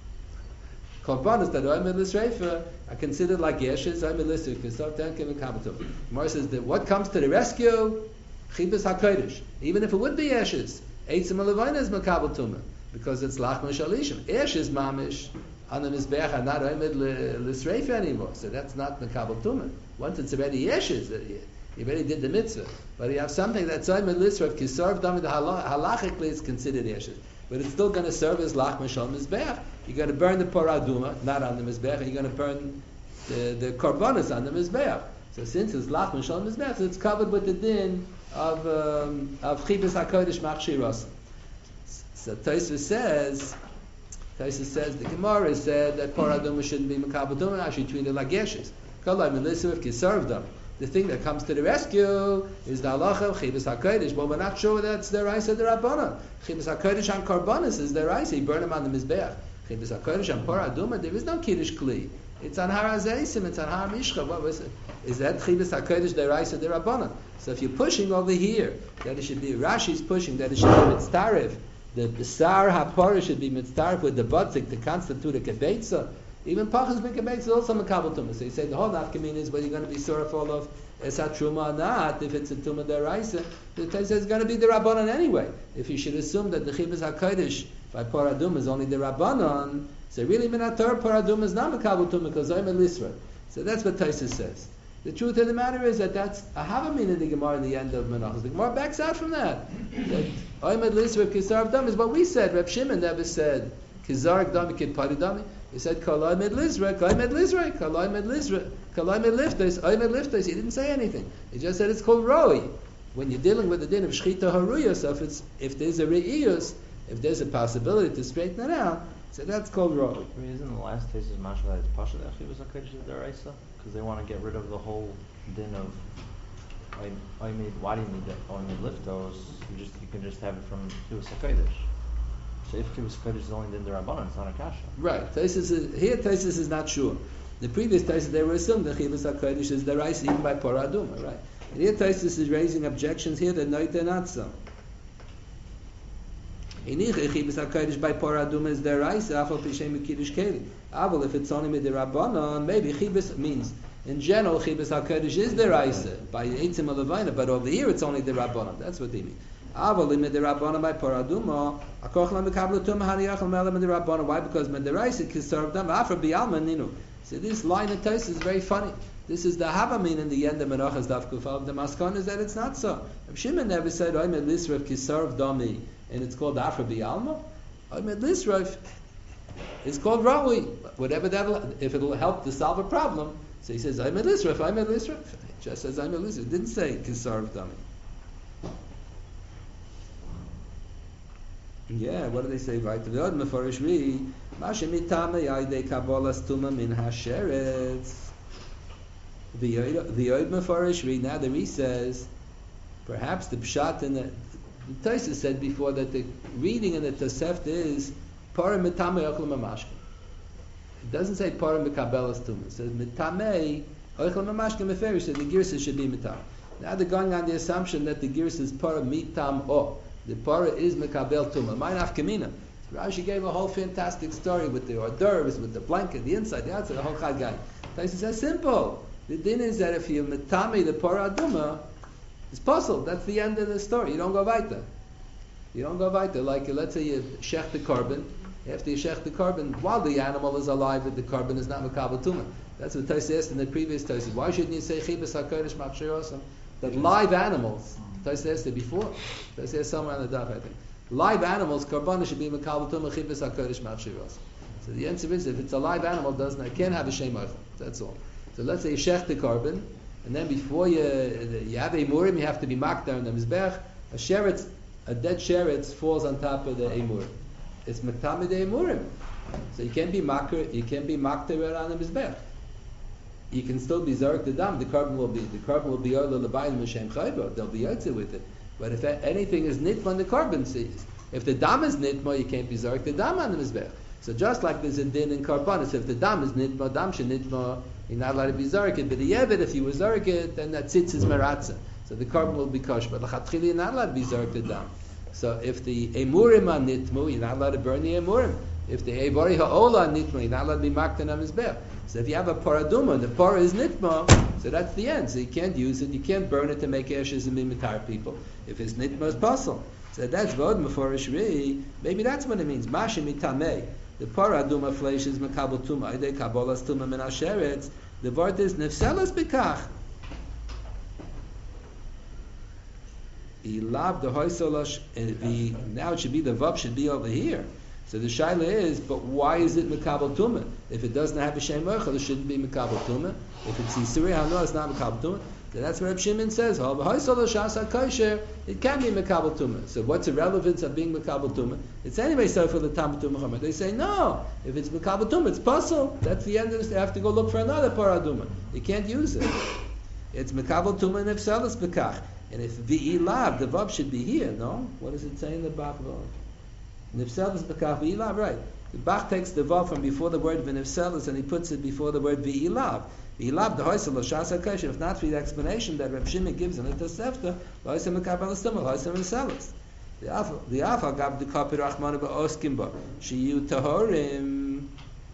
Korbanos that ha'im list reifa are considered like ashes. Ha'im list with kisar of dam can be mekabel tuma. Gemara says that what comes to the rescue, chibas hakodesh, even if it would be ashes, eitzim alevayna is mekabel tuma. Because it's lachma shalishim. Ash is mamish on the mizbeach and not oimed l'sreifa anymore. So that's not mekabel tumah. Once it's already ashes, you already did the mitzvah. But you have something that's oimed l'sreif kisarv dami. Halachically it's considered ashes, but it's still going to serve as lachma shal mizbeach. You're going to burn the paraduma, not on the mizbeach. You're going to burn the the korbanos on the mizbeach. So since it's lachma shal mizbeach, it's covered with the din of um, of chibas hakodesh machshiras. So Tosfos says, Tosfos says the Gemara said that paraduma shouldn't be mekabel tumah. I should treat it like ashes. The thing that comes to the rescue is the halacha of chibas hakodesh. But we're not sure whether that's the raisa of the rabbanon. Chibas hakodesh on korbanos is the raisa. You burn them on the mizbeach. Chibas hakodesh on paraduma, there is no kiddush kli. It's on har hazeisim. It's on har mishcha. What was it? Is that chibas hakodesh the raisa of the rabbanon? So if you're pushing over here that it should be Rashi's pushing that it should be mitztarif. The B'sar HaPorah should be mitztarif with the Batzik to constitute a Kebetza. Even Pachas Ben Kebetza is also Makabel Tumah. So you say the whole nafkamin is whether you're going to be sorrowful of Esat Truma or not. If it's a Tumah Deraisa, the Torah says it's going to be the Rabbanon anyway. If you should assume that the Chibas HaKodesh by Paradum is only the Rabbanon, so really Minator Paradum is not Makabel Tumah because I'm a Lisra. So that's what Tosfos says. The truth of the matter is that that's a havamin in the Gemara in the end of Menachos. The Gemara backs out from that. Oimed lisra kisar dam is what we said. Reb Shimon never said kisar dami kid paridami. He said kol oimed lisra, kol oimed lisra, kol oimed lisra, kol oimed liftos, oimed liftos. He didn't say anything. He just said it's called roi. When you're dealing with the din of shchita haruyos, if it's if there's a reiyus, if there's a possibility to straighten it out, so that's called roi. I mean, isn't the last case is mashal that it's pasha that actually was a kodesh deraisa? Because they want to get rid of the whole din of I, I made why do you need that I made liftos? You just you can just have it from Kivus HaKodesh. So if Kivus HaKodesh is only din the Rabbanan, it's not a kasha. Right. Tosfos is, here Tosfos is not sure. The previous Tosfos they were assuming that Kivus HaKodesh is the rice even by Paraduma, right? And here Tosfos is raising objections here that no, they're not so. Chibas HaKodesh by Paraduma is the rice afal pishem kiddush keli. Aval if it's only with the Rabbanon, maybe Chibas means in general Chibas HaKodesh is the rice by Eitzim Alevayna, but over here it's only the Rabbanon. That's what they mean. Aval in the Rabbanon by Paraduma, akoch la mekabel tumah haniyachal me'alam in the Rabbanon. Why? Because when the rice is kisar dam after bialman ninu. So this line of Tosfos is very funny. This is the havamin in the end of Menachos Daf Kuf. The maskon is that it's not so. Reb Shimon never said oimed lisra kisar dami. And it's called Afra B'Alma. Oimed Lisrov, it's called Rawi. Whatever that, if it'll help to solve a problem. So he says Oimed Lisrov, Oimed Lisrov. It just says Oimed Lisrov. It didn't say Kisar Dami. Yeah, what do they say? Right. The Od Mefarish Ri, Mashem Itame Yaidei Kabbalas Tuma Min Hasheretz. the Yod the Yod Mefarish Ri. Now the Ri says, perhaps the pshat in the, the Tosfos said before that the reading in the Tosefta is Para Mitame Ochel Mamashke. It doesn't say Para Mikabelas Tumah. It says Mitame Ochel Mamashke Mefarish. So the Girsa should be Mitam. Now they're going on the assumption that the Girsa is Para Mitam O. The Para is Mikabel Tumah. Mine Afkamina. Rashi gave a whole fantastic story with the hors d'oeuvres, with the blanket, the inside, the outside, the whole chag. Tosfos says simple. The din is that if you metame the Para Aduma, it's puzzled. That's the end of the story. You don't go weiter. You don't go weiter. Like, let's say you shech the carbon. After you shech the carbon, while the animal is alive, the carbon is not makabel tumah. That's what Tosfos asked in the previous Tosfos. Why shouldn't you say chibas hakodesh machshir osam? That live animals, Tosfos asked it before. Tosfos asked somewhere on the daf, I think. Live animals, carbon should be makabel tumah chibas hakodesh machshir osam. So the answer is, if it's a live animal, it doesn't, it can't have a shem ochel. That's all. So let's say you shech the carbon, and then before you you have a murim, you have to be makdar in the mizbech. A sheretz, a dead sheretz falls on top of the emurim. It's maktamid the emurim. So you can't be makar, you can't be makdar on the mizbech. You can still be zarek the dam. The carbon will be the carbon will be oil lebayim m'shem chaybo. They'll be yotze with it. But if anything is nitma on the carbon, sees if the dam is nitma, you can't be zarek the dam on the mizbech. So just like there's a din in karbanis, if the dam is nitma, dam she nitma, you're not allowed to be zarek. But the yevet, if you were zarek, then that sits is meratza. So the carbon will be kosher. But l'chatchili, you're not allowed to be zarek the dam. So if the emurim are nitmu, you're not allowed to burn the emurim. If the evari ha'ola are nitmu, you're not allowed to be maktan on mizbech. So if you have a paraduma, the para is nitma, so that's the end. So you can't use it, you can't burn it to make ashes and be mitar people. If it's nitma, it's possible. So that's vod meforish ri. Maybe that's what it means. Masha mitameh. The paraduma flesh is makabel tuma. Ide kabolas tuma min asheretz. The word is nefselas bekach. He loved the hoysolash, and the now it should be the vav should be over here. So the shaila is, but why is it makabel tumah? If it doesn't have a shem ochel, it shouldn't be makabel tumah. If it's yisuri hano, it's not makabel tumah. So that's what Reb Shimon says. Oh, it can be makabel tumah. So what's the relevance of being makabel tumah? It's anyway so for the tam tumah. They say no. If it's makabel tumah, it's puzzle. That's the end of this. They have to go look for another paraduma. You can't use it. It's makabel tumah and nefselas bekach. And if v'ilav, the vav should be here. No, what does it say in the bach vav? Nefselas bekach v'ilav, right. The Bach takes the vav from before the word v'nefselas and he puts it before the word v'ilav. V'ilav the hoysel l'shas ha'kosher. If not for the explanation that Reb Shimon gives in the Tosefta, l'hoysel mekabel estumah, l'hoysel v'nefselas. The afal gab the kapir rachmanu ba'oskim ba shiyu tahorim.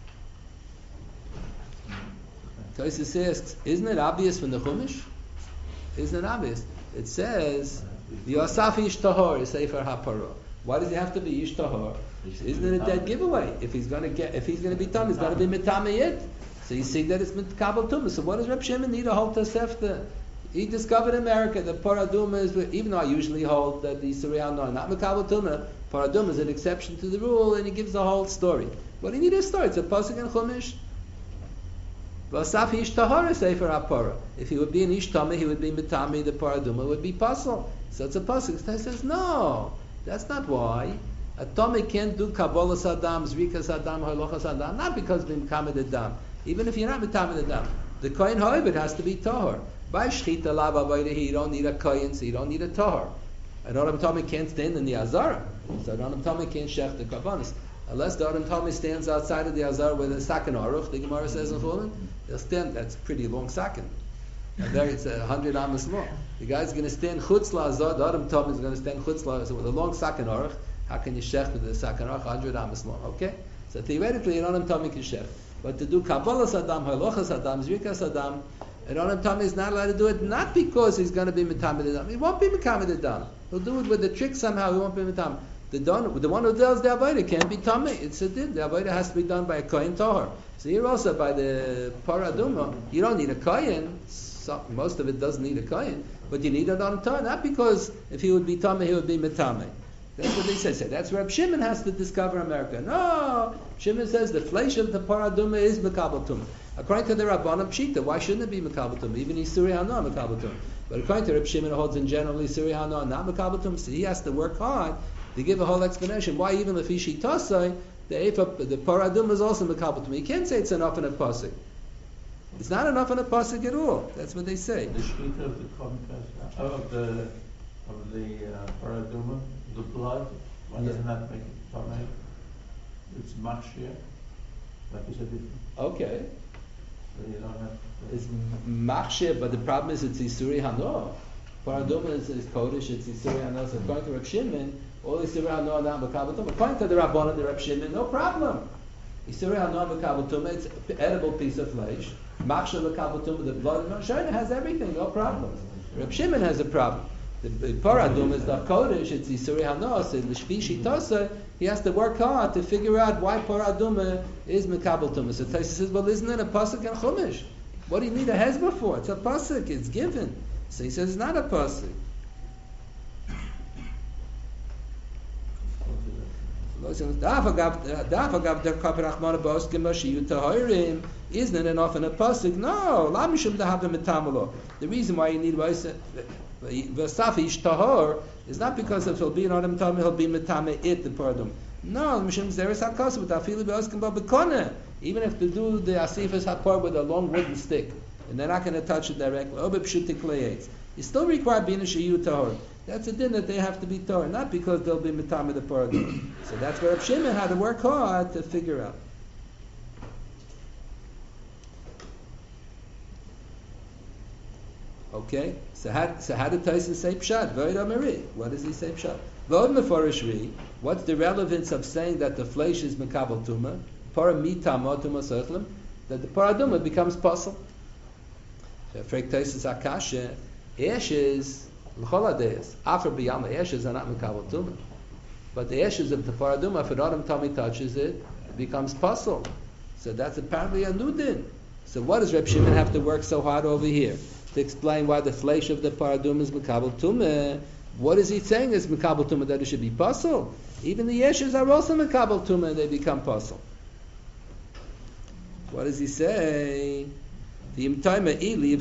Tosefta asks, isn't it obvious from the Chumash? Isn't it obvious? It says v'yosaf ish tahor sefer ha'parah. Why does he have to be ish tahor? Isn't it a dead giveaway? If he's going to get, if he's going to be tam, he's got to be mitameh. So you see that it's mitkabel tumah. So what does Reb Shimon need a whole Tosefta? He discovered in America that paraduma is, even though I usually hold that the Surya no, not mikabel tumah, paraduma is an exception to the rule, and he gives the whole story. What do you need a story? It's a pasuk in Chumash. V'asaf ish tahor sefer ha'parah. If he would be an ish tameh, he would be mitami. The paraduma would be puzzle. So it's a pasuk. So he says no, that's not why. A Tomei can't do Kabbalah Saddam, Zrika Saddam, Halocha Saddam, not because of the Mekamed Adam. Even if you're not Mekamed Adam. The Kohen Hoibit has to be Tahor. By Shchita Lav Avodah, you don't need a Kohen, so you don't need a Tahor. An Adam Tomei can't stand in the Azara. So an Adam Tomei can't Shech the Kabbanis. Unless the Adam Tomei stands outside of the Azara with a Sakin Aruch, the Gemara says in Chulin, he'll stand, that's a pretty long Sakin. And there it's a hundred amas more. The guy's going to stand Chutz La Azar, the Adam Tomei is going to stand Chutz La Azar with a long Sakin Aruch. How can you shech with the sakanach one hundred amas long? Okay, so theoretically, an onam tami can shech, but to do kabbalah sadam, halocha sadam, zrika sadam, an onam tami is not allowed to do it not because he's going to be mitamed adam. He won't be mitamed adam. He'll do it with a trick somehow. He won't be mitamed. The don, the one who does the avodah can't be tami. It's a din. The avodah has to be done by a kohen tahor. So here also by the paraduma, you don't need a kohen. So, most of it doesn't need a kohen, but you need an onam tahor. Not because if he would be tami, he would be mitamed. That's what they say. So that's where Reb Shimon has to discover America. No, Shimon says the flesh of the paraduma is mekabel tumah. According to the Rabbanim Pshita, why shouldn't it be mekabel tumah? Even Yisuri Hano mekabel tumah. But according to Reb Shimon, holds in general Yisuri Hano not mekabel tumah. So he has to work hard to give a whole explanation why even if Ishi Tosai, the the paraduma is also mekabel tumah. You can't say it's enough in a pasuk. It's not enough on a pasuk at all. That's what they say. The shkita of the Korban Pesach, of the, of the uh, paraduma, the blood, why Yeah. doesn't that make it tamei? It's machshir, like you said before, Okay. so you don't have. to- It's machshir, but the problem is it's Isuri Hano. Paraduma is, is Kodesh, it's Isuri Hano. So according to Reb Shimon, all Isuri Hano are not Makabal Tumah. According to the Rabbanon, the Reb Shimon, no problem. Isuri Hano Makabal Tumah, it's an edible piece of flesh. Machshir Makabal Tumah, the blood of Shana has everything, no problem. Reb Shimon has a problem. The, the Paraduma is the Kodesh, it's Isuri Hano, so L'shvi Shitasa, he has to work hard to figure out why Paraduma is Makabal Tumah. So Taisa says, well, isn't it a pasuk and Chumash? What do you need a hezbollah for? It's a pasuk. It's given. So he says it's not a pasuk. Isn't it enough in a pasuk? No. The reason why you need Vasafi ish tahor is not because if he'll be an adam tameh, he'll be metame it the paradum. No, mishum zeres hakos with afilu beoskim babekone. Even if they do the asifas hapar with a long wooden stick, and they're not going to touch it directly. Obe pshutik le'etz. You still require bina sheyu tahor. That's a din that they have to be tahor, not because they'll be metame the paradum. So that's where Reb Shimon had to work hard to figure out. Okay, so how, so how did Tyson say pshat? Void amari. What does he say pshat? Void meforishri. What's the relevance of saying that the flesh is mekabel tuma? Para mitama tuma sochlim. That the paraduma becomes possible. So Frek Tyson's akasha. Ashes l'choladeis. After biyama ashes are not mekabel tuma. But the ashes of the paraduma, if an adam tummy touches it, it becomes possible. So that's apparently a new din. So what does Reb Shimon have to work so hard over here? To explain why the flesh of the paradum is mekabel tumah. What is he saying is mekabel tumah, that it should be puzzle? Even the yeshes are also mekabel tumah and they become puzzle. What does he say? The imtaima ili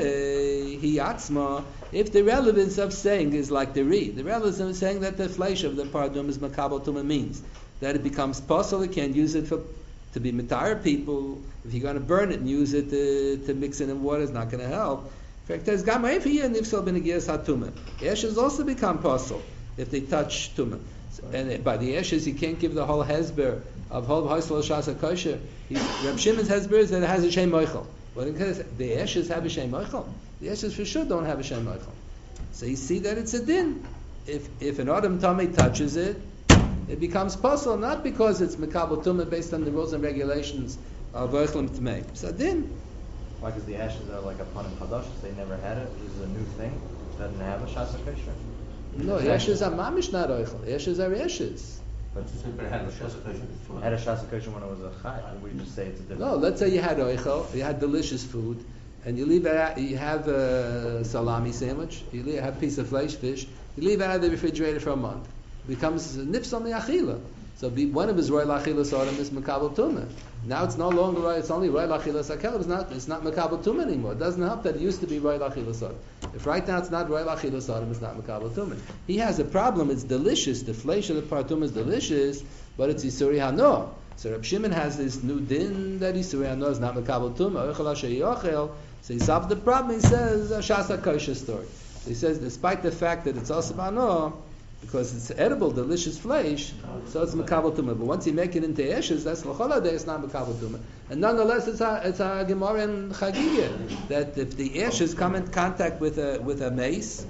psule hiyatzma. If the relevance of saying is like the reed, the relevance of saying that the flesh of the paradum is mekabel tumah means that it becomes puzzle. You can't use it for to be mitayar people. If you're going to burn it and use it to, to mix it in water, it's not going to help. In fact, there's gamma here and if so benegiyas hatuma. Ashes also become possible if they touch tuma. And by the ashes, you can't give the whole hezber of whole haisel shasa kosher. Reb Shimon's hezber is that it has a shem moichel. But in case the ashes have a shem moichel, the ashes for sure don't have a shem moichel. So you see that it's a din. If if an adam tummy touches it, it becomes possible not because it's mekabel tumah based on the rules and regulations of Oichlim Tmei. So din. Why? Because the ashes are like a panim chadash. They never had it. This is a new thing. It doesn't have a shasa kosher. No, ashes are mamish not oichel. Ashes are ashes. But you said, but it had a shasa kosher before. Had a shasa kosher when it was a chai. We just say it's a different. No, let's say you had oichel, you had delicious food, and you leave it out, you have a salami sandwich, you leave, have a piece of flesh fish, you leave it out of the refrigerator for a month. It becomes nips on the achila. So be, one of his roy lachilas autumn is mekabel tumah. Now it's no longer roy, it's only roy lachilas akel. It's not it's not mekabel tumah anymore. It doesn't help that it used to be roy lachilas autumn. If right now it's not roy lachilas autumn, it's not mekabel tumah. He has a problem. It's delicious. The flesh of the paratum is delicious, but it's isuri hano. So Reb Shimon has this new din that isuri hano is not mekabel tumah. Oichel asher yochel. So he solved the problem. He says a shasa kosher story. So he says despite the fact that it's also hano, because it's edible, delicious flesh, so it's mekabel tumah. But once you make it into ashes, that's l'chol day. It's not mekabel tumah. And nonetheless, it's a it's a gemara in Chagiga that if the ashes come in contact with a with a mace,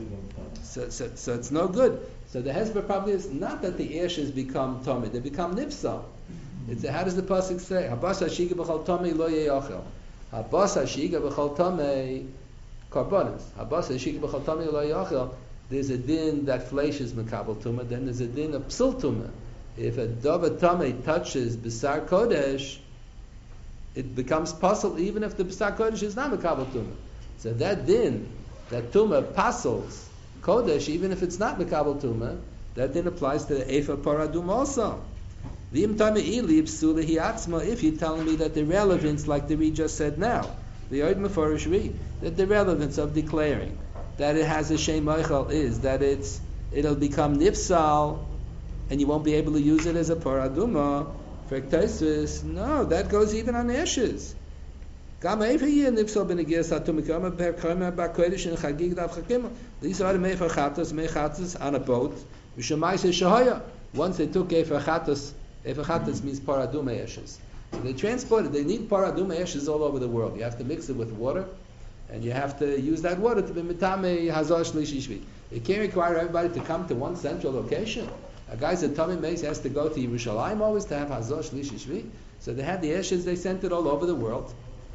so so, so it's no good. So the hesber probably is not that the ashes become tumah; they become nifsal. It's how does the pasuk say? Habas hashiga b'chol tumah lo yeyochel. Habas hashiga b'chol tumah karbonis. Habas hashiga b'chol tumah lo yeyochel. There's a din that flesh is mekabel tumah. Then there's a din of psul tumah. If a davar tamei touches b'sar kodesh, it becomes possible even if the b'sar kodesh is not mekabel tumah. So that din, that tumah pasels kodesh, even if it's not mekabel tumah, that din applies to the efa paradum also. V'im tamei ili psula hiatzma. If you're telling me that the relevance, like the Reed just said now, the oid meforish Reed, that the relevance of declaring that it has a shem moichel is that it's it'll become nifsal, and you won't be able to use it as a paraduma. For Tosfos, no, that goes even on ashes. Gam even hier nifsal ben gees atum kama per kama ba kodesh in chagig dav chakim. These are the mefer chatos, mefer chatos on a boat. V'shemaisa shahaya. Once they took efer chatos, efer chatos means paraduma ashes. So they transported. They need paraduma ashes all over the world. You have to mix it with water, and you have to use that water to be mitame hazar shlishi shvi. You can't require everybody to come to one central location. A guy's a tummy mace has to go to Yerushalayim always to have hazar shlishi shvi. So they had the ashes. They sent it all over the world.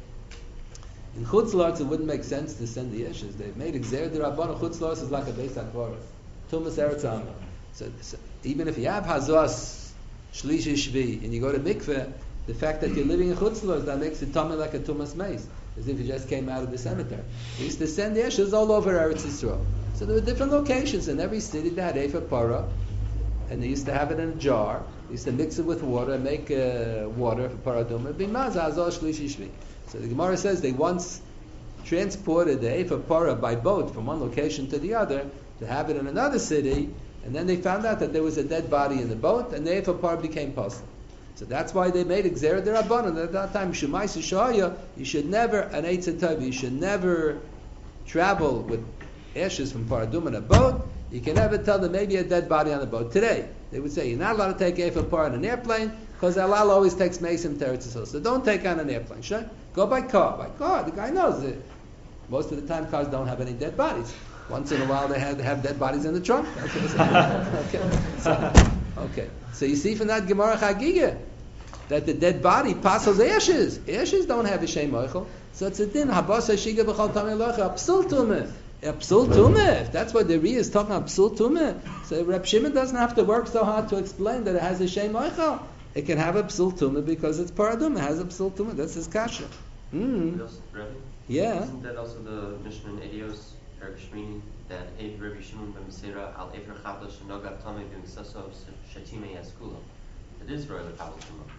In Chutz La'aretz, it wouldn't make sense to send the ashes. They've made Gzeir D'Rabbanan. Chutz La'aretz is like a Beis HaKvaros. Tumas Eretz Ha'ama. So, so even if you have Hazos, Shlishi Shvi, and you go to Mikveh, the fact that you're living in Chutz La'aretz, that makes it tummy like a Tumas Meis, as if you just came out of the cemetery. They used to send the ashes all over Eretz Yisrael. So there were different locations. In every city they had Efa Para, and they used to have it in a jar. They used to mix it with water and make uh, water for Paraduma. It'd be Mazah Hazos Shlishi Shvi. So the Gemara says they once transported the Efa Para by boat from one location to the other to have it in another city, and then they found out that there was a dead body in the boat, and the Efa Para became puzzled. So that's why they made Gzeir D'Rabbanan. At that time, Shumais Shaya, you should never, an Eitz Tov, you should never travel with ashes from Paradum in a boat. You can never tell there may be a dead body on the boat. Today, they would say you're not allowed to take Efa Para on an airplane, because Allah always takes Mason to Eretz Yisrael. So don't take on an airplane. Sure? Go by car. By car, the guy knows it. Most of the time, cars don't have any dead bodies. Once in a while, they have, they have dead bodies in the trunk. Okay. So, okay. So you see from that Gemara Chagiga that the dead body passes ashes. Ashes don't have a shem oichel. So it's a din. Habasa shiga b'chal tamei locha. Psul tumeh. Psul tumeh. If that's what the Ri is talking about, psul tumeh. So Reb Shimon doesn't have to work so hard to explain that it has a shem oichel. It can have a psul tumah because it's paradum. It has a psul tumah. That's his kasha. Mm. Rabbi? Yeah. Isn't that also the Mishnah in Edios, Rabbi Shmini, that Ev Rabbi Shimon ben Meseira al Efer Chatos Shenogat Tomei b'Misaso Shetimei Yaskula? It is Roy L'Kabel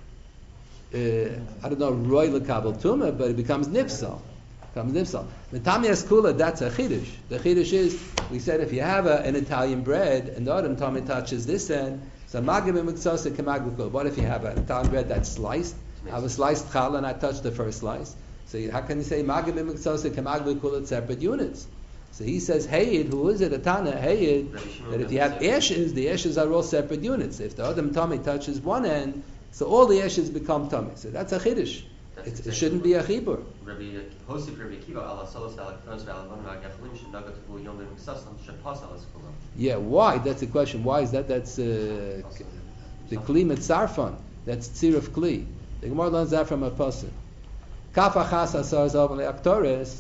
Tumah. Uh, I don't know Roy L'Kabel Tumah, but it becomes nifsal. Becomes nifsal. Mitami Yaskula, that's a chidush. The chidush is, we said if you have a, an Italian bread and the Adam tummy touches this end, so magib mitzasa kemagib kula. What if you have an Italian bread that's sliced? I have a sliced challah and I touch the first slice. So you, how can you say magib mitzasa kemagib kula separate units? So he says Hayid, who is it? A Tana Hayid, that if you have ashes, the ashes are all separate units. If the Adam tummy touches one end, so all the ashes become tummy. So that's a chiddush. It, it shouldn't be a chibur. Rabbi Hosif Rabbi Kiva ala Solos ala Knos ala Vanna Gachalim Shenogat Hu Yom ben Misasam Shepas ala Skula. Yeah, why? That's the question. Why is that? That's uh, the Kli Mitzarfan. That's Tzir of Kli. The Gemara learns that from a pasuk. Kaf achas asar zav le'aktoris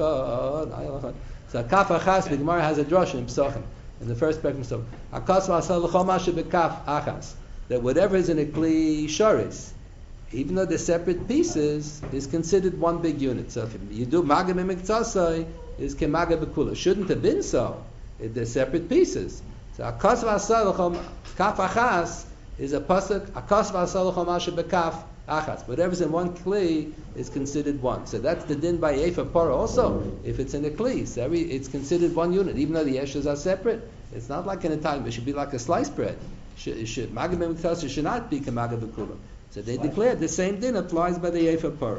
parachon. So kaf achas, the Gemara has a drush in Pesachim. In the first paragraph, so akas v'asar l'chol mashe b'kaf achas. That whatever is in a Kli sharis, even though they're separate pieces, is considered one big unit. So if you do magam imiktasai, is kemagam bekula. Shouldn't have been so. They're separate pieces. So akas v'asar l'chol kaf achas is a pasuk. Akas v'asar l'chol mashe b'kaf achas. Whatever's in one kli is considered one. So that's the din by Efa Para also. If it's in a kli, so every, it's considered one unit, even though the ashes are separate. It's not like an Italian. It should be like a sliced bread. Should, should magam imiktasai should not be kemagam bekula. So they declared the same din applies by the Efa Para.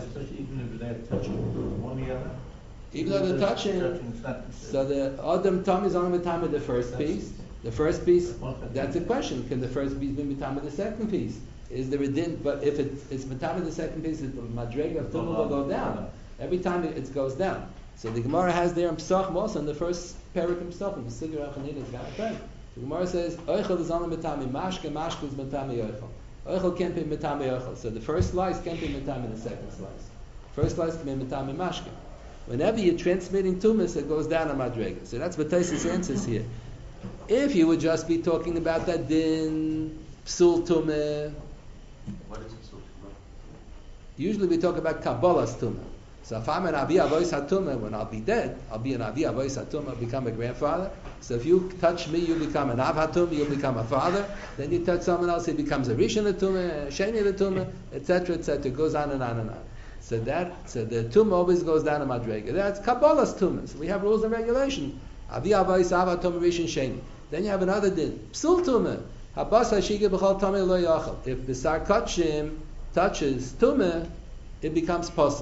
Even if they're touching one the other? Even though they're touching, so the Adam Tom is only time of the first piece. The first piece, that's a question. Can the first piece be mitam of the second piece? Is there a din? But if it, it's mitam of the second piece, the madrega of Tumah will go down. Every time it, it goes down. So the Gemara has there in Pesachim also, in the first parak in Pesachim, the Sigur HaChanina is got it. The Gemara says, Oichel is only mitami, mashke, mashke is mitami oichel. Oichel can't be mitami oichel. So the first slice can't be mitami the second slice. First slice can be mitami mashke. Whenever you're transmitting tumas, it goes down a madrega. So that's what Taisus answers here. If you would just be talking about that din, psul tumah, What is Psul Tumah? usually we talk about Kabbalah's tumah. So if I'm an Avi Avois HaTumah, when I'll be dead, I'll be an Avi Avois HaTumah, I'll become a grandfather. So if you touch me, you become an Av HaTumah, you'll become a father. Then you touch someone else, he becomes a Rishon HaTumah, a Sheni HaTumah, et cetera, et cetera. It goes on and on and on. So that, so the tumah always goes down a madrega. That's Kabbalah's tumah. So we have rules and regulations. Avi Avois Av HaTumah Rishon Sheni. Then you have another din. Psul tumah. Habas Hashiga B'chal Tamei Lo Yachal. If the Sar Kachim touches tumah, it becomes puzzle.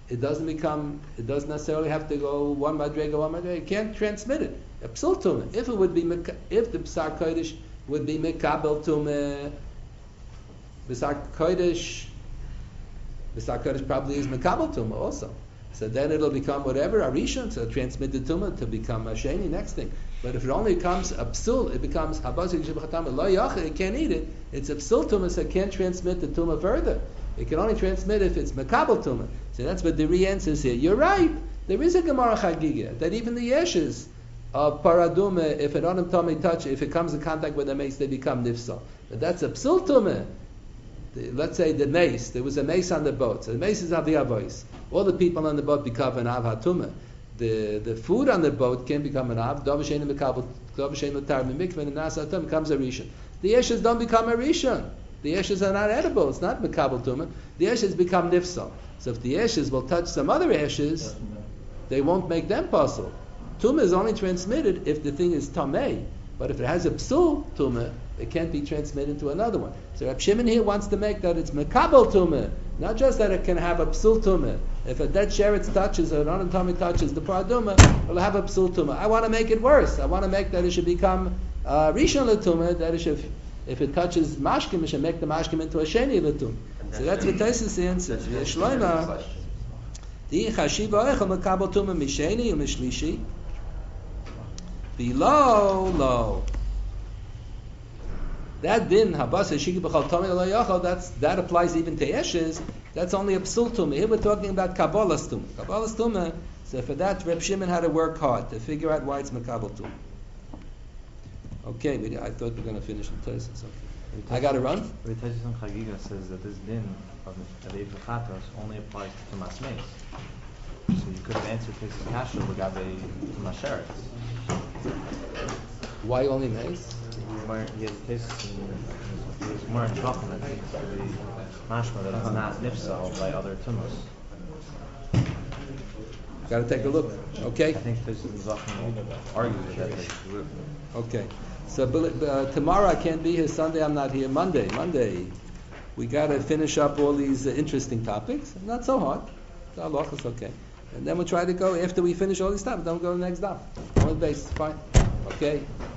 it doesn't become, it doesn't necessarily have to go one madrega, one madrega. You can't transmit it. A psul tumah. If it would be, if the b'sar kodesh would be mekabel tumah, b'sar kodesh, b'sar kodesh probably is mekabel tumah also. So then it'll become whatever, a rishon, so transmit the tumah to become a sheni, next thing. But if it only becomes a psul, it becomes habazik shibchatam lo yachid, it can't eat it. It's a psul tumah, so it can't transmit the tumah further. It can only transmit if it's mekabel tumah. So that's what the re answers here. You're right. There is a Gemara Chagiga that even the yeshes of paraduma, if an onam tumah touch, if it comes in contact with the mace, they become nifsal. But that's a psul tumah. The, let's say the mace. There was a mace on the boat. So the mace is aviyavois. All the people on the boat become an av hatumah. The the food on the boat can become an av. Dovashen mekabel, dovashen mutar mimikven, and nasa hatumah becomes a rishon. The yeshes don't become a rishon. The ashes are not edible. It's not mekabel tumah. The ashes become nifsal. So if the ashes will touch some other ashes, they won't make them puzzle. Tumah is only transmitted if the thing is tamei. But if it has a psul tumah, it can't be transmitted to another one. So Reb Shimon here wants to make that it's mekabel tumah, not just that it can have a psul tumah. If a dead sheretz touches or an anatommy touches the paraduma, it'll have a psul tumah. I want to make it worse. I want to make that it should become uh, rishon letumah, that it should. If it touches mashkim, it should make the mashkim into a sheni letum. So that's what Taisus answers. Yeshloima, di chashiva echel mekabel tumah misheni umishlishi. Below, low. That din habasa shiki b'chal tamei lo yachal. That's that applies even to eshes. That's only a psul tumah. Here we're talking about kabbalas tumah. Kabbalas tumah. So for that, Reb Shimon had to work hard to figure out why it's mekabel tumah. Okay, we, I thought we were going to finish the Taisus. Okay. I got to run. The Taisus on Chagiga says that this din of Adei V'chatos only applies to Tumas Meis. So you could have answered Taisus Kasha L'gabe Tumas Sheretz. Why only mace? He has a Taisus in his more in Shochem, I think, to the mashma that it's not nifsal by other tumas. Got to take a look. Okay. I think Taisus Zachem argues with that Taisus. Okay. So uh, tomorrow I can't be here. Sunday I'm not here. Monday, Monday, we got to finish up all these uh, interesting topics. Not so hard. The halach is okay. And then we'll try to go after we finish all these stuff. Then we'll go to the next daf. On the base, fine. Okay.